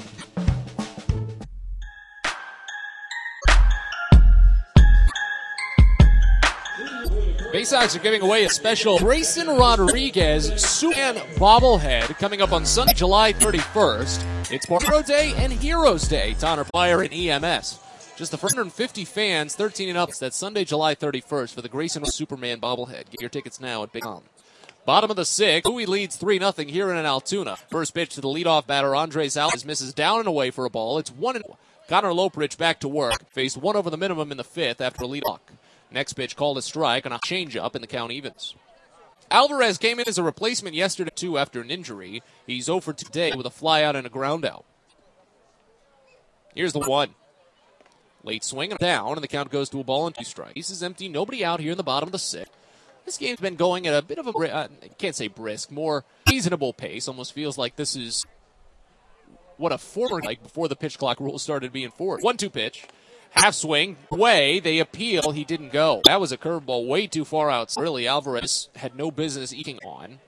Bay Sox are giving away a special Grayson Rodriguez Superman bobblehead coming up on Sunday, July 31st. It's Hero Day and Heroes Day to honor Fire and EMS. Just the 150 fans, 13 and up. That's Sunday, July 31st for the Grayson Superman bobblehead. Get your tickets now at Bay.com. Bottom of the sixth, Bowie leads 3-0 here in Altoona. First pitch to the leadoff batter, Andres Alvarez misses down and away for a ball. It's 1-0. Connor Loprich back to work. Faced one over the minimum in the fifth after a leadoff. Next pitch called a strike on a changeup, and the count evens. Alvarez came in as a replacement yesterday, too, after an injury. He's 0 for today with a flyout and a groundout. Here's the one. Late swing and down, and the count goes to a ball and 2 strikes. This is empty, nobody out here in the bottom of the sixth. This game's been going at a bit of a, can't say brisk, more reasonable pace. Almost feels like this is what a former like before the pitch clock rule started being enforced. 1-2 pitch. Half swing, way, they appeal, he didn't go. That was a curveball way too far out. Really, Alvarez had no business eking on.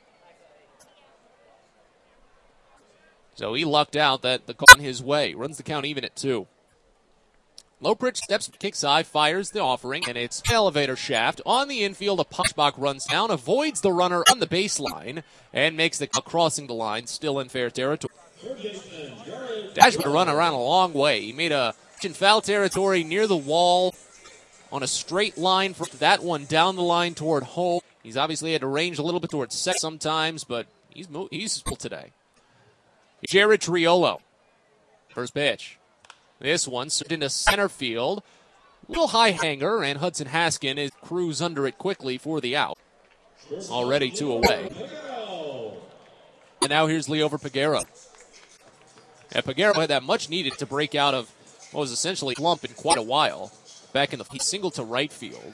So he lucked out that the call on his way. Runs the count even at 2. Loprich steps, kicks high, fires the offering, and it's elevator shaft. On the infield, a Poshbach runs down, avoids the runner on the baseline, and makes the crossing the line, still in fair territory. Dashman run around a long way. He made a in foul territory near the wall on a straight line for that one down the line toward home. He's obviously had to range a little bit towards second sometimes, but he's full today. Jared Triolo. First pitch. This one served into center field. Little high hanger, and Hudson Haskin is cruise under it quickly for the out. Already 2 away. And now here's Liover Peguero. And Peguero had that much needed to break out of what was essentially a slump in quite a while. Back in he singled to right field.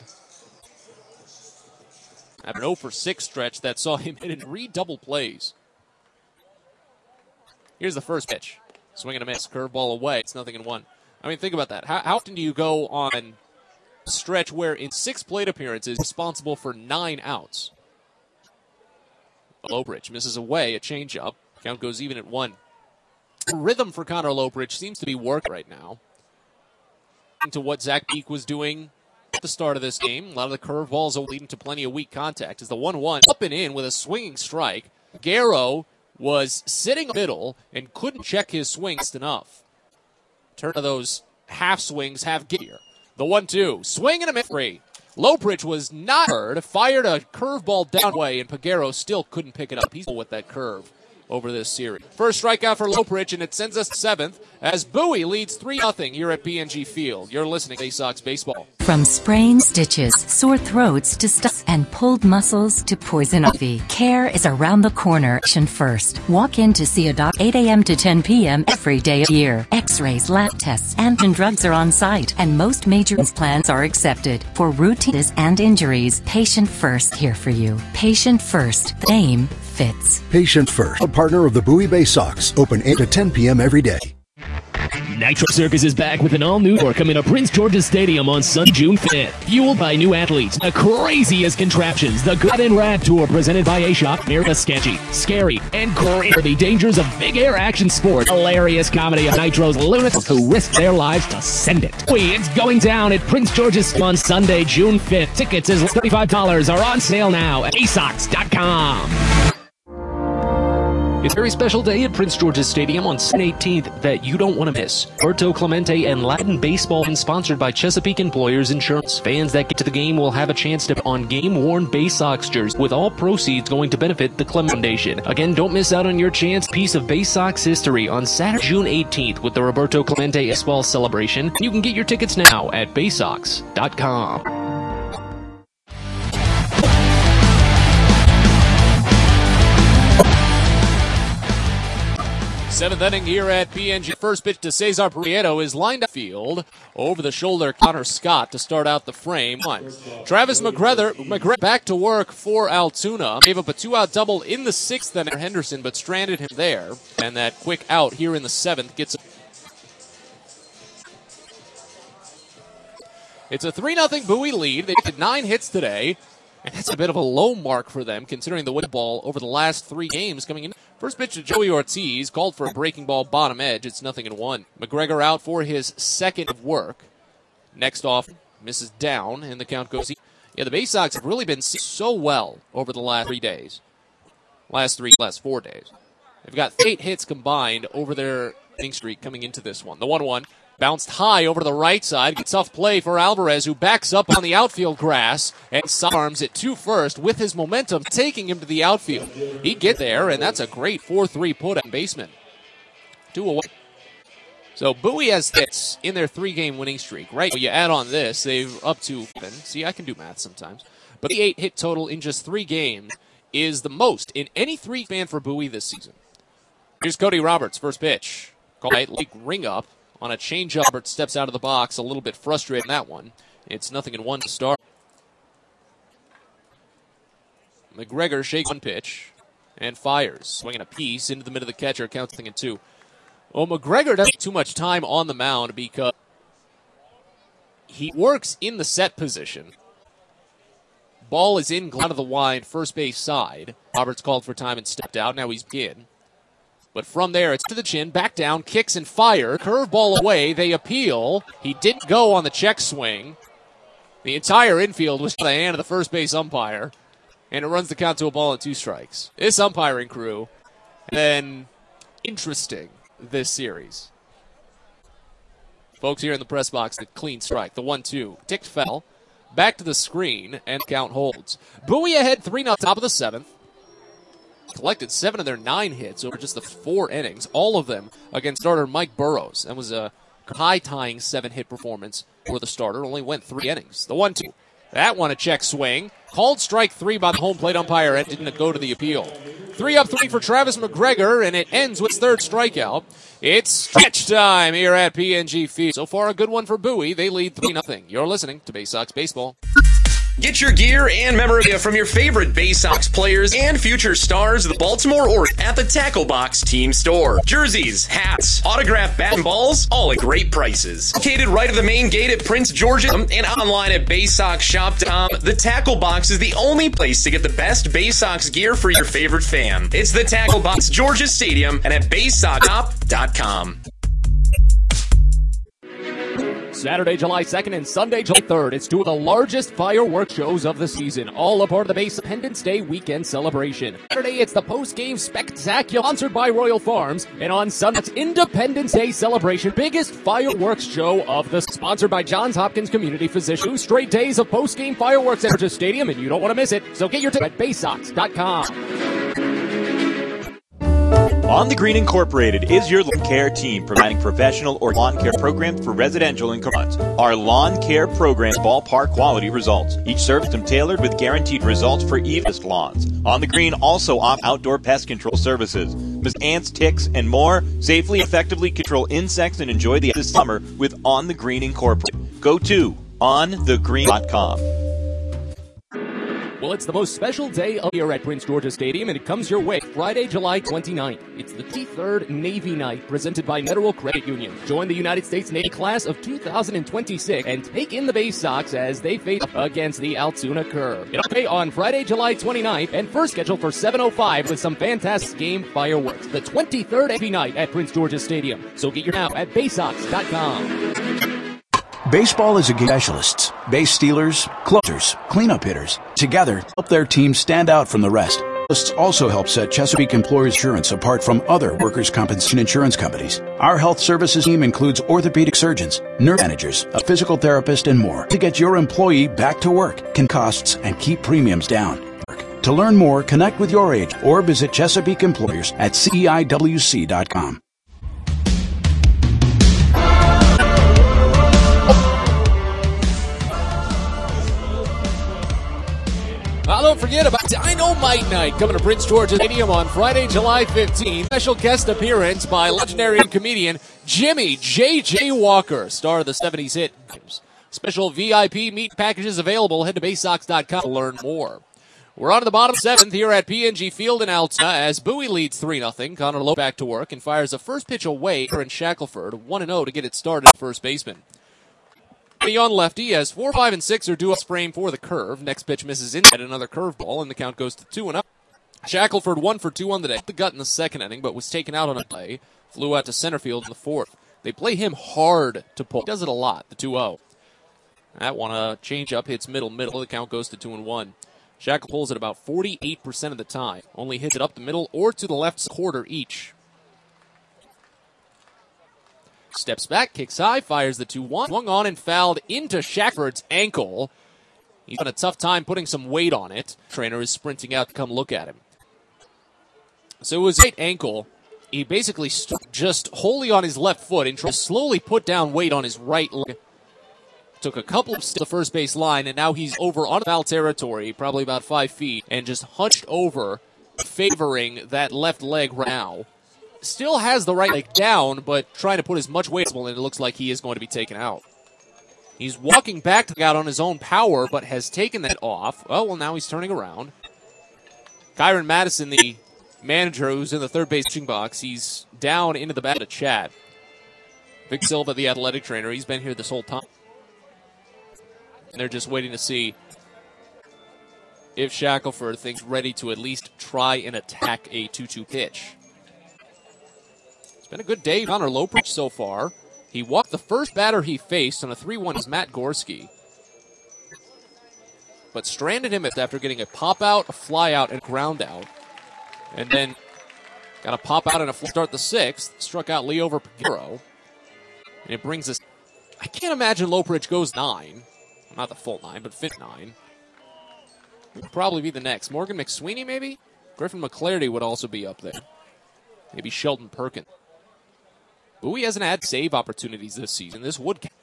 After an 0 for 6 stretch that saw him hit in 3 double plays. Here's the first pitch. Swing and a miss. Curveball away. It's 0-1. I mean, think about that. How often do you go on a stretch where in 6 plate appearances responsible for 9 outs? Loprich misses away. A changeup. Count goes even at 1. Rhythm for Connor Loprich seems to be working right now. To what Zach Peak was doing at the start of this game. A lot of the curveballs are leading to plenty of weak contact. As the 1-1 up and in with a swinging strike. Garrow was sitting middle and couldn't check his swings enough. Turn of those half swings, half gear. The 1-2. Swing and a miss. Loprich was not heard. Fired a curveball down way, and Peguero still couldn't pick it up. He's with that curve over this series. First strikeout for Loprich, and it sends us to 7th as Bowie leads 3-0 here at PNG Field. You're listening to Bay Sox Baseball. From sprained stitches, sore throats to stuff, and pulled muscles to poison ivy, care is around the corner. Action first. Walk in to see a doctor 8 a.m. to 10 p.m. every day of the year. X-rays, lab tests, and drugs are on site, and most major plans are accepted. For routines and injuries, Patient First here for you. Patient First. The name fits. Patient First, a partner of the Bowie Bay Sox, open 8 to 10 p.m. every day. Nitro Circus is back with an all-new tour coming to Prince George's Stadium on Sunday, June 5th. Fueled by new athletes, the craziest contraptions, the Good and Rad Tour presented by A-Shop, Mira Sketchy, Scary, and great for the dangers of big air action sports. Hilarious comedy of Nitro's lunatics who risk their lives to send it. It's going down at Prince George's on Sunday, June 5th. Tickets as $35 are on sale now at ASOX.com. It's a very special day at Prince George's Stadium on Sunday 18th that you don't want to miss. Roberto Clemente and Latin Baseball is sponsored by Chesapeake Employers Insurance. Fans that get to the game will have a chance to on game-worn Bay Sox jerseys, with all proceeds going to benefit the Clement Foundation. Again, don't miss out on your chance piece of Bay Sox history on Saturday, June 18th with the Roberto Clemente Baseball Celebration. You can get your tickets now at BaySox.com. Seventh inning here at PNG. First pitch to Cesar Prieto is lined up field. Over the shoulder, Connor Scott to start out the frame. Travis McGregor back to work for Altoona. Gave up a 2-out double in the sixth inning. Henderson, but stranded him there. And that quick out here in the seventh gets It's a 3-0 Bowie lead. They did 9 hits today. And that's a bit of a low mark for them, considering the win ball over the last 3 games coming in. First pitch to Joey Ortiz, called for a breaking ball bottom edge. It's 0-1. McGregor out for his second of work. Next off, misses down, and the count goes. Yeah, the Bay Sox have really been so well over the last 3 days. Last 4 days. They've got 8 hits combined over their inning streak coming into this one. The 1-1. Bounced high over to the right side. Gets tough play for Alvarez, who backs up on the outfield grass and sidearms it to first with his momentum, taking him to the outfield. He gets there, and that's a great 4-3 put on baseman. 2 away. So Bowie has hits in their 3-game winning streak. Right, you add on this, they're up to 7. See, I can do math sometimes. But the 8 hit total in just 3 games is the most in any 3 span for Bowie this season. Here's Cody Roberts, first pitch. Called late ring up. On a changeup, Robert steps out of the box, a little bit frustrated in that one. It's 0-1 to start. McGregor shakes one pitch and fires, swinging a piece into the middle of the catcher, counts 2. Well, McGregor doesn't take too much time on the mound because he works in the set position. Ball is in, out of the wide, first base side. Roberts called for time and stepped out. Now he's in. But from there, it's to the chin, back down, kicks and fire. Curveball away, they appeal. He didn't go on the check swing. The entire infield was in the hand of the first base umpire. And it runs the count to a ball and 2 strikes. This umpiring crew, and then interesting this series. Folks here in the press box, the clean strike, the 1-2. Ticked fell, back to the screen, and count holds. Bowie ahead 3-0, top of the 7th. Collected 7 of their 9 hits over just the 4 innings, all of them against starter Mike Burrows. That was a high-tying 7-hit performance for the starter. Only went 3 innings. The 1-2. That one a check swing. Called strike 3 by the home plate umpire and didn't go to the appeal. 3-3 for Travis McGregor, and it ends with his 3rd strikeout. It's stretch time here at PNG Field. So far, a good one for Bowie. They lead 3-0. You're listening to Bay Sox Baseball. Get your gear and memorabilia from your favorite Bay Sox players and future stars of the Baltimore Orioles at the Tackle Box Team Store. Jerseys, hats, autographed bat and balls, all at great prices. Located right at the main gate at Prince George's and online at BaySoxShop.com, the Tackle Box is the only place to get the best Bay Sox gear for your favorite fan. It's the Tackle Box, George's Stadium, and at BaySoxShop.com. Saturday, July 2nd and Sunday, July 3rd. It's 2 of the largest fireworks shows of the season, all a part of the Bay Independence Day weekend celebration. Saturday, it's the post-game spectacular sponsored by Royal Farms, and on Sunday, it's Independence Day celebration, biggest fireworks show of the sponsored by Johns Hopkins Community Physicians. 2 straight days of post-game fireworks at George's Stadium, and you don't want to miss it. So get your ticket at BaySox.com. On the Green Incorporated is your lawn care team, providing professional or lawn care programs for residential and commercial. Our lawn care programs ballpark quality results. Each service is tailored with guaranteed results for evenest lawns. On the Green also offers outdoor pest control services. Miss ants, ticks, and more. Safely, effectively control insects and enjoy the summer with On the Green Incorporated. Go to onthegreen.com. Well, it's the most special day of the year at Prince George's Stadium, and it comes your way Friday, July 29th. It's the 23rd Navy Night, presented by Federal Credit Union. Join the United States Navy class of 2026 and take in the Bay Sox as they face against the Altoona Curve. It'll be on Friday, July 29th, and first scheduled for 7:05 with some fantastic game fireworks. The 23rd Navy Night at Prince George's Stadium. So get your now at baysox.com. Baseball is a game of specialists. Base stealers, closers, cleanup hitters. Together, help their team stand out from the rest. Specialists also help set Chesapeake Employers Insurance apart from other workers' compensation insurance companies. Our health services team includes orthopedic surgeons, nurse managers, a physical therapist, and more to get your employee back to work, cut costs, and keep premiums down. To learn more, connect with your agent or visit Chesapeake Employers at CEIWC.com. Don't forget about Dynamite Night coming to Prince George's Stadium on Friday, July 15th. Special guest appearance by legendary comedian Jimmy J.J. Walker, star of the 70s hit. Special VIP meet packages available. Head to baysox.com to learn more. We're on to the bottom seventh here at PNG Field in Altoona as Bowie leads 3-0. Connor Lowe back to work and fires a first pitch away in Shackelford, 1-0 to get it started at first baseman. On lefty as 4, 5, and 6 are due a frame for the curve. Next pitch misses inside another curveball, and the count goes to 2-0. Shackelford 1 for 2 on the day. The gut in the second inning, but was taken out on a play. Flew out to center field in the fourth. They play him hard to pull. He does it a lot, the 2-0. That one, a change-up, hits middle. The count goes to 2-1. Shackle pulls it about 48% of the time. Only hits it up the middle or to the left quarter each. Steps back, kicks high, fires the 2-1. Swung on and fouled into Shackelford's ankle. He's had a tough time putting some weight on it. Trainer is sprinting out to come look at him. So it was right ankle. He basically stood just wholly on his left foot and tried to slowly put down weight on his right leg. Took a couple of steps to the first base line, and now he's over on foul territory, probably about 5 feet, and just hunched over, favoring that left leg right now. Still has the right leg down, but trying to put as much weight as possible, and it looks like he is going to be taken out. He's walking back to the out on his own power, but has taken that off. Oh, well, now he's turning around. Kyron Madison, the manager who's in the third base pitching box, he's down into the bat to chat. Vic Silva, the athletic trainer, he's been here this whole time. And they're just waiting to see if Shackelford thinks ready to at least try and attack a 2-2 pitch. Been a good day, Connor Lowe so far. He walked the first batter he faced on a 3-1 is Matt Gorski. But stranded him after getting a pop out, a fly out, and ground out. And then got a pop out and a start the sixth. Struck out Leo Pagero. And it brings us, I can't imagine Lopridge goes 9. Not the full 9, but fit 9. Would probably be the next. Morgan McSweeney, maybe? Griffin McClarty would also be up there. Maybe Sheldon Perkins. Bowie hasn't had save opportunities this season. This would count.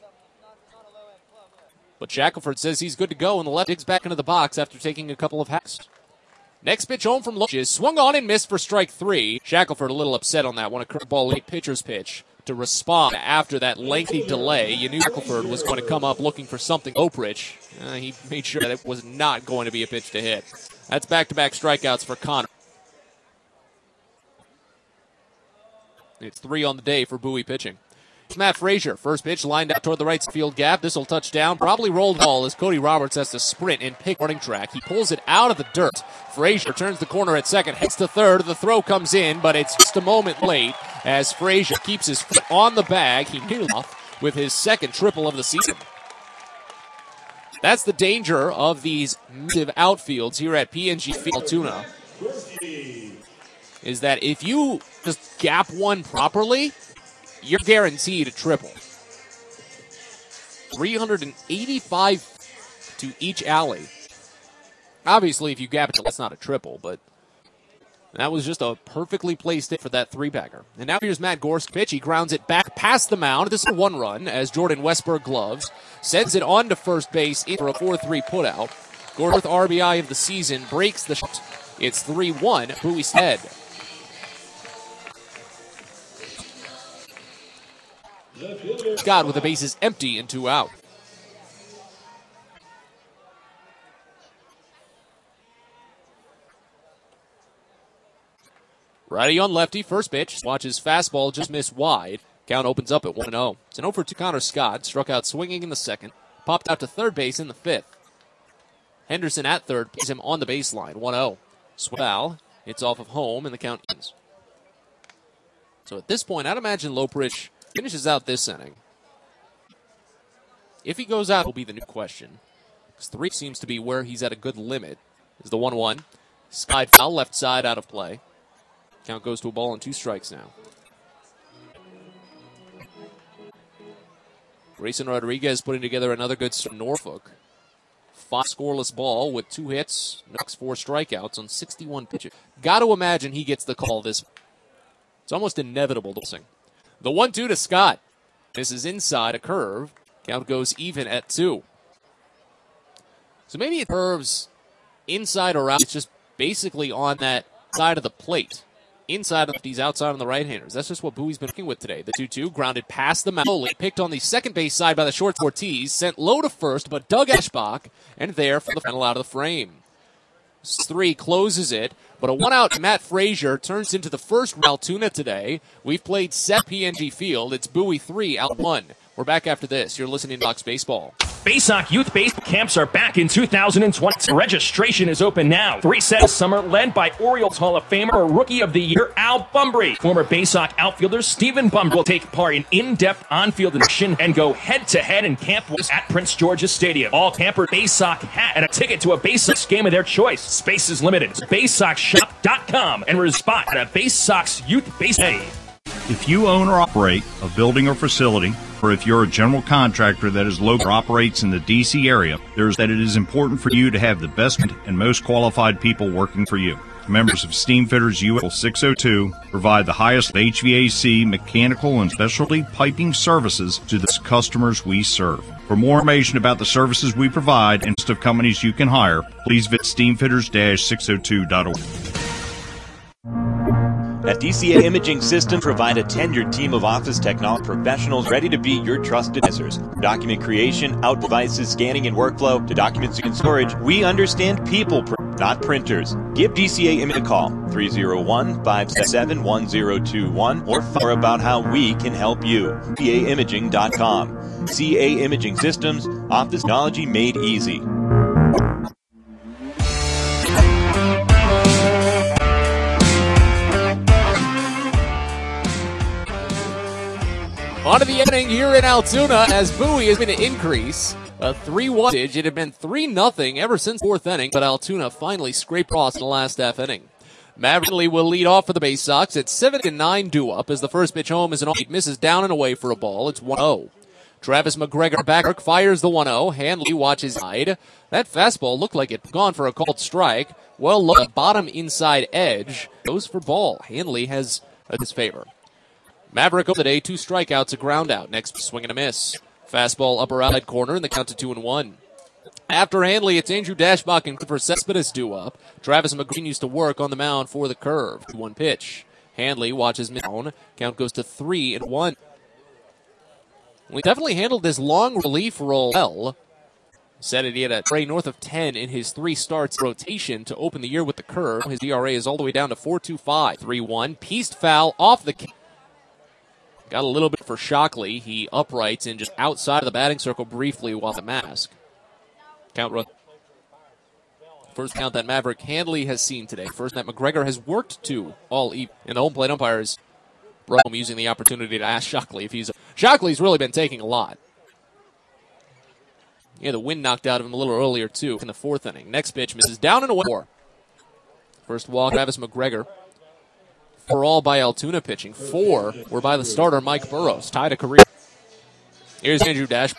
But Shackelford says he's good to go, and the left digs back into the box after taking a couple of hacks. Next pitch home from Loach is swung on and missed for strike 3. Shackelford a little upset on that one. A curveball late pitcher's pitch to respond after that lengthy delay. You knew Shackelford was going to come up looking for something. Oprich, he made sure that it was not going to be a pitch to hit. That's back-to-back strikeouts for Connor. It's 3 on the day for Bowie pitching. Matt Frazier, first pitch lined out toward the right field gap. This will touch down. Probably rolled ball as Cody Roberts has to sprint and pick warning track. He pulls it out of the dirt. Frazier turns the corner at second, heads to third. The throw comes in, but it's just a moment late as Frazier keeps his foot on the bag. He nearly off with his second triple of the season. That's the danger of these massive outfields here at PNG Field Altoona. Is that if you just gap one properly, you're guaranteed a triple. 385 to each alley. Obviously, if you gap it, that's not a triple, but that was just a perfectly placed hit for that 3-bagger. And now here's Matt Gorski's pitch. He grounds it back past the mound. This is a 1-run as Jordan Westberg gloves. Sends it on to first base for a 4-3 putout. Gorski's RBI of the season breaks the shot. It's 3-1, Bowie's head. Scott with the bases empty and 2 out. Righty on lefty, first pitch. Watches fastball just miss wide. Count opens up at 1-0. It's an 0-for-2 Connor Scott. Struck out swinging in the second. Popped out to third base in the fifth. Henderson at third plays him on the baseline. 1-0. Swell. It's off of home, and the count ends. So at this point, I'd imagine Loprich finishes out this inning. If he goes out, it'll be the new question. Because 3 seems to be where he's at a good limit. Is the 1-1. Skied foul, left side out of play. Count goes to a ball and 2 strikes now. Grayson Rodriguez putting together another good start. Norfolk. 5 scoreless ball with 2 hits, knocks 4 strikeouts on 61 pitches. Got to imagine he gets the call this. It's almost inevitable to sing. The 1-2 to Scott. This is inside a curve. Count goes even at 2. So maybe it curves inside or out. It's just basically on that side of the plate. Inside of these, outside on the right-handers. That's just what Bowie's been working with today. The 2-2 grounded past the mound. Picked on the second base side by the short Ortiz. Sent low to first, but Doug Eschbach, and there for the final out of the frame. 3 closes it, but a 1-out Matt Frazier turns into the first Altoona today. We've played set PNG Field. It's Bowie 3, out 1. We're back after this. You're listening to Bucks Baseball. Baysock Youth Baseball Camps are back in 2020. Registration is open now. 3 sets summer led by Orioles Hall of Famer Rookie of the Year Al Bumbry. Former Baysock outfielder Stephen Bumbry will take part in in-depth on-field action and go head-to-head in Camp West at Prince George's Stadium. All campers Baysock hat and a ticket to a Baysox game of their choice. Space is limited. BaysoxShop.com and respond at a Baysox Youth Baseball. If you own or operate a building or facility, or if you're a general contractor that is local or operates in the D.C. area, it is important for you to have the best and most qualified people working for you. Members of Steamfitters US 602 provide the highest HVAC, mechanical, and specialty piping services to the customers we serve. For more information about the services we provide and list of companies you can hire, please visit steamfitters-602.org. At DCA Imaging Systems, provide a tenured team of office technology professionals ready to be your trusted advisors. From document creation, out devices, scanning, and workflow, to documents and storage, we understand people, not printers. Give DCA Imaging a call, 301-577-1021, or find out about how we can help you. DCAimaging.com. CA Imaging Systems, office technology made easy. On to the inning here in Altoona as Bowie has been to increase a 3-1. It had been 3-0 ever since 4th inning, but Altoona finally scraped across in the last half inning. Maverick will lead off for the Bay Sox. It's 7-9 due up as the first pitch home is an off. Misses down and away for a ball. It's 1-0. Travis McGregor back fires the 1-0. Hanley watches side. That fastball looked like it gone for a called strike. Well, look, bottom inside edge goes for ball. Hanley has his favor. Maverick today, 2 strikeouts, a ground out. Next swing and a miss. Fastball upper outside corner and the count to 2-1. After Hanley, it's Andrew Dashbach and Christopher Cespedes due up. Travis McGregor continues to work on the mound for the curve. 1 pitch. Hanley watches down. Count goes to 3-1. We definitely handled this long relief role well. Said it, he had a ERA north of 10 in his 3 starts rotation to open the year with the curve. His ERA is all the way down to 4.25. 3-1. Pieced foul off the kick. Got a little bit for Shockley. He uprights in just outside of the batting circle briefly while the mask. First count that Maverick Hanley has seen today. First that McGregor has worked to all evening. And the home plate umpires using the opportunity to ask Shockley if he's... Shockley's really been taking a lot. Yeah, the wind knocked out of him a little earlier, too, in the 4th inning. Next pitch misses down and away. First walk, Travis McGregor. 4 all by Altoona pitching. 4 were by the starter, Mike Burrows. Tied a career. Here's Andrew Dash.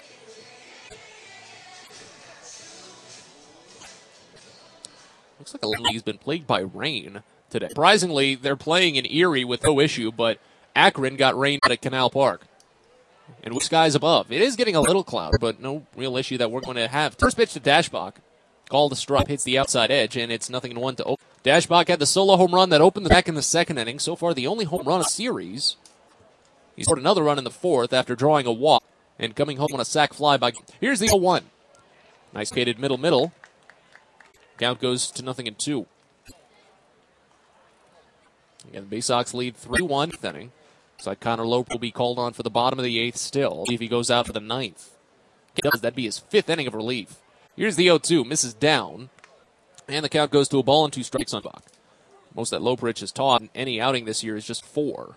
Looks like he's been plagued by rain today. Surprisingly, they're playing in Erie with no issue, but Akron got rain at Canal Park. And with skies above. It is getting a little cloudy, but no real issue that we're going to have. First pitch to Dashbach. Called the strike, hits the outside edge, and it's 0-1 to open. Dashbach had the solo home run that opened the back in the 2nd inning. So far, the only home run of the series. He scored another run in the 4th after drawing a walk and coming home on a sac fly by... Here's the 0-1. Nice skated middle. Count goes to 0-2. Again, the Bay Sox lead 3-1 inning. Looks like Connor Lope will be called on for the bottom of the 8th still. See if he goes out for the 9th. He does. That'd be his 5th inning of relief. Here's the 0-2. Misses down. And the count goes to a ball and 2 strikes on Bach. Most that Loperich has taught in any outing this year is just 4.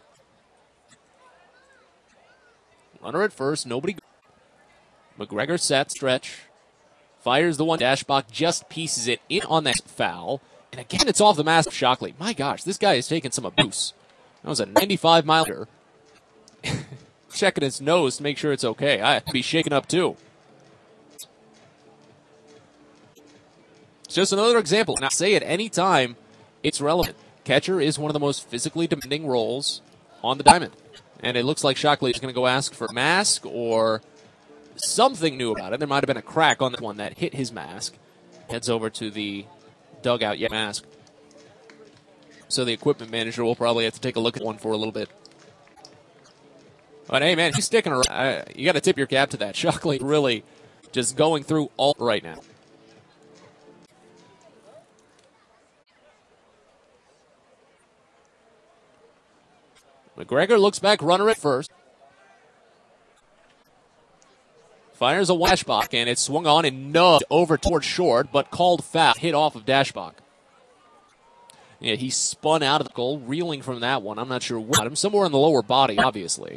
Runner at first. Nobody. McGregor set. Stretch. Fires the one. Dashbach just pieces it in on that foul. And again, it's off the mask of Shockley. My gosh, this guy is taking some abuse. That was a 95-miler. Checking his nose to make sure it's okay. I'd be shaken up, too. It's just another example. And I say at any time, it's relevant. Catcher is one of the most physically demanding roles on the diamond. And it looks like Shockley is going to go ask for a mask or something new about it. There might have been a crack on that one that hit his mask. Heads over to the dugout, mask. So the equipment manager will probably have to take a look at one for a little bit. But hey, man, he's sticking around. You got to tip your cap to that. Shockley really just going through all right now. McGregor looks back, runner at first. Fires a Dashbach, and it's swung on and nugged over towards short, but called foul, hit off of Dashbach. Yeah, he spun out of the goal, reeling from that one. I'm not sure what. Him somewhere in the lower body, obviously.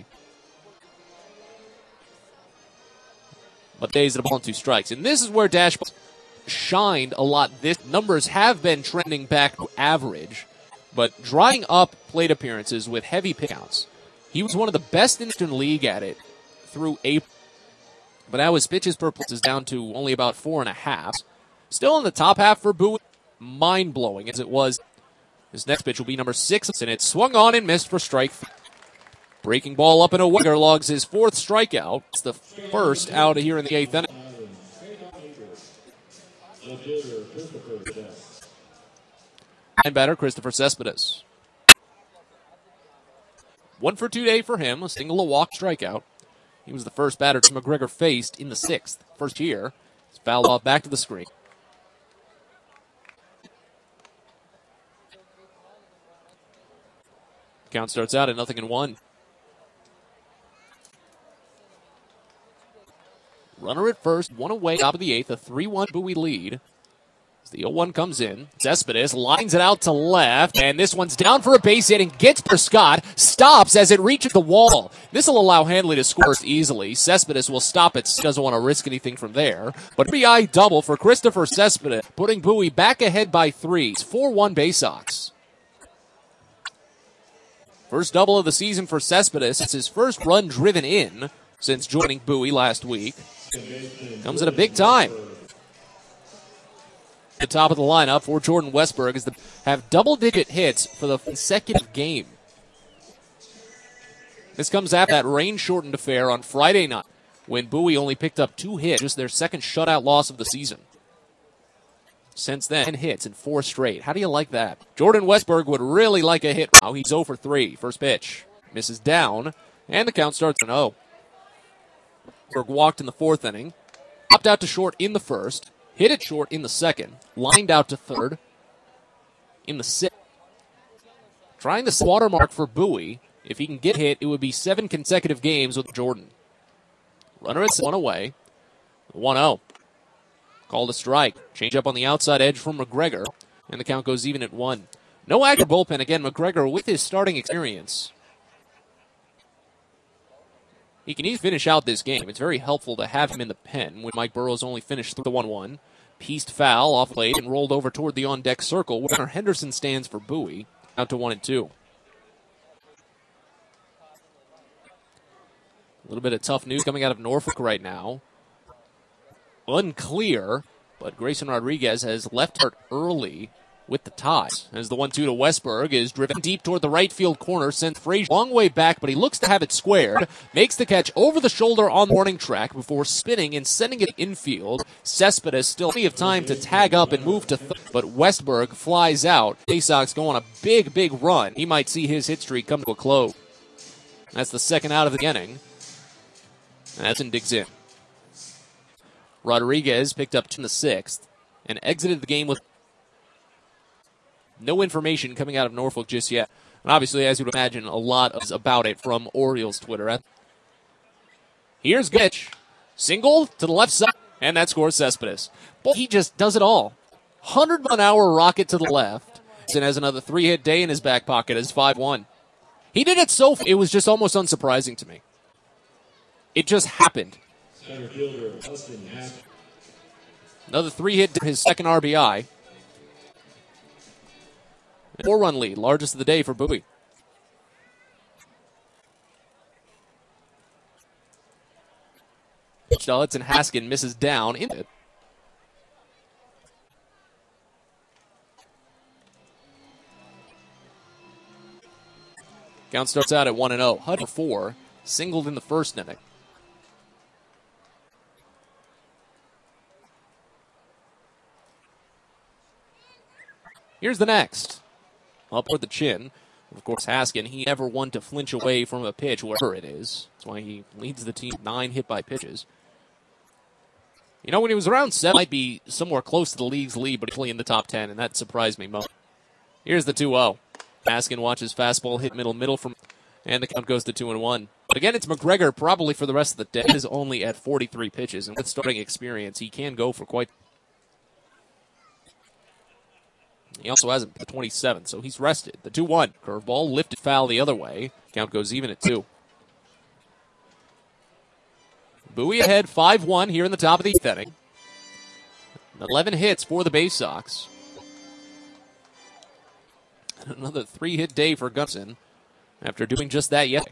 But days at a ball and 2 strikes. And this is where Dashbach shined a lot. This numbers have been trending back to average, but drying up plate appearances with heavy pickouts. He was one of the best in the league at it through April. But now his pitches per plate is down to only about 4.5. Still in the top half for Bowie. Mind-blowing as it was. His next pitch will be number 6, and it swung on and missed for strike 3. Breaking ball up and away. McGregor logs his 4th strikeout. It's the first out here in the 8th inning. And batter Christopher Cespedes. 1 for 2 day for him. A single, a walk, strikeout. He was the first batter McGregor faced in the 6th. First year. It's fouled off back to the screen. Count starts out at 0-1. Runner at first, 1 away, top of the 8th, a 3-1 Bowie lead. As the 0-1 comes in, Cespedes lines it out to left, and this one's down for a base hit and gets per Scott, stops as it reaches the wall. This will allow Hanley to score easily. Cespedes will stop it, doesn't want to risk anything from there. But RBI double for Christopher Cespedes, putting Bowie back ahead by 3. It's 4-1 Bay Sox. First double of the season for Cespedes. It's his first run driven in since joining Bowie last week. Comes at a big time. The top of the lineup for Jordan Westburg is to have double-digit hits for the consecutive game. This comes after that rain-shortened affair on Friday night when Bowie only picked up 2 hits, just their second shutout loss of the season. Since then, 10 hits in 4 straight. How do you like that? Jordan Westburg would really like a hit now. He's 0 for 3. First pitch. Misses down, and the count starts at 0. Westburg walked in the 4th inning, popped out to short in the 1st, hit it short in the 2nd, lined out to 3rd in the 6th. Trying the watermark for Bowie. If he can get hit, it would be 7 consecutive games with Jordan. Runner at 1 away. 1-0. Called a strike. Change up on the outside edge from McGregor, and the count goes even at 1. No active bullpen. Again, McGregor with his starting experience. He can easily finish out this game. It's very helpful to have him in the pen when Mike Burrows only finished the 1-1. Pieced foul off plate and rolled over toward the on-deck circle where Henderson stands for Bowie. Out to 1-2. A little bit of tough news coming out of Norfolk right now. Unclear, but Grayson Rodriguez has left hurt early with the ties. As the 1-2 to Westburg is driven deep toward the right field corner, sends Frazier long way back, but he looks to have it squared. Makes the catch over the shoulder on the warning track before spinning and sending it infield. Cespedes still plenty of time to tag up and move to but Westburg flies out. Bay Sox go on a big, big run. He might see his hit streak come to a close. That's the second out of the inning. Madsen digs in. Rodriguez picked up 2 in the 6th and exited the game with no information coming out of Norfolk just yet. And obviously, as you'd imagine, a lot is about it from Orioles Twitter. Here's Gitch. Single to the left side, and that scores Cespedes. Boy, he just does it all. 100-mile-an-hour rocket to the left, and has another 3-hit day in his back pocket as 5-1. He did it it was just almost unsurprising to me. It just happened. Another 3-hit, his second RBI. 4-run lead, largest of the day for Bowie. Hudson Haskin misses down in it. Count starts out at 1-0. Hud for 4, singled in the first inning. Here's the next. Up with the chin. Of course, Haskin, he never one to flinch away from a pitch, wherever it is. That's why he leads the team 9 hit by pitches. You know, when he was around 7, might be somewhere close to the league's lead, but actually in the top 10, and that surprised me most. Here's the 2-0. Haskin watches fastball hit middle from, and the count goes to 2-1. But again, it's McGregor probably for the rest of the day. He is only at 43 pitches, and with starting experience, he can go for quite. He also hasn't the 27, so he's rested. The 2-1 curveball lifted foul the other way. Count goes even at 2. Bowie ahead 5-1 here in the top of the 8th inning. 11 hits for the Bay Sox. And another 3-hit day for Gunson after doing just that yesterday.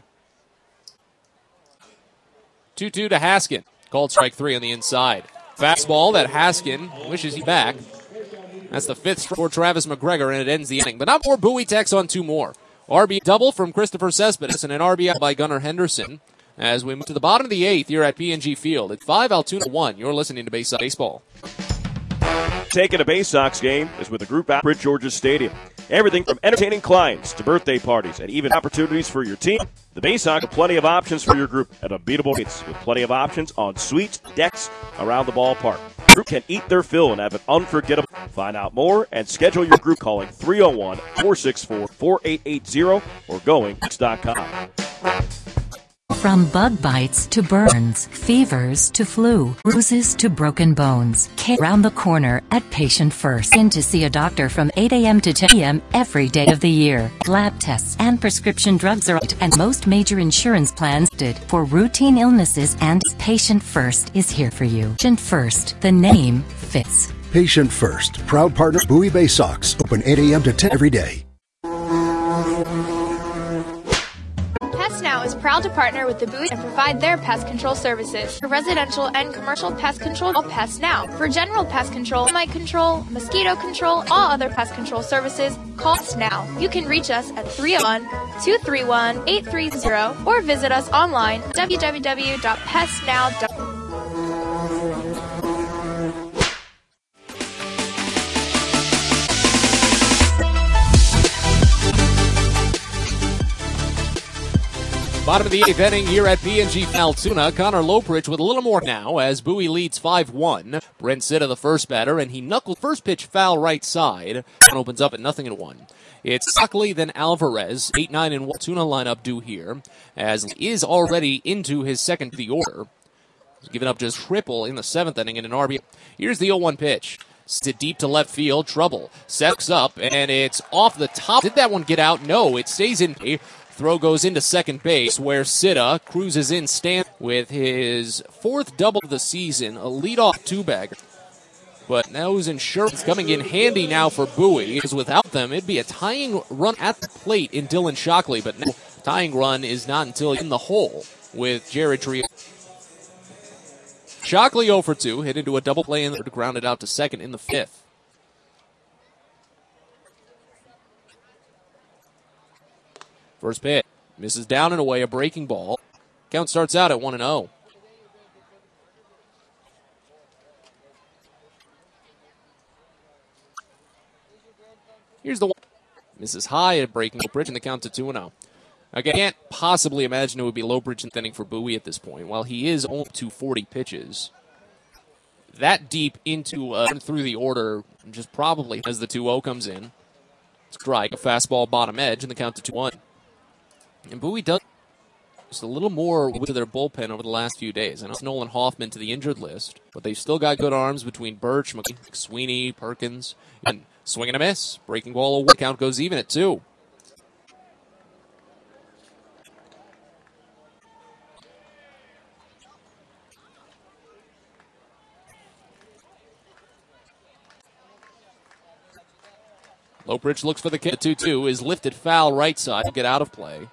2-2 to Haskin. Called strike 3 on the inside. Fastball that Haskin wishes he back. That's the 5th for Travis McGregor, and it ends the inning. But not more. Bowie tacks on 2 more. RBI double from Christopher Cespedes and an RBI by Gunnar Henderson. As we move to the bottom of the 8th here at PNG Field. It's 5 Altoona 1. You're listening to Bay Sox Baseball. Taking a Bay Sox game is with a group out at Georgia Stadium. Everything from entertaining clients to birthday parties and even opportunities for your team. The Bay Sox have plenty of options for your group at unbeatable rates with plenty of options on suites, decks around the ballpark. The group can eat their fill and have an unforgettable. Find out more and schedule your group calling 301-464-4880 or going.com. From bug bites to burns, fevers to flu, bruises to broken bones, care around the corner at Patient First. In to see a doctor from 8 a.m. to 10 p.m. every day of the year. Lab tests and prescription drugs are out, and most major insurance plans did for routine illnesses, and Patient First is here for you. Patient First, the name fits. Patient First, proud partner Bowie Bay Sox, open 8 a.m. to 10 every day. Now is proud to partner with the Bowie and provide their pest control services. For residential and commercial pest control, call Pest Now. For general pest control, mite control, mosquito control, all other pest control services, call us now. You can reach us at 301-231-8330 or visit us online at www.pestnow.com. Bottom of the 8th inning here at PNG Altoona. Connor Lopridge with a little more now as Bowie leads 5-1. Brent Sitta the first batter, and he knuckled first pitch foul right side. And opens up at 0-1. It's Suckley, then Alvarez. 8-9 and Altoona lineup due here, as he is already into his second of the order. He's given up just triple in the 7th inning in an RBI. Here's the 0-1 pitch. Sit deep to left field. Trouble. Sets up, and it's off the top. Did that one get out? No, it stays in. Throw goes into second base, where Sitta cruises in stand with his 4th double of the season, a leadoff 2-bagger. But those insurance coming in handy now for Bowie, because without them, it'd be a tying run at the plate in Dylan Shockley, but no, tying run is not until in the hole with Jared Trio. Shockley 0 for 2, hit into a double play and grounded out to second in the 5th. First pitch, misses down and away, a breaking ball. Count starts out at 1-0. Here's the one. Misses high at breaking Lopridge, and the count to 2-0. Again, I can't possibly imagine it would be Lopridge in the inning for Bowie at this point. While he is only to 40 pitches, that deep into through the order, just probably as the 2-0 comes in. strike, a fastball bottom edge, and the count to 2-1. And Bowie does just a little more with their bullpen over the last few days. I know it's Nolan Hoffman to the injured list, but they've still got good arms between Birch, Sweeney, Perkins, and swing and a miss. Breaking ball away. Count goes even at 2. Lopridge looks for the kick. 2-2 is lifted foul right side. Get out of play.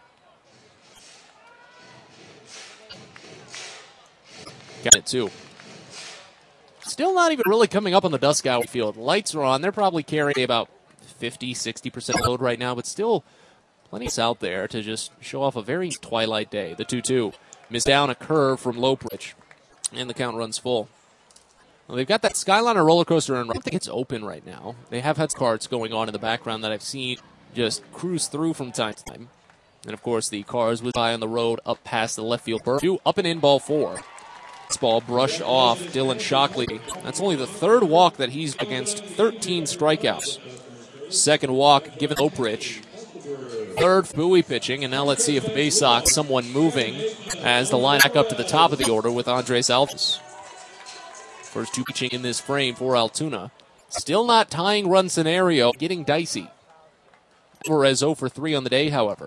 Got it 2. Still not even really coming up on the dusk hour field. Lights are on. They're probably carrying about 50-60% load right now, but still plenty out there to just show off a very twilight day. The 2-2. Missed down a curve from Lopridge, and the count runs full. Well, they've got that Skyliner roller coaster, and I don't think it's open right now. They have had carts going on in the background that I've seen just cruise through from time to time. And, of course, the cars would by on the road up past the left field. Up and in, ball 4. This ball brushed off Dylan Shockley. That's only the 3rd walk that he's against 13 strikeouts. 2nd walk given Lopridge. 3rd Bowie pitching, and now let's see if the Bay Sox someone moving as the line back up to the top of the order with Andres Alves. First 2 pitching in this frame for Altoona. Still not tying run scenario, getting dicey. Alvarez 0 for 3 on the day, however.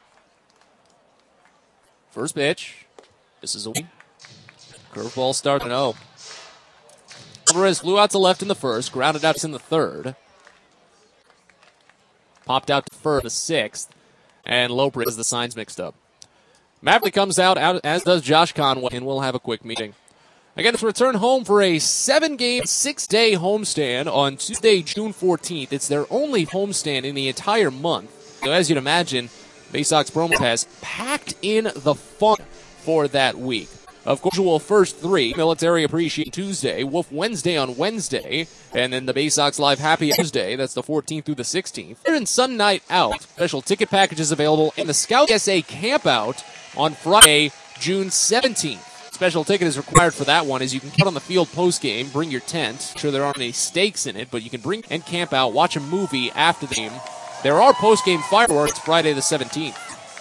First pitch. This is a win. Curveball start 0. Alvarez flew out to left in the first, grounded out in the 3rd. Popped out to first, the 6th, and Lopridge has the signs mixed up. Maverick comes out, as does Josh Conway, and we'll have a quick meeting. Again, it's return home for a 7-game, 6-day homestand on Tuesday, June 14th. It's their only homestand in the entire month. So as you'd imagine, Bay Sox promo has packed in the fun for that week. Of course, usual first 3, Military Appreciation Tuesday, Wolf Wednesday on Wednesday, and then the Bay Sox Live Happy Tuesday, that's the 14th through the 16th. And Sun Night Out, special ticket packages available in the Scout SA Camp Out on Friday, June 17th. Special ticket is required for that one, as you can cut on the field post-game, bring your tent. Sure, there aren't any stakes in it, but you can bring and camp out, watch a movie after the game. There are post-game fireworks Friday the 17th.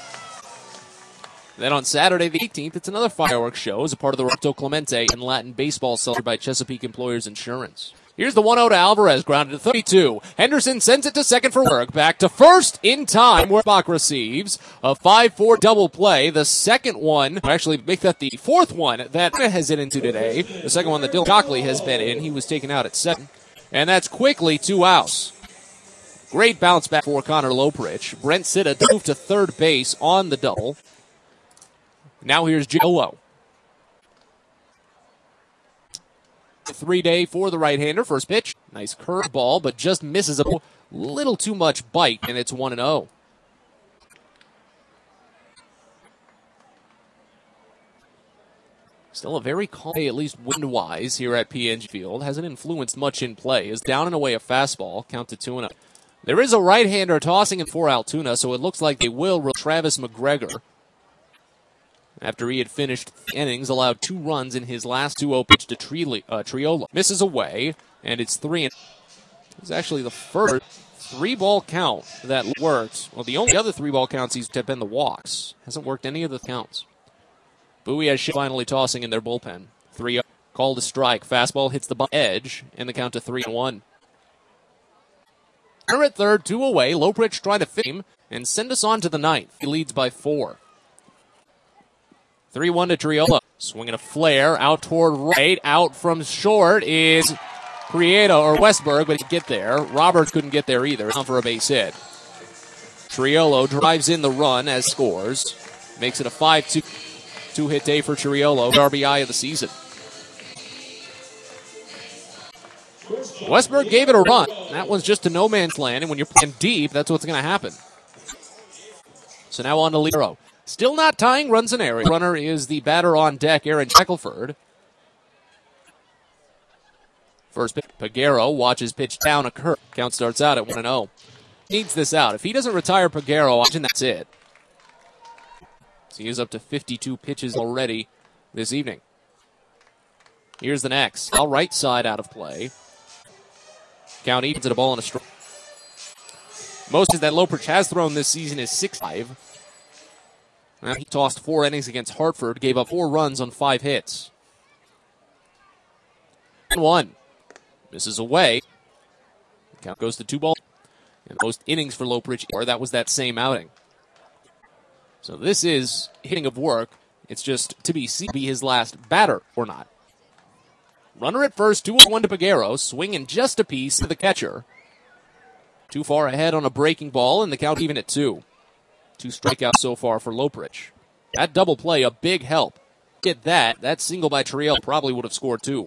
Then on Saturday the 18th, it's another fireworks show as a part of the Roberto Clemente and Latin Baseball celebrated by Chesapeake Employers Insurance. Here's the 1-0 to Alvarez, grounded to 32. Henderson sends it to second for work. Back to first in time, where Bach receives a 5-4 double play. The second one, actually make that the 4th one that has hit into today. The second one that Dylan Shockley has been in. He was taken out at 7. And that's quickly 2 outs. Great bounce back for Connor Lopridge. Brent Sitta moved to third base on the double. Now here's Giolo. 3-day for the right-hander. First pitch, nice curveball, but just misses a little too much bite, and it's 1-0. Still a very calm day, at least wind-wise, here at PNG Field. Hasn't influenced much in play. Is down and away a fastball, count to 2-0. There is a right-hander tossing in for Altoona, so it looks like they will Travis McGregor. After he had finished innings, allowed 2 runs in his last 2 pitch to Triola. Misses away, and it's 3. It's actually the first 3-ball count that worked. Well, the only other 3-ball counts he's have been the walks. Hasn't worked any of the counts. Bowie has finally tossing in their bullpen. 3-0. Called a strike. Fastball hits the bump edge, and the count to 3-1. Runner at third, 2 away. Lopridge trying to fit him and send us on to the 9th. He leads by 4. 3-1 to Triola. Swinging a flare out toward right. Out from short is Prieto or Westberg, but he get there. Roberts couldn't get there either. Down for a base hit. Triolo drives in the run as scores. Makes it a 5-2 hit day for Triolo. RBI of the season. Westberg gave it a run. That was just a no man's land, and when you're playing deep, that's what's going to happen. So now on to Lero. Still not tying runs in area. Runner is the batter on deck, Aaron Shackelford. First pitch, Peguero watches pitch down a curve. Count starts out at 1-0. Needs this out. If he doesn't retire Peguero, that's it. So he is up to 52 pitches already this evening. Here's the next. All right side out of play. Count evens at a ball and a strike. Most that Lopritch has thrown this season is 6-5. He tossed 4 innings against Hartford, gave up 4 runs on 5 hits. 1. Misses away. Count goes to 2 balls. And most innings for Lopritch, or that was that same outing. So this is hitting of work. It's just to be his last batter or not. Runner at first, 2-1 to Peguero, swinging just a piece to the catcher. Too far ahead on a breaking ball, and the count even at 2. 2 strikeouts so far for Lopritch. That double play, a big help. Get that single by Triolo probably would have scored 2.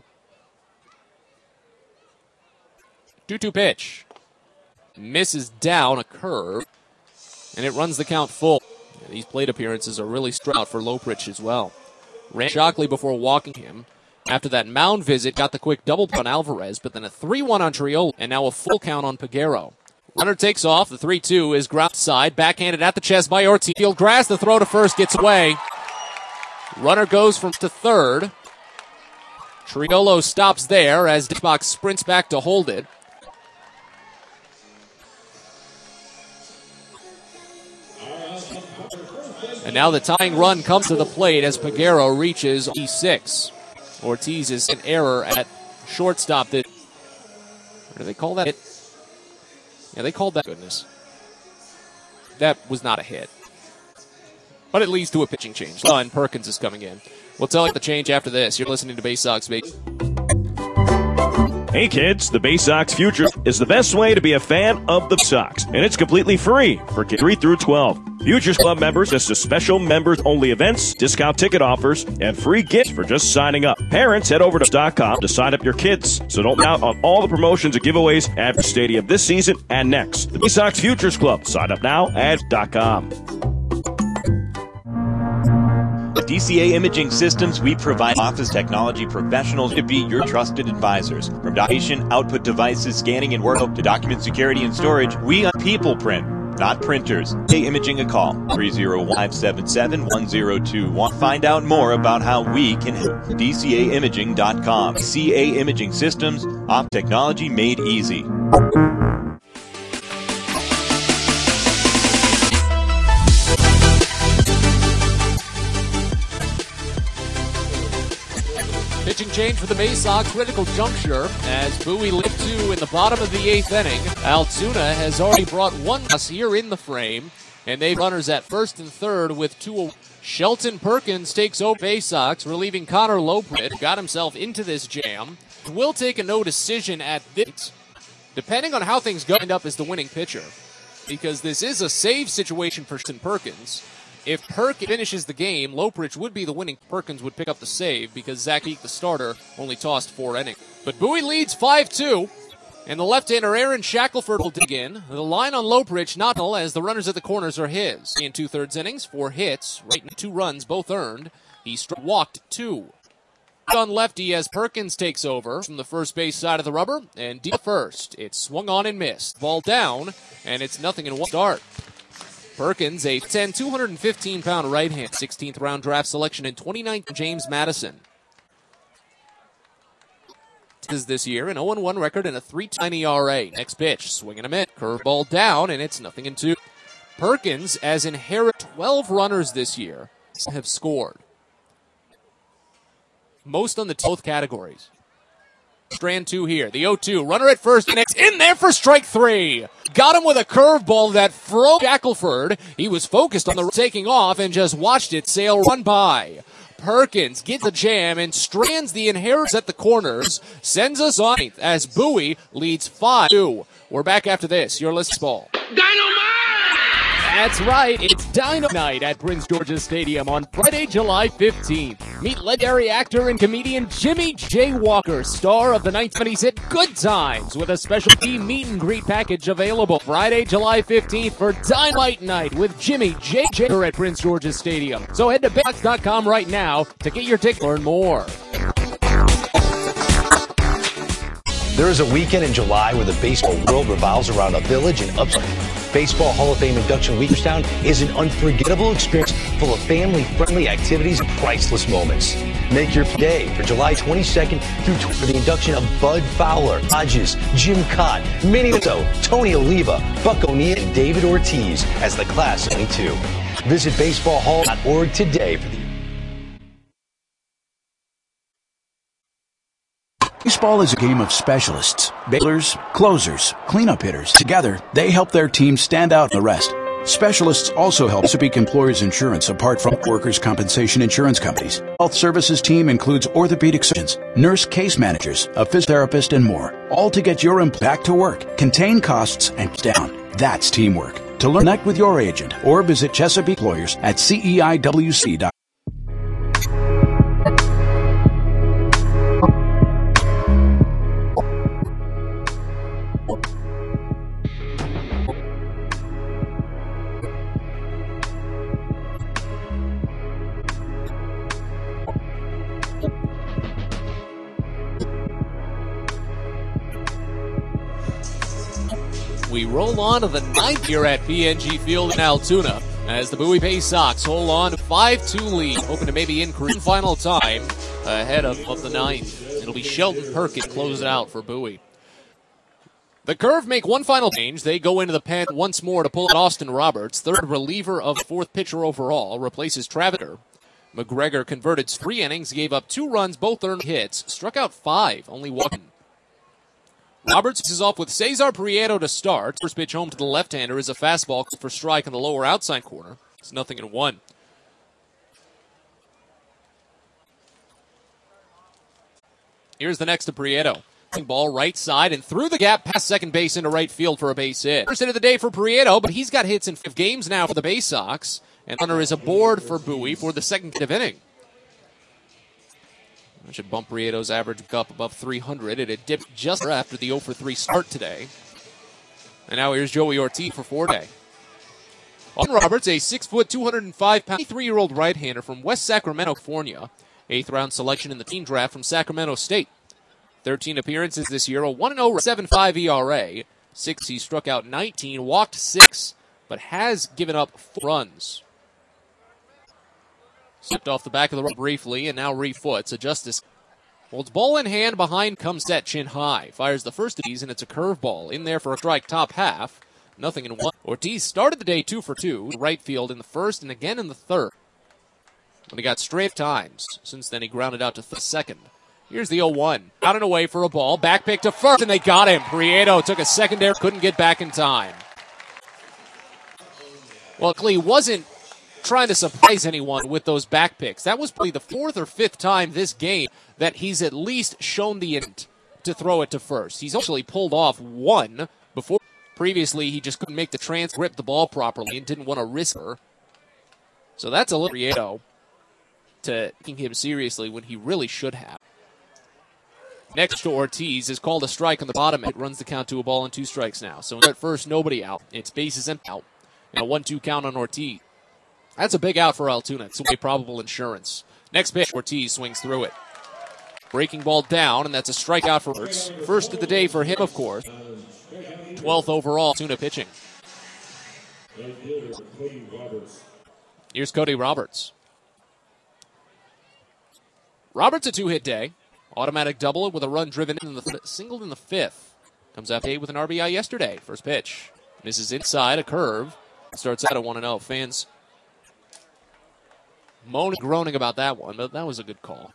2-2 pitch. Misses down a curve, and it runs the count full. And these plate appearances are really struck out for Lopritch as well. Ran Shockley before walking him. After that mound visit, got the quick double on Alvarez, but then a 3-1 on Triolo, and now a full count on Peguero. Runner takes off. The 3-2 is ground side. Backhanded at the chest by Ortiz. Field grass. The throw to first gets away. Runner goes from to third. Triolo stops there as Dickbach sprints back to hold it. And now the tying run comes to the plate as Peguero reaches E6. Ortiz is an error at shortstop. What do they call that? Yeah, they called that. Goodness. That was not a hit. But it leads to a pitching change. And Perkins is coming in. We'll tell you the change after this. You're listening to Bay Sox Baseball. Hey kids, the Bay Sox Futures is the best way to be a fan of the Sox, and it's completely free for kids 3 through 12. Futures Club members listen to special members-only events, discount ticket offers, and free gifts for just signing up. Parents, head over to .com to sign up your kids, so don't miss out on all the promotions and giveaways at the stadium this season and next. The Bay Sox Futures Club. Sign up now at .com. At DCA Imaging Systems, we provide office technology professionals to be your trusted advisors. From documentation, output devices, scanning and workflow to document security and storage, we people print, not printers. Hey, Imaging a call, 301-577-1021. Find out more about how we can help. DCAimaging.com. DCA Imaging Systems, off technology made easy. Pitching change for the Bay Sox, critical juncture as Bowie lifts 2 in the bottom of the 8th inning. Altoona has already brought 1 loss here in the frame, and they've runners at first and third with 2. Shelton Perkins takes over Bay Sox, relieving Connor Lopritch. Got himself into this jam. Will take a no decision at this, depending on how things go, end up as the winning pitcher, because this is a save situation for Shelton Perkins. If Perkins finishes the game, Lopritch would be the winning. Perkins would pick up the save because Zach Peak, the starter, only tossed 4 innings. But Bowie leads 5-2, and the left-hander Aaron Shackelford will dig in. The line on Lopritch not null as the runners at the corners are his. In 2/3 innings, 4 hits, right, 2 runs, both earned. He walked 2. On lefty as Perkins takes over from the first base side of the rubber, and deep first. It's swung on and missed. Ball down, and it's 0-1 start. Perkins, a 215-pound right hand, 16th round draft selection in 2019, James Madison. This year, an 0-1 record and a 3.9 ERA. Next pitch, swing and a miss. Curveball down, and it's 0-2. Perkins has inherited 12 runners this year have scored. Most on the both categories. Strand 2 here. The 0-2. Runner at first. And it's in there for strike 3. Got him with a curveball that froze Shackelford. He was focused on the taking off and just watched it sail run by. Perkins gets the jam and strands the inheritance at the corners. Sends us on as Bowie leads 5-2. We're back after this. You're listening to Ball. That's right, it's Dino Night at Prince George's Stadium on Friday, July 15th. Meet legendary actor and comedian Jimmy J. Walker, star of the 1970s hit Good Times, with a special team meet and greet package available Friday, July 15th for Dynamite Night with Jimmy J. at Prince George's Stadium. So head to Baysox.com right now to get your ticket. Learn more. There is a weekend in July where the baseball world revolves around a village in upstate. Baseball Hall of Fame induction week in Town is an unforgettable experience full of family-friendly activities and priceless moments. Make your day for July 22nd through for the induction of Bud Fowler, Hodges, Jim Cott, Minnie Lizzo, Tony Oliva, Buck O'Neil, and David Ortiz as the class of 22. Visit baseballhall.org today for the Baseball is a game of specialists, batters, closers, cleanup hitters. Together, they help their team stand out from the rest. Specialists also help Chesapeake Employers Insurance apart from workers' compensation insurance companies. Health services team includes orthopedic surgeons, nurse case managers, a physiotherapist, and more. All to get your employee back to work, contain costs, and down. That's teamwork. To learn, connect with your agent or visit Chesapeake Employers at CEIWC.com. We roll on to the ninth here at PNG Field in Altoona as the Bowie Bay Sox hold on to 5-2 lead, hoping to maybe increase final time ahead of the ninth. It'll be Sheldon Perkins close it out for Bowie. The Curve make one final change. They go into the pen once more to pull out Austin Roberts, third reliever of fourth pitcher overall, replaces Travitter. McGregor converted 3 innings, gave up 2 runs, both earned hits, struck out 5, only walking. Roberts is off with Cesar Prieto to start. First pitch home to the left-hander is a fastball for strike on the lower outside corner. It's 0-1. Here's the next to Prieto. Ball right side and through the gap past second base into right field for a base hit. First hit of the day for Prieto, but he's got hits in 5 games now for the Bay Sox. And runner is aboard for Bowie for the second inning. That should bump Prieto's average up above 300. It had dipped just after the 0-for-3 start today. And now here's Joey Ortiz for Forte. Austin Roberts, a 6-foot, 205-pound, 23-year-old right-hander from West Sacramento, California. 8th-round selection in the team draft from Sacramento State. 13 appearances this year, a 1.075 ERA. 6, he struck out 19, walked 6, but has given up 4 runs. Slipped off the back of the rubber briefly, and now refoots. A Justice holds ball in hand, behind, comes set, chin high. Fires the first of these, and it's a curveball. In there for a strike, top half. 0-1. Ortiz started the day 2 for 2. Right field in the first and again in the third. When he got straight times. Since then, he grounded out to second. Here's the 0-1. Out and away for a ball. Back pick to first, and they got him. Prieto took a secondary, couldn't get back in time. Well, Klee wasn't trying to surprise anyone with those back picks. That was probably the 4th or 5th time this game that he's at least shown the intent to throw it to first. He's actually pulled off 1 before. Previously, he just couldn't make the grip the ball properly and didn't want to risk her. So that's a little Prieto to taking him seriously when he really should have. Next to Ortiz is called a strike on the bottom. It runs the count to a ball and 2 strikes now. So at first, nobody out. It's bases empty out. And a 1-2 count on Ortiz. That's a big out for Altoona. It's a probable insurance. Next pitch, Ortiz swings through it. Breaking ball down, and that's a strikeout for Roberts. First of the day for him, of course. 12th overall, Altoona pitching. Here's Cody Roberts. Roberts a 2-hit day. Automatic double with a run driven in the singled in the 5th. Comes out with an RBI yesterday. First pitch. Misses inside, a curve. Starts out at 1-0. Fans moaning, groaning about that one, but that was a good call.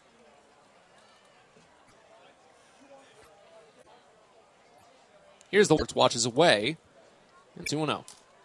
Here's the Roberts watches away, and 2-0.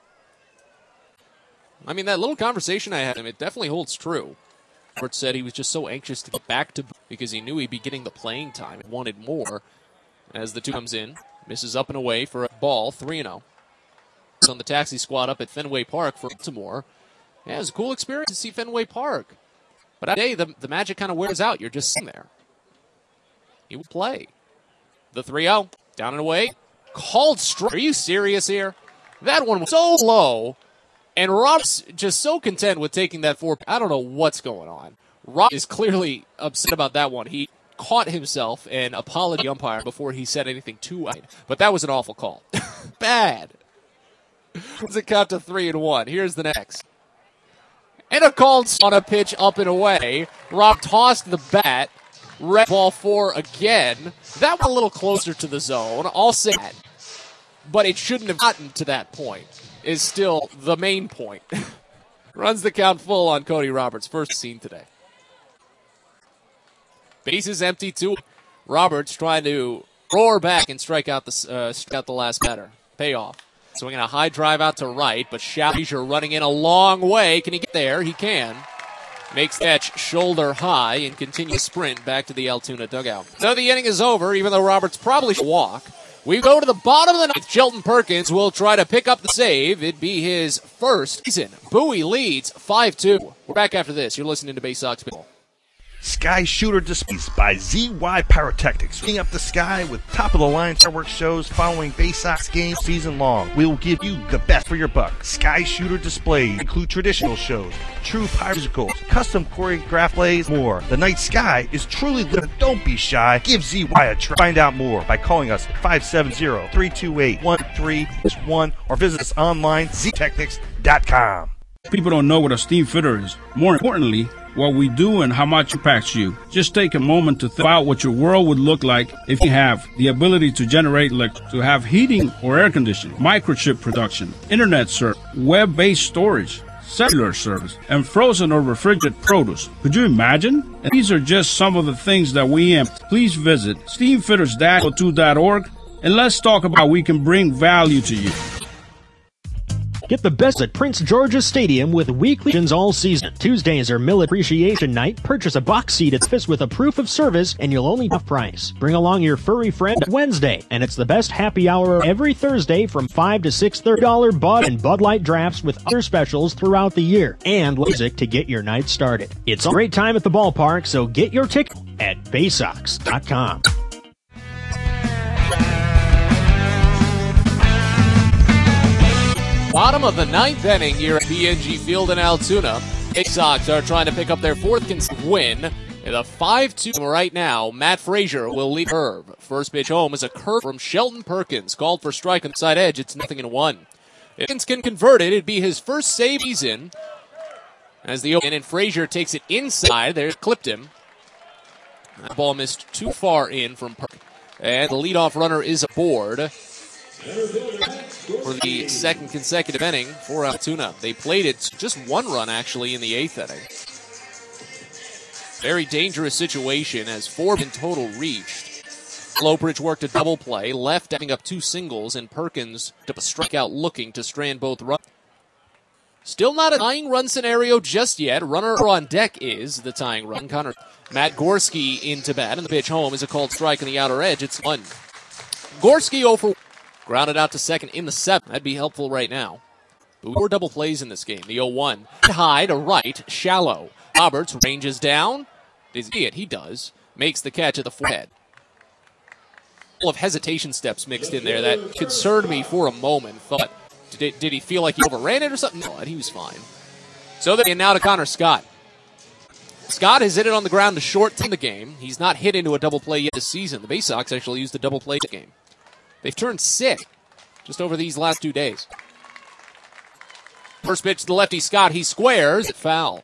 I mean, that little conversation I had with him, it definitely holds true. Roberts said he was just so anxious to get back to because he knew he'd be getting the playing time and wanted more. As the 2 comes in, misses up and away for a ball, 3-0. On the taxi squad up at Fenway Park for Baltimore. Yeah, it was a cool experience to see Fenway Park. But today, the magic kind of wears out. You're just sitting there. He will play. The 3-0, down and away. Called strike. Are you serious here? That one was so low. And Roberts just so content with taking that 4. I don't know what's going on. Rob is clearly upset about that one. He caught himself and apologized to the umpire before he said anything too wide. But that was an awful call. Bad. Does it count to 3-1? Here's the next. And a called on a pitch up and away. Rob tossed the bat. Red ball 4 again. That was a little closer to the zone. I'll say that. But it shouldn't have gotten to that point, is still the main point. Runs the count full on Cody Roberts. First seen today. Bases empty, 2. Roberts trying to roar back and strike out the last batter. Payoff. Swinging a high drive out to right, but Frazier running in a long way. Can he get there? He can. Makes catch shoulder high and continues sprint back to the Altoona dugout. So the inning is over, even though Roberts probably should walk. We go to the bottom of the ninth. Shelton Perkins will try to pick up the save. It'd be his first season. Bowie leads 5-2. We're back after this. You're listening to Bay Sox Baseball. Sky Shooter Displays by ZY Pyrotechnics. Bring up the sky with top-of-the-line fireworks shows following Bay Sox games season long. We will give you the best for your buck. Sky Shooter Displays include traditional shows, true musicals, custom choreographed plays, more. The night sky is truly lit. Don't be shy. Give ZY a try. Find out more by calling us at 570-328-1361 or visit us online, ztechnics.com. People don't know what a steam fitter is. More importantly, what we do and how much it impacts you. Just take a moment to think about what your world would look like if you have the ability to generate to have heating or air conditioning, microchip production, internet service, web-based storage, cellular service, and frozen or refrigerated produce. Could you imagine? And these are just some of the things that we implement. Please visit steamfitters-2.org and let's talk about how we can bring value to you. Get the best at Prince George's Stadium with weekly auctions all season. Tuesdays are Mill Appreciation Night. Purchase a box seat at the office with a proof of service and you'll only half price. Bring along your furry friend Wednesday, and it's the best happy hour every Thursday from 5 to $6 Bud and Bud Light drafts with other specials throughout the year and music to get your night started. It's a great time at the ballpark, so get your ticket at baysox.com. Bottom of the ninth inning here at PNG Field in Altoona. Bay Sox are trying to pick up their fourth consecutive win. In a 5-2 right now, Matt Frazier will lead curve. First pitch home is a curve from Shelton Perkins. Called for strike on the side edge. It's 0-1. If Perkins can convert it, it'd be his first save season. As the open and Frazier takes it inside. There, clipped him. That ball missed too far in from Perkins. And the leadoff runner is aboard for the second consecutive inning for Altoona. They played it just one run, actually, in the eighth inning. Very dangerous situation as 4 in total reached. Slowbridge worked a double play, left having up 2 singles, and Perkins took a strikeout looking to strand both runs. Still not a tying run scenario just yet. Runner on deck is the tying run. Matt Gorski into bat, and the pitch home is a called strike on the outer edge. It's 1. Gorski 0 for grounded out to second in the 7th. That'd be helpful right now. But 4 double plays in this game. The 0-1. High to right. Shallow. Roberts ranges down. Does he see it? He does. Makes the catch at the forehead. Full of hesitation steps mixed in there. That concerned me for a moment. Thought, did he feel like he overran it or something? No, he was fine. So then now to Connor Scott. Scott has hit it on the ground to short in the game. He's not hit into a double play yet this season. The Bay Sox actually used a double play game. They've turned 6 just over these last 2 days. First pitch to the lefty Scott. He squares. Foul.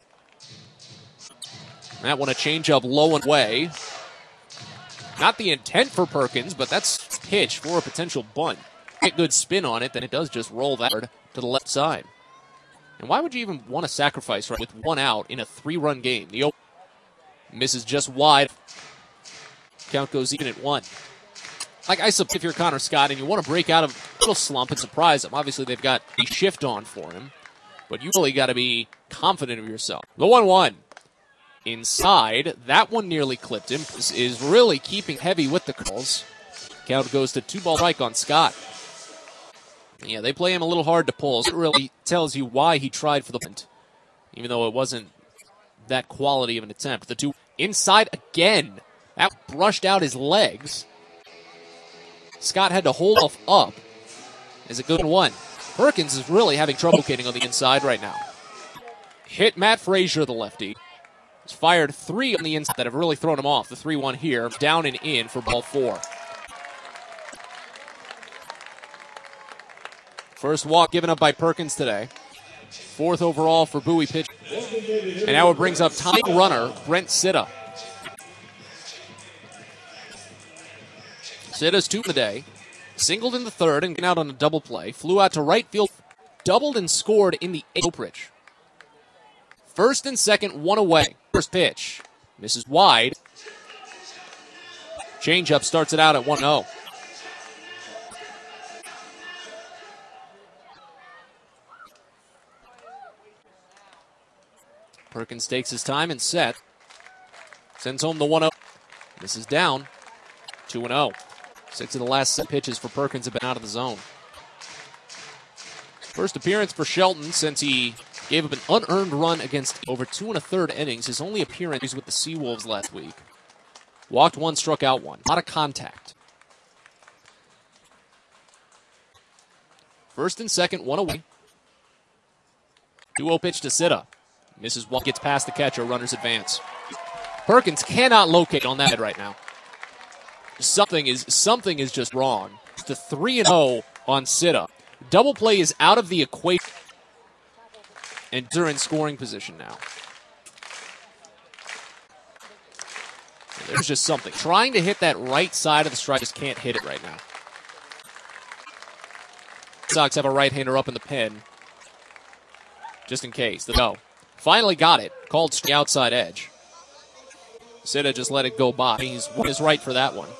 That one a changeup low and away. Not the intent for Perkins, but that's pitch for a potential bunt. Get good spin on it, then it does just roll that to the left side. And why would you even want to sacrifice with 1 out in a 3-run game? The misses just wide. Count goes even at 1. Like, I suppose if you're Connor Scott and you want to break out of a little slump and surprise him, obviously they've got a shift on for him, but you really got to be confident of yourself. The 1-1. Inside, that one nearly clipped him. This is really keeping heavy with the calls. Count goes to 2-ball strike on Scott. Yeah, they play him a little hard to pull. So it really tells you why he tried for the punt, even though it wasn't that quality of an attempt. The 2 inside again. That brushed out his legs. Scott had to hold off up. Is a good 1. Perkins is really having trouble getting on the inside right now. Hit Matt Frazier, the lefty. He's fired 3 on the inside that have really thrown him off. The 3-1 here, down and in for ball 4. First walk given up by Perkins today. 4th overall for Bowie pitch. And now it brings up tying runner Brent Sitta. Sitta's 2 in the day. Singled in the 3rd and getting out on a double play. Flew out to right field. Doubled and scored in the 8th. Oakridge. 1st and 2nd, 1 away. First pitch. Misses wide. Changeup starts it out at 1-0. Perkins takes his time and set. Sends home the 1-0. This is down. 2-0. 6 of the last 7 pitches for Perkins have been out of the zone. First appearance for Shelton since he gave up an unearned run against over 2 1/3 innings. His only appearance was with the Seawolves last week. Walked 1, struck out 1. A lot of contact. 1st and 2nd, 1 away. 2-0 pitch to Sitta. Misses one, gets past the catcher, runners advance. Perkins cannot locate on that right now. Something is just wrong. It's the 3-0 on Sitta. Double play is out of the equation. And they're in scoring position now. And there's just something. Trying to hit that right side of the strike, just can't hit it right now. Sox have a right-hander up in the pen. Just in case. No. Finally got it. Called the outside edge. Sitta just let it go by. He's right for that one.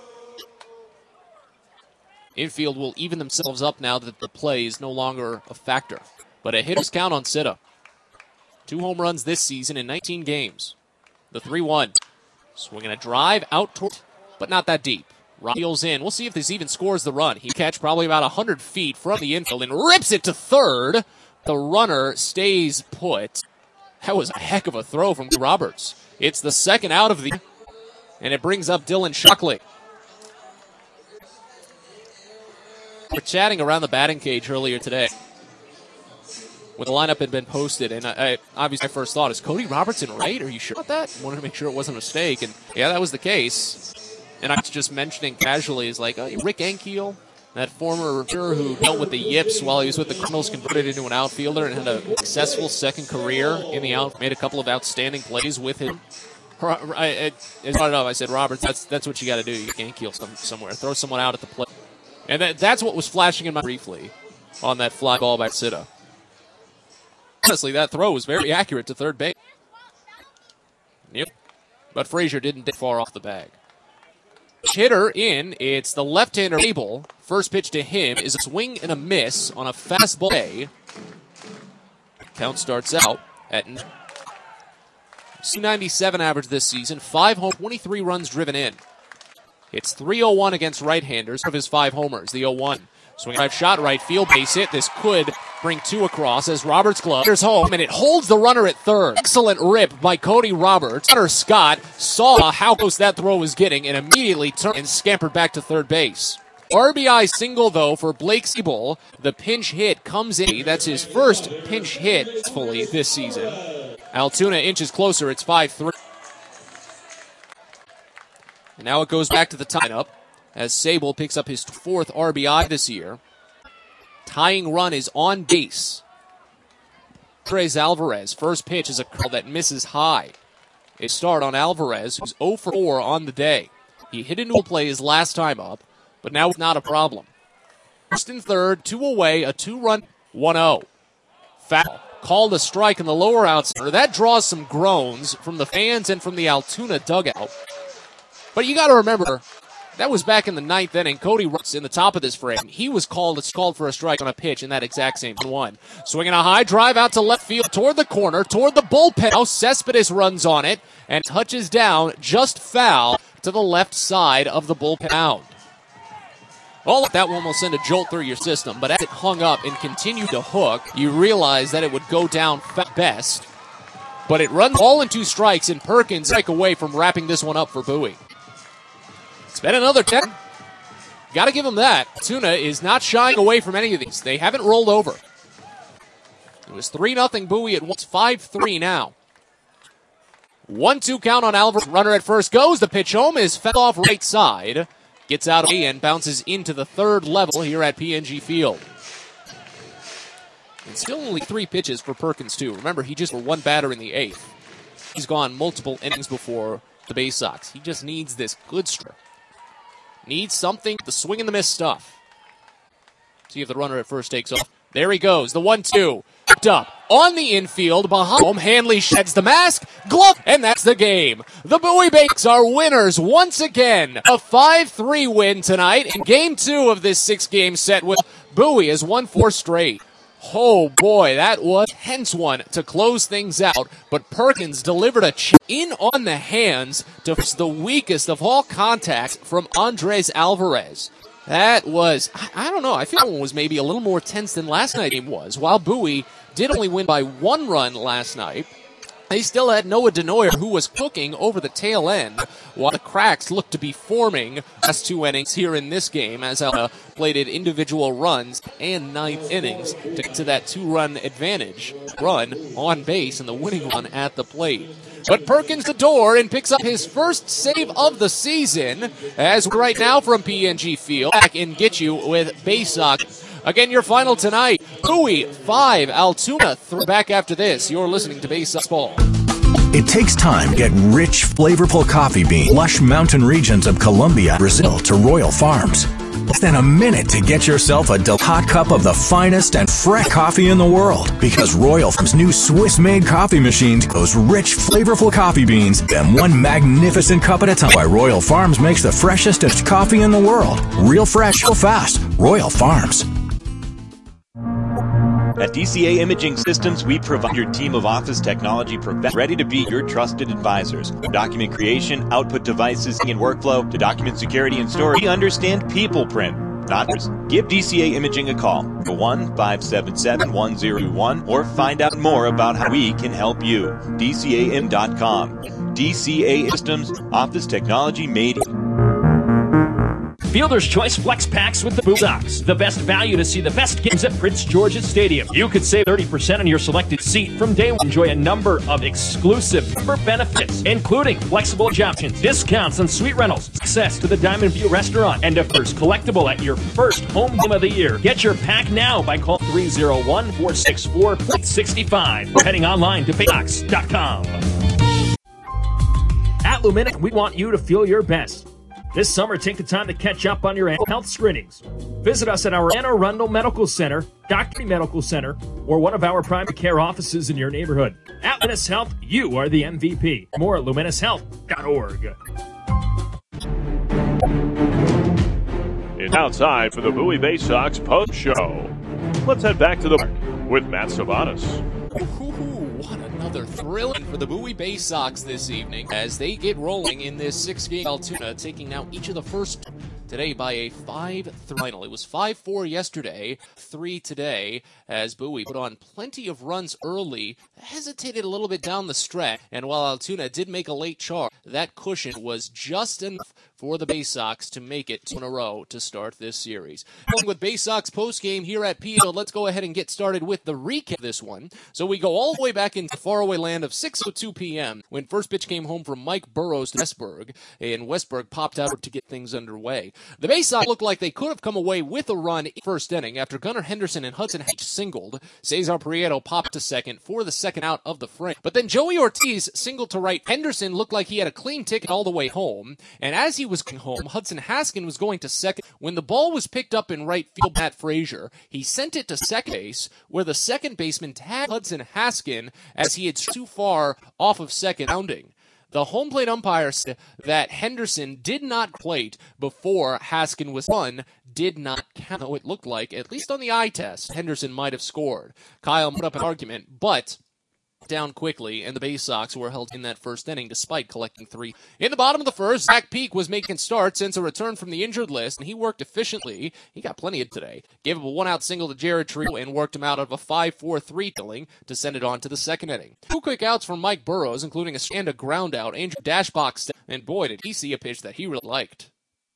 Infield will even themselves up now that the play is no longer a factor. But a hitter's count on Sitta. 2 home runs this season in 19 games. The 3-1. Swinging a drive out toward, but not that deep. Reels in. We'll see if this even scores the run. He catch probably about 100 feet from the infield and rips it to third. The runner stays put. That was a heck of a throw from Roberts. It's the 2nd out of the, and it brings up Dylan Shockley. We're chatting around the batting cage earlier today when the lineup had been posted, and I obviously my first thought is, Cody Robertson right? Are you sure about that? Wanted to make sure it wasn't a mistake, and yeah, that was the case. And I was just mentioning casually is like, Rick Ankiel, that former pitcher who dealt with the yips while he was with the Cardinals, converted into an outfielder and had a successful second career in the out, made a couple of outstanding plays with him. I brought it up. I said, Roberts, that's what you got to do. You can't Ankiel somewhere. Throw someone out at the plate. And that's what was flashing in my briefly on that fly ball by Sitta. Honestly, that throw was very accurate to third base. Yep. But Frazier didn't get far off the bag. Hitter in, it's the left-hander Abel. First pitch to him is a swing and a miss on a fastball. Count starts out at 297 average this season, 5 home, 23 runs driven in. It's 3-0-1 against right-handers of his 5 homers. The 0-1. Swing drive shot, right field, base hit. This could bring 2 across as Roberts' glove enters home, and it holds the runner at third. Excellent rip by Cody Roberts. Connor Scott saw how close that throw was getting and immediately turned and scampered back to third base. RBI single, though, for Blake Siebel. The pinch hit comes in. That's his first pinch hit fully this season. Altoona inches closer. It's 5-3. And now it goes back to the tie-up as Sable picks up his 4th RBI this year. Tying run is on base. Andres Alvarez, first pitch is a curl that misses high. A start on Alvarez, who's 0 for 4 on the day. He hit into a play his last time up, but now it's not a problem. First and third, 2 away, a 2-run, 1-0. Foul. Called a strike in the lower outside. That draws some groans from the fans and from the Altoona dugout. But you got to remember, that was back in the 9th inning. Cody Roberts in the top of this frame. He was called for a strike on a pitch in that exact same one. Swinging a high drive out to left field toward the corner, toward the bullpen. Now Cespedes runs on it and touches down just foul to the left side of the bullpen mound. Well, that one will send a jolt through your system, but as it hung up and continued to hook, you realize that it would go down best. But it runs all in 2 strikes, and Perkins strike away from wrapping this one up for Bowie. It's been another 10. Got to give him that. Tuna is not shying away from any of these. They haven't rolled over. It was 3-0 Bowie at once. 5-3 now. 1-2 count on Alvarez. Runner at first goes. The pitch home is fell off right side. Gets out of and bounces into the third level here at PNG Field. And still only 3 pitches for Perkins, too. Remember, he just for 1 batter in the 8th. He's gone multiple innings before the Bay Sox. He just needs this good stretch. Needs something, the swing and the miss stuff. See if the runner at first takes off. There he goes, the 1-2. Up on the infield, behind home, Hanley sheds the mask, glove, and that's the game. The Bowie Bakes are winners once again. A 5-3 win tonight in Game 2 of this 6-game set with Bowie has won 4 straight. Oh boy, that was a tense one to close things out, but Perkins delivered a in on the hands to the weakest of all contacts from Andres Alvarez. That was, I don't know, I feel that one was maybe a little more tense than last night's game was. While Bowie did only win by 1 run last night, they still had Noah Denoyer, who was cooking over the tail end, while the cracks looked to be forming last 2 innings here in this game, as Alva plated individual runs and 9th innings to get to that 2-run advantage. Run on base and the winning run at the plate. But Perkins the door and picks up his first save of the season, as right now from PNG Field, back and get you with Bay Sox. Again, your final tonight, Bowie 5, Altoona 3. Back after this, you're listening to Bay Sox Ball. It takes time to get rich, flavorful coffee beans, lush mountain regions of Colombia, Brazil to Royal Farms. Less than a minute to get yourself a hot cup of the finest and fresh coffee in the world. Because Royal Farms' new Swiss-made coffee machines, those rich, flavorful coffee beans, them one magnificent cup at a time. Why Royal Farms makes the freshest coffee in the world. Real fresh, real fast. Royal Farms. At DCA Imaging Systems, we provide your team of office technology professionals ready to be your trusted advisors. From document creation, output devices, and workflow, to document security and storage, we understand people print, not others. Give DCA Imaging a call, 1-577-1021, or find out more about how we can help you. DCAIM.com. DCA Systems, office technology made Fielder's Choice Flex Packs with the Bowie Sox. The best value to see the best games at Prince George's Stadium. You could save 30% on your selected seat from day one. Enjoy a number of exclusive member benefits, including flexible options, discounts on suite rentals, access to the Diamond View restaurant, and a first collectible at your first home game of the year. Get your pack now by calling 301-464-65 or heading online to baysox.com. At Lumina, we want you to feel your best. This summer, take the time to catch up on your annual health screenings. Visit us at our Anne Arundel Medical Center, Doctor Medical Center, or one of our primary care offices in your neighborhood. At Luminous Health, you are the MVP. More at luminoushealth.org. It's now time for the Bowie Bay Sox post show. Let's head back to the park with Matt Savanas. What another thrill for the Bowie Bay Sox this evening as they get rolling in this 6-game Altoona, taking now each of the first today by a 5-3 final. It was 5-4 yesterday, 3 today, as Bowie put on plenty of runs early, hesitated a little bit down the stretch, and while Altoona did make a late charge, that cushion was just enough for the Bay Sox to make it 2 in a row to start this series. Along with Bay Sox postgame here at PO, let's go ahead and get started with the recap of this one. So we go all the way back into the faraway land of 6:02 p.m. when first pitch came home from Mike Burrows to Westburg, and Westburg popped out to get things underway. The Bay Sox looked like they could have come away with a run in the first inning after Gunnar Henderson and Hudson Hatch singled. Cesar Prieto popped to second for the second out of the frame. But then Joey Ortiz singled to right. Henderson looked like he had a clean ticket all the way home, and as he was going home, Hudson Haskin was going to second. When the ball was picked up in right field, Matt Frazier, he sent it to second base, where the second baseman tagged Hudson Haskin as he had too far off of second rounding. The home plate umpire said that Henderson did not plate before Haskin was run, did not count. Though it looked like, at least on the eye test, Henderson might have scored. Kyle put up an argument, but down quickly, and the Bay Sox were held in that first inning despite collecting 3. In the bottom of the first, Zach Peak was making starts since a return from the injured list, and he worked efficiently. He got plenty of today. Gave up a 1-out single to Jared Trio and worked him out of a 5-4-3 killing to send it on to the second inning. 2 quick outs from Mike Burrows, including a ground out. Andrew Dashbox, and boy, did he see a pitch that he really liked.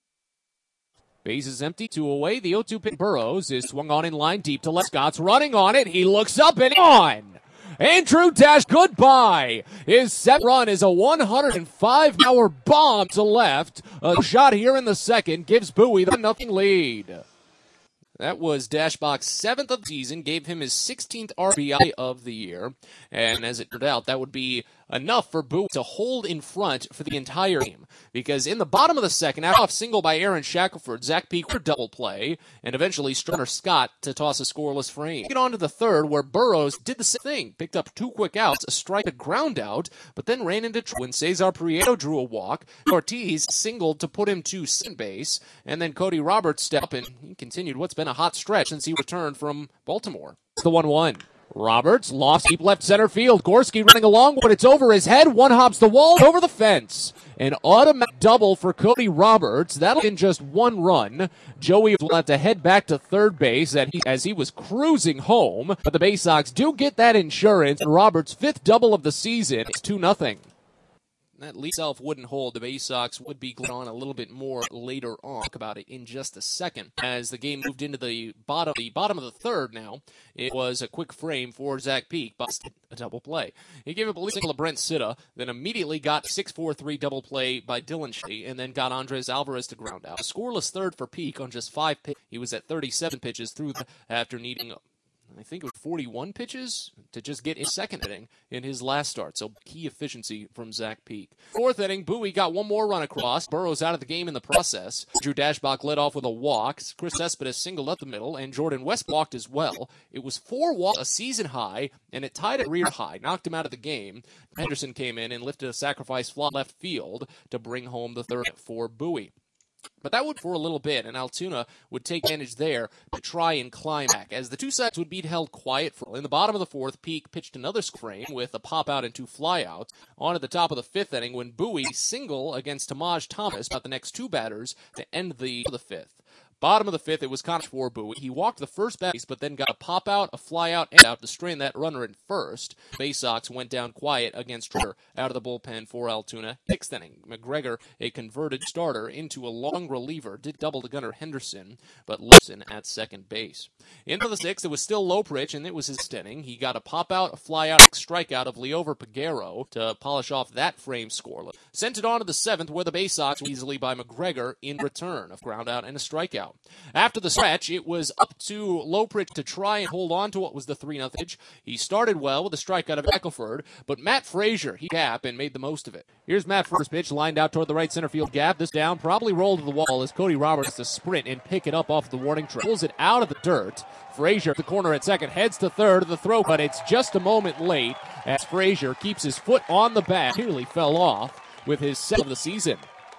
Base is empty, 2 away. The 0-2 pitch Burrows is swung on in line deep to left. Scott's running on it. He looks up and on. Andrew Dash, goodbye. His 7th run is a 105-hour bomb to left. A shot here in the second gives Bowie the 0-0 lead. That was Dashbach's 7th of the season, gave him his 16th RBI of the year, and as it turned out, that would be enough for Bowie to hold in front for the entire game, because in the bottom of the second, after off single by Aaron Shackelford, Zach Peak for double play, and eventually Strunner Scott to toss a scoreless frame. Get on to the third, where Burrows did the same thing, picked up 2 quick outs, a strike, a ground out, but then ran into trouble when Cesar Prieto drew a walk, Ortiz singled to put him to second base, and then Cody Roberts stepped up, and he continued what's been a hot stretch since he returned from Baltimore. The 1-1. Roberts lost deep left center field. Gorski running along, but it's over his head. One hops the wall, over the fence. An automatic double for Cody Roberts. That'll in just 1 run. Joey will have to head back to third base as he was cruising home. But the Bay Sox do get that insurance. And Roberts' 5th double of the season. It's 2-0. That lead itself wouldn't hold. The Bay Sox would be going on a little bit more later on. Talk about it in just a second. As the game moved into the bottom of the third now, it was a quick frame for Zach Peak, busted a double play. He gave up a single to Brent Sitta, then immediately got 6-4-3 double play by Dylan Shea, and then got Andres Alvarez to ground out. A scoreless third for Peak on just 5 pitches. He was at 37 pitches through after needing I think it was 41 pitches to just get his second inning in his last start. So key efficiency from Zach Peak. 4th inning, Bowie got 1 more run across. Burrows out of the game in the process. Drew Dashbach led off with a walk. Chris Cespedes singled up the middle, and Jordan West walked as well. It was 4 walks, a season high, and it tied a career high. Knocked him out of the game. Henderson came in and lifted a sacrifice fly left field to bring home the third for Bowie. But that would for a little bit, and Altoona would take advantage there to try and climb back, as the two sides would be held quiet for. In the bottom of the 4th, Peak pitched another frame with a pop-out and 2 flyouts. On at the top of the 5th inning, when Bowie single against Tamaj Thomas about the next 2 batters to end the 5th. Bottom of the 5th, it was Connor for Bowie. He walked the first base, but then got a pop-out, a fly-out, and out to strain that runner in first. Bay Sox went down quiet against Trigger out of the bullpen for Altoona. 6th inning, McGregor, a converted starter, into a long reliever, did double to Gunnar Henderson, but Lipson at second base. Into the 6th, it was still Loprich, and it was his inning. He got a pop-out, a fly-out, a strikeout of Leover Peguero to polish off that frame scoreless. Sent it on to the 7th, where the Bay Sox were easily by McGregor in return, a ground-out and a strikeout. After the stretch, it was up to Loprich to try and hold on to what was the 3-0 edge. He started well with a strikeout of Shackelford, but Matt Frazier, he gap and made the most of it. Here's Matt Frazier's pitch, lined out toward the right center field gap. This down, probably rolled to the wall as Cody Roberts to sprint and pick it up off the warning track. Pulls it out of the dirt. Frazier at the corner at second, heads to third, the throw, but it's just a moment late as Frazier keeps his foot on the bat. Nearly fell off with his 7th of the season.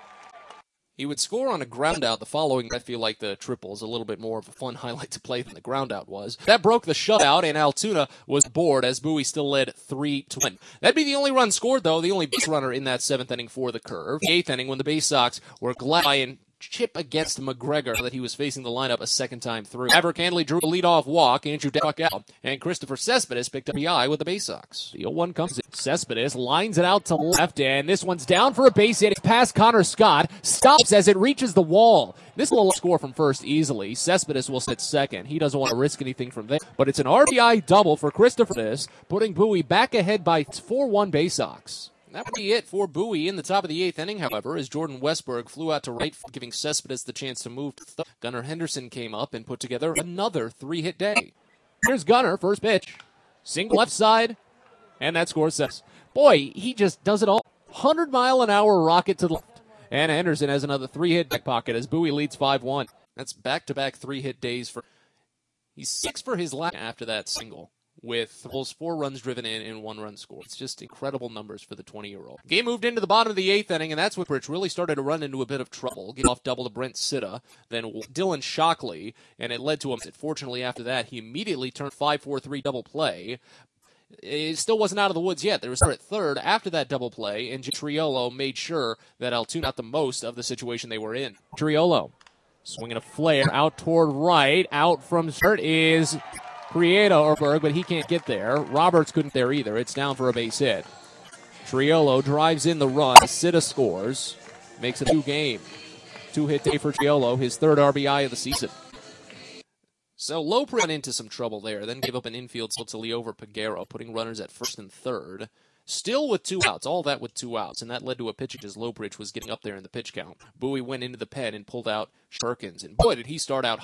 He would score on a groundout the following. I feel like the triple is a little bit more of a fun highlight to play than the groundout was. That broke the shutout, and Altoona was bored as Bowie still led 3-1. That'd be the only run scored, though, the only base runner in that 7th inning for the Curve. The 8th inning, when the Bay Sox were glad and chip against McGregor that he was facing the lineup a second time through. Maverick Handley drew a leadoff walk, Andrew Duck out, and Christopher Cespedes picked up the eye with the Bay Sox. The 0-1 comes in. Cespedes lines it out to left, and this one's down for a base hit. It's past Connor Scott, stops as it reaches the wall. This will score from first easily. Cespedes will sit second. He doesn't want to risk anything from there, but it's an RBI double for Christopher Cespedes, putting Bowie back ahead by 4-1 Bay Sox. That would be it for Bowie in the top of the 8th inning, however, as Jordan Westberg flew out to right, giving Cespedes the chance to move to third. Gunnar Henderson came up and put together another 3-hit day. Here's Gunnar, first pitch. Single left side, and that scores Cespedes. Boy, he just does it all. 100-mile-an-hour rocket to the left. And Henderson has another 3-hit back pocket as Bowie leads 5-1. That's back-to-back 3-hit days for... He's 6 for his last after that single, with those 4 runs driven in and 1 run scored. It's just incredible numbers for the 20-year-old. Game moved into the bottom of the 8th inning, and that's when Rich really started to run into a bit of trouble. Get off double to Brent Sitta, then Dylan Shockley, and it led to him. Fortunately, after that, he immediately turned 5-4-3 double play. It still wasn't out of the woods yet. They were at third after that double play, and Triolo made sure that Altoona got the most of the situation they were in. Triolo swinging a flare out toward right. Out from third is Prieto, but he can't get there. Roberts couldn't there either. It's down for a base hit. Triolo drives in the run. Sitta scores. Makes it 2-game. 2-hit day for Triolo, his 3rd RBI of the season. So Lope ran into some trouble there, then gave up an infield to Leover Peguero, putting runners at first and third. Still with 2 outs, all that with 2 outs, and that led to a pitch as Lopridge was getting up there in the pitch count. Bowie went into the pen and pulled out Perkins, and boy, did he start out hot.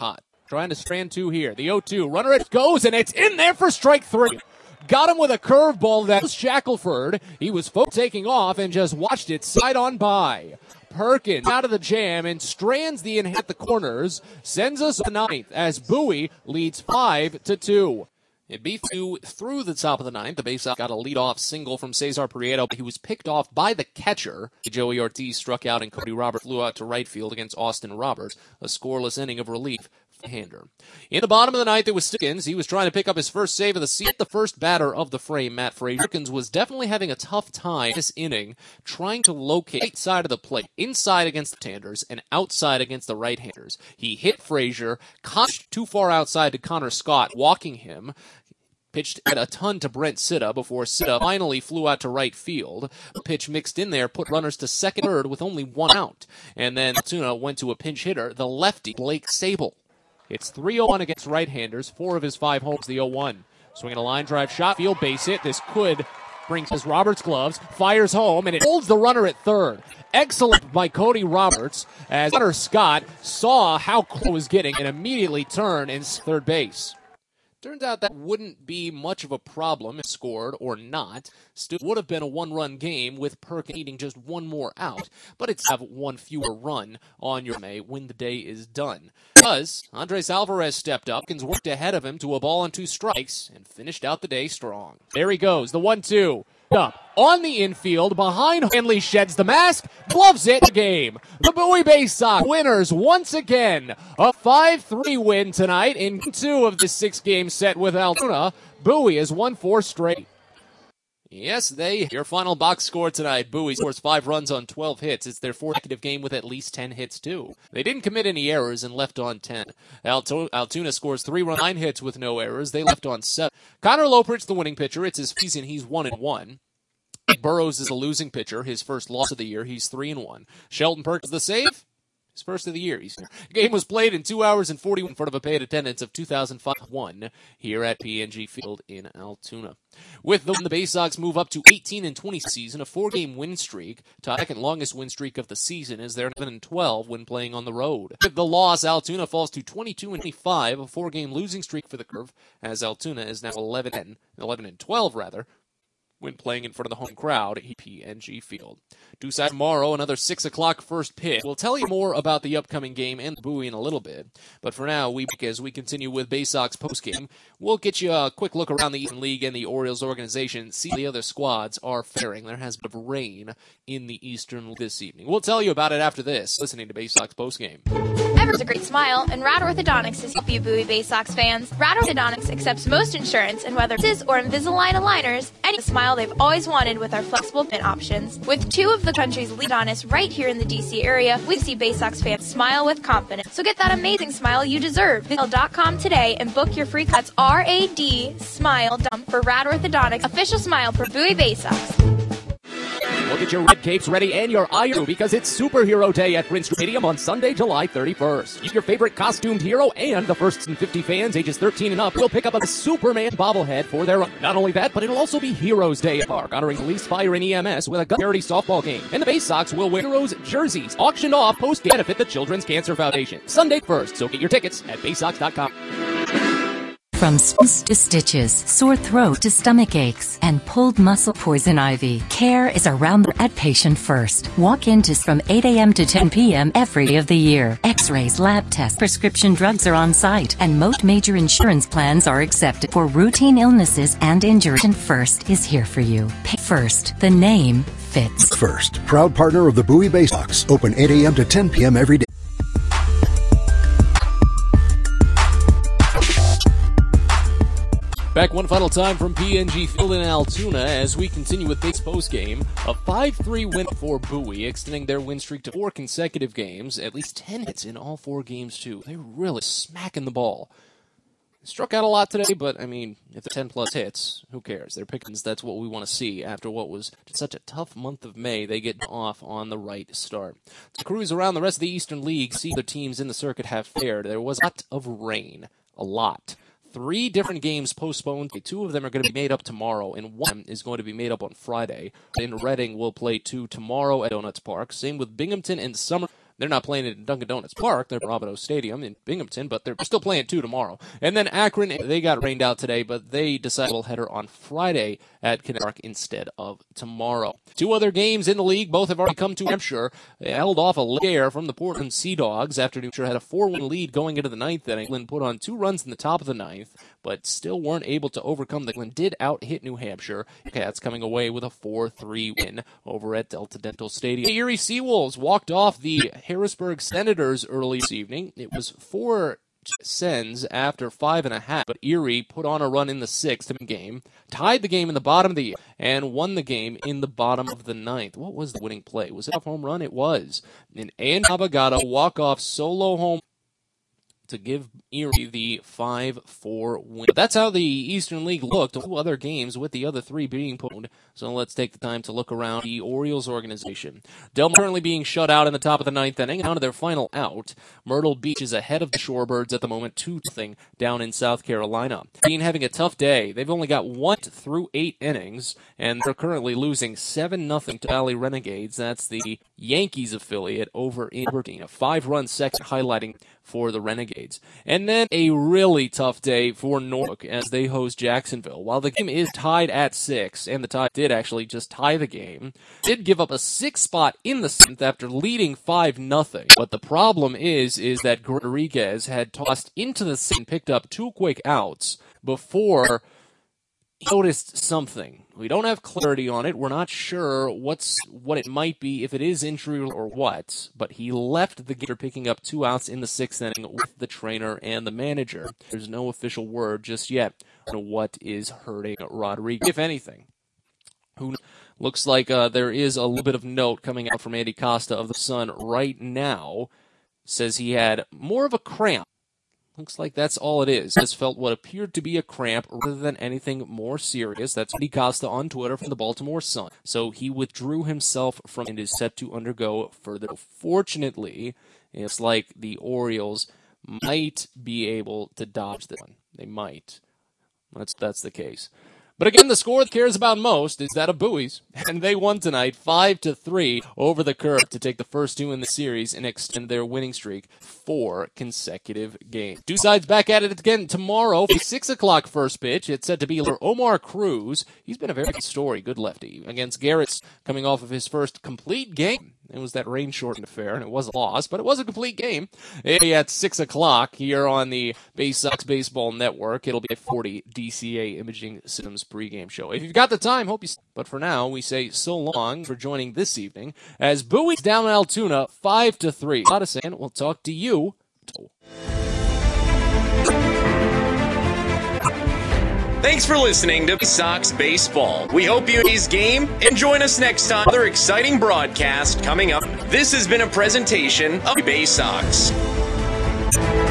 trying to strand two here. The 0-2, runner it goes, and it's in there for strike three. Got him with a curveball. That was Shackelford. He was taking off and just watched it slide on by. Perkins out of the jam and strands the in at the corners, sends us a ninth as Bowie leads 5-2. It beat through the top of the ninth. The Bay Sox got a leadoff single from Cesar Prieto, but he was picked off by the catcher. Joey Ortiz struck out and Cody Roberts flew out to right field against Austin Roberts, a scoreless inning of relief. Hander. In the bottom of the ninth, it was Stickins. He was trying to pick up his first save of the season. The first batter of the frame, Matt Frazier. Stickins was definitely having a tough time this inning trying to locate right side of the plate, inside against the left-handers and outside against the right-handers. He hit Frazier, caught too far outside to Connor Scott, walking him. Pitched at a ton to Brent Sitta before Sitta finally flew out to right field. The pitch mixed in there, put runners to second, third with only one out. And then Altoona went to a pinch hitter, the lefty, Blake Sable. It's 3-0-1 against right-handers, 4 of his 5 homers, the 0-1. Swinging a line drive shot, field base hit. This could bring his Roberts gloves, fires home, and it holds the runner at third. Excellent by Cody Roberts as Connor Scott saw how close it was getting and immediately turned in third base. Turns out that wouldn't be much of a problem if scored or not. Still would have been a one-run game with Perkins needing just one more out, but it's have one fewer run on your May when the day is done. Because Andres Alvarez stepped up and worked ahead of him to a ball and 2 strikes and finished out the day strong. There he goes, the 1-2. Up on the infield, behind Hanley sheds the mask, gloves it, the game. The Bowie Bay Sox winners once again. A 5-3 win tonight in 2 of the 6-game set with Altoona. Bowie has won 4 straight. Yes, your final box score tonight. Bowie scores 5 runs on 12 hits. It's their 4th consecutive game with at least 10 hits, too. They didn't commit any errors and left on 10. Altoona scores 3 runs, 9 hits with no errors. They left on 7. Connor Lopritz, the winning pitcher. It's his season. He's 1-1. Burrows is a losing pitcher. His first loss of the year. He's 3-1. Shelton Perkins, the save. His first of the year. The game was played in 2 hours and 41 in front of a paid attendance of 2,001 here at PNG Field in Altoona. With the Bay Sox move up to 18-20 season, a 4-game win streak, second longest win streak of the season, as they're 11-12 when playing on the road. With the loss, Altoona falls to 22-25, a 4-game losing streak for the Curve, as Altoona is now 11-12 rather. When playing in front of the home crowd at PNG Field. Due side tomorrow, another 6 o'clock first pitch. We'll tell you more about the upcoming game and Bowie in a little bit. But for now, as we continue with Bay Sox postgame, we'll get you a quick look around the Eastern League and the Orioles organization, see how the other squads are faring. There has been a bit of rain in the Eastern League this evening. We'll tell you about it after this, listening to Bay Sox postgame. Ever's a great smile, and Rad Orthodontics is help you Bowie Bay Sox fans. Rad Orthodontics accepts most insurance, and whether it's or Invisalign aligners, any smile they've always wanted with our flexible payment options. With 2 of the country's lead dentists right here in the DC area, we see Bay Sox fans smile with confidence. So get that amazing smile you deserve. Visit .com today and book your free cuts. RAD Smile for Rad Orthodontics, official smile for Bowie Bay Sox. We'll get your red capes ready and your IU because it's Superhero Day at Prince Stadium on Sunday, July 31st. Use your favorite costumed hero, and the first 50 fans ages 13 and up will pick up a Superman bobblehead for their own. Not only that, but it'll also be Heroes Day at Park, honoring police, fire, and EMS with a charity softball game. And the Bay Sox will wear Heroes jerseys, auctioned off post-game benefit the Children's Cancer Foundation. Sunday 1st, so get your tickets at baysox.com. From spins to stitches, sore throat to stomach aches, and pulled muscle poison ivy, care is around at Patient First. Walk in from 8 a.m. to 10 p.m. every day of the year. X-rays, lab tests, prescription drugs are on site, and most major insurance plans are accepted for routine illnesses and injuries. Patient First is here for you. First, the name fits. First, proud partner of the Bowie Bay Sox. Open 8 a.m. to 10 p.m. every day. Back one final time from PNG Field in Altoona as we continue with this postgame. A 5-3 win for Bowie, extending their win streak to 4 consecutive games. At least 10 hits in all 4 games, too. They're really smacking the ball. Struck out a lot today, but, I mean, if they're 10-plus hits, who cares? They're Pickens. That's what we want to see after what was such a tough month of May. They get off on the right start. To cruise around the rest of the Eastern League, see other teams in the circuit have fared. There was a lot of rain. A lot. 3 different games postponed. 2 of them are going to be made up tomorrow, and 1 is going to be made up on Friday. In Reading, we'll play 2 tomorrow at Donuts Park. Same with Binghamton and Summer. They're not playing it in Dunkin' Donuts Park. They're at Robideau Stadium in Binghamton, but they're still playing 2 tomorrow. And then Akron, they got rained out today, but they decided a header on Friday at Connecticut Park instead of tomorrow. 2 other games in the league, both have already come to Hampshire. They held off a scare from the Portland Sea Dogs after New Hampshire had a 4-1 lead going into the 9th inning. England put on 2 runs in the top of the 9th, but still weren't able to overcome. England did out-hit New Hampshire. Cats coming away with a 4-3 win over at Delta Dental Stadium. The Erie Seawolves walked off the Harrisburg Senators early this evening. It was 4 Sens after 5.5, but Erie put on a run in the 6th game, tied the game in the bottom of the 8th, and won the game in the bottom of the 9th. What was the winning play? Was it a home run? It was. An Ian Nabagata walk-off solo home to give Erie the 5-4 win. That's how the Eastern League looked. 2 other games with the other 3 being postponed. So let's take the time to look around the Orioles organization. Delmar currently being shut out in the top of the 9th inning. Down to their final out. Myrtle Beach is ahead of the Shorebirds at the moment, 2-0 down in South Carolina. Being having a tough day. They've only got 1 through 8 innings, and they're currently losing 7-0 to Valley Renegades. That's the Yankees affiliate over in Aberdeen. A 5-run second highlighting for the Renegades. And then a really tough day for Norfolk as they host Jacksonville. While the game is tied at 6, and the tie did actually just tie the game, did give up a 6th spot in the 7th after leading 5-0. But the problem is that Rodriguez had tossed into the 6th and picked up 2 quick outs before he noticed something. We don't have clarity on it. We're not sure what it might be, if it is injury or what, but he left the game after picking up 2 outs in the 6th inning with the trainer and the manager. There's no official word just yet on what is hurting Rodriguez, if anything. Who looks like there is a little bit of note coming out from Andy Costa of the Sun right now. Says he had more of a cramp. Looks like that's all it is. Has felt what appeared to be a cramp rather than anything more serious. That's Andy Costa on Twitter from the Baltimore Sun. So he withdrew himself from and is set to undergo further. Fortunately, it's like the Orioles might be able to dodge this one. They might. That's the case. But again, the score that cares about most is that of Bowie's, and they won tonight 5-3 over the Curve to take the first 2 in the series and extend their winning streak 4 consecutive games. 2 sides back at it again tomorrow. 6 o'clock first pitch. It's set to be Omar Cruz. He's been a very good story, good lefty, against Garrett's coming off of his first complete game. It was that rain-shortened affair, and it was a loss, but it was a complete game. At 6 o'clock here on the Bay Sox Baseball Network. It'll be a 40 DCA Imaging Systems pregame show. If you've got the time, hope you... But for now, we say so long for joining this evening as Bowie's down in Altoona 5-3. A lot of saying, we'll talk to you. Thanks for listening to Bay Sox Baseball. We hope you enjoy this game and join us next time. Another exciting broadcast coming up. This has been a presentation of Bay Sox.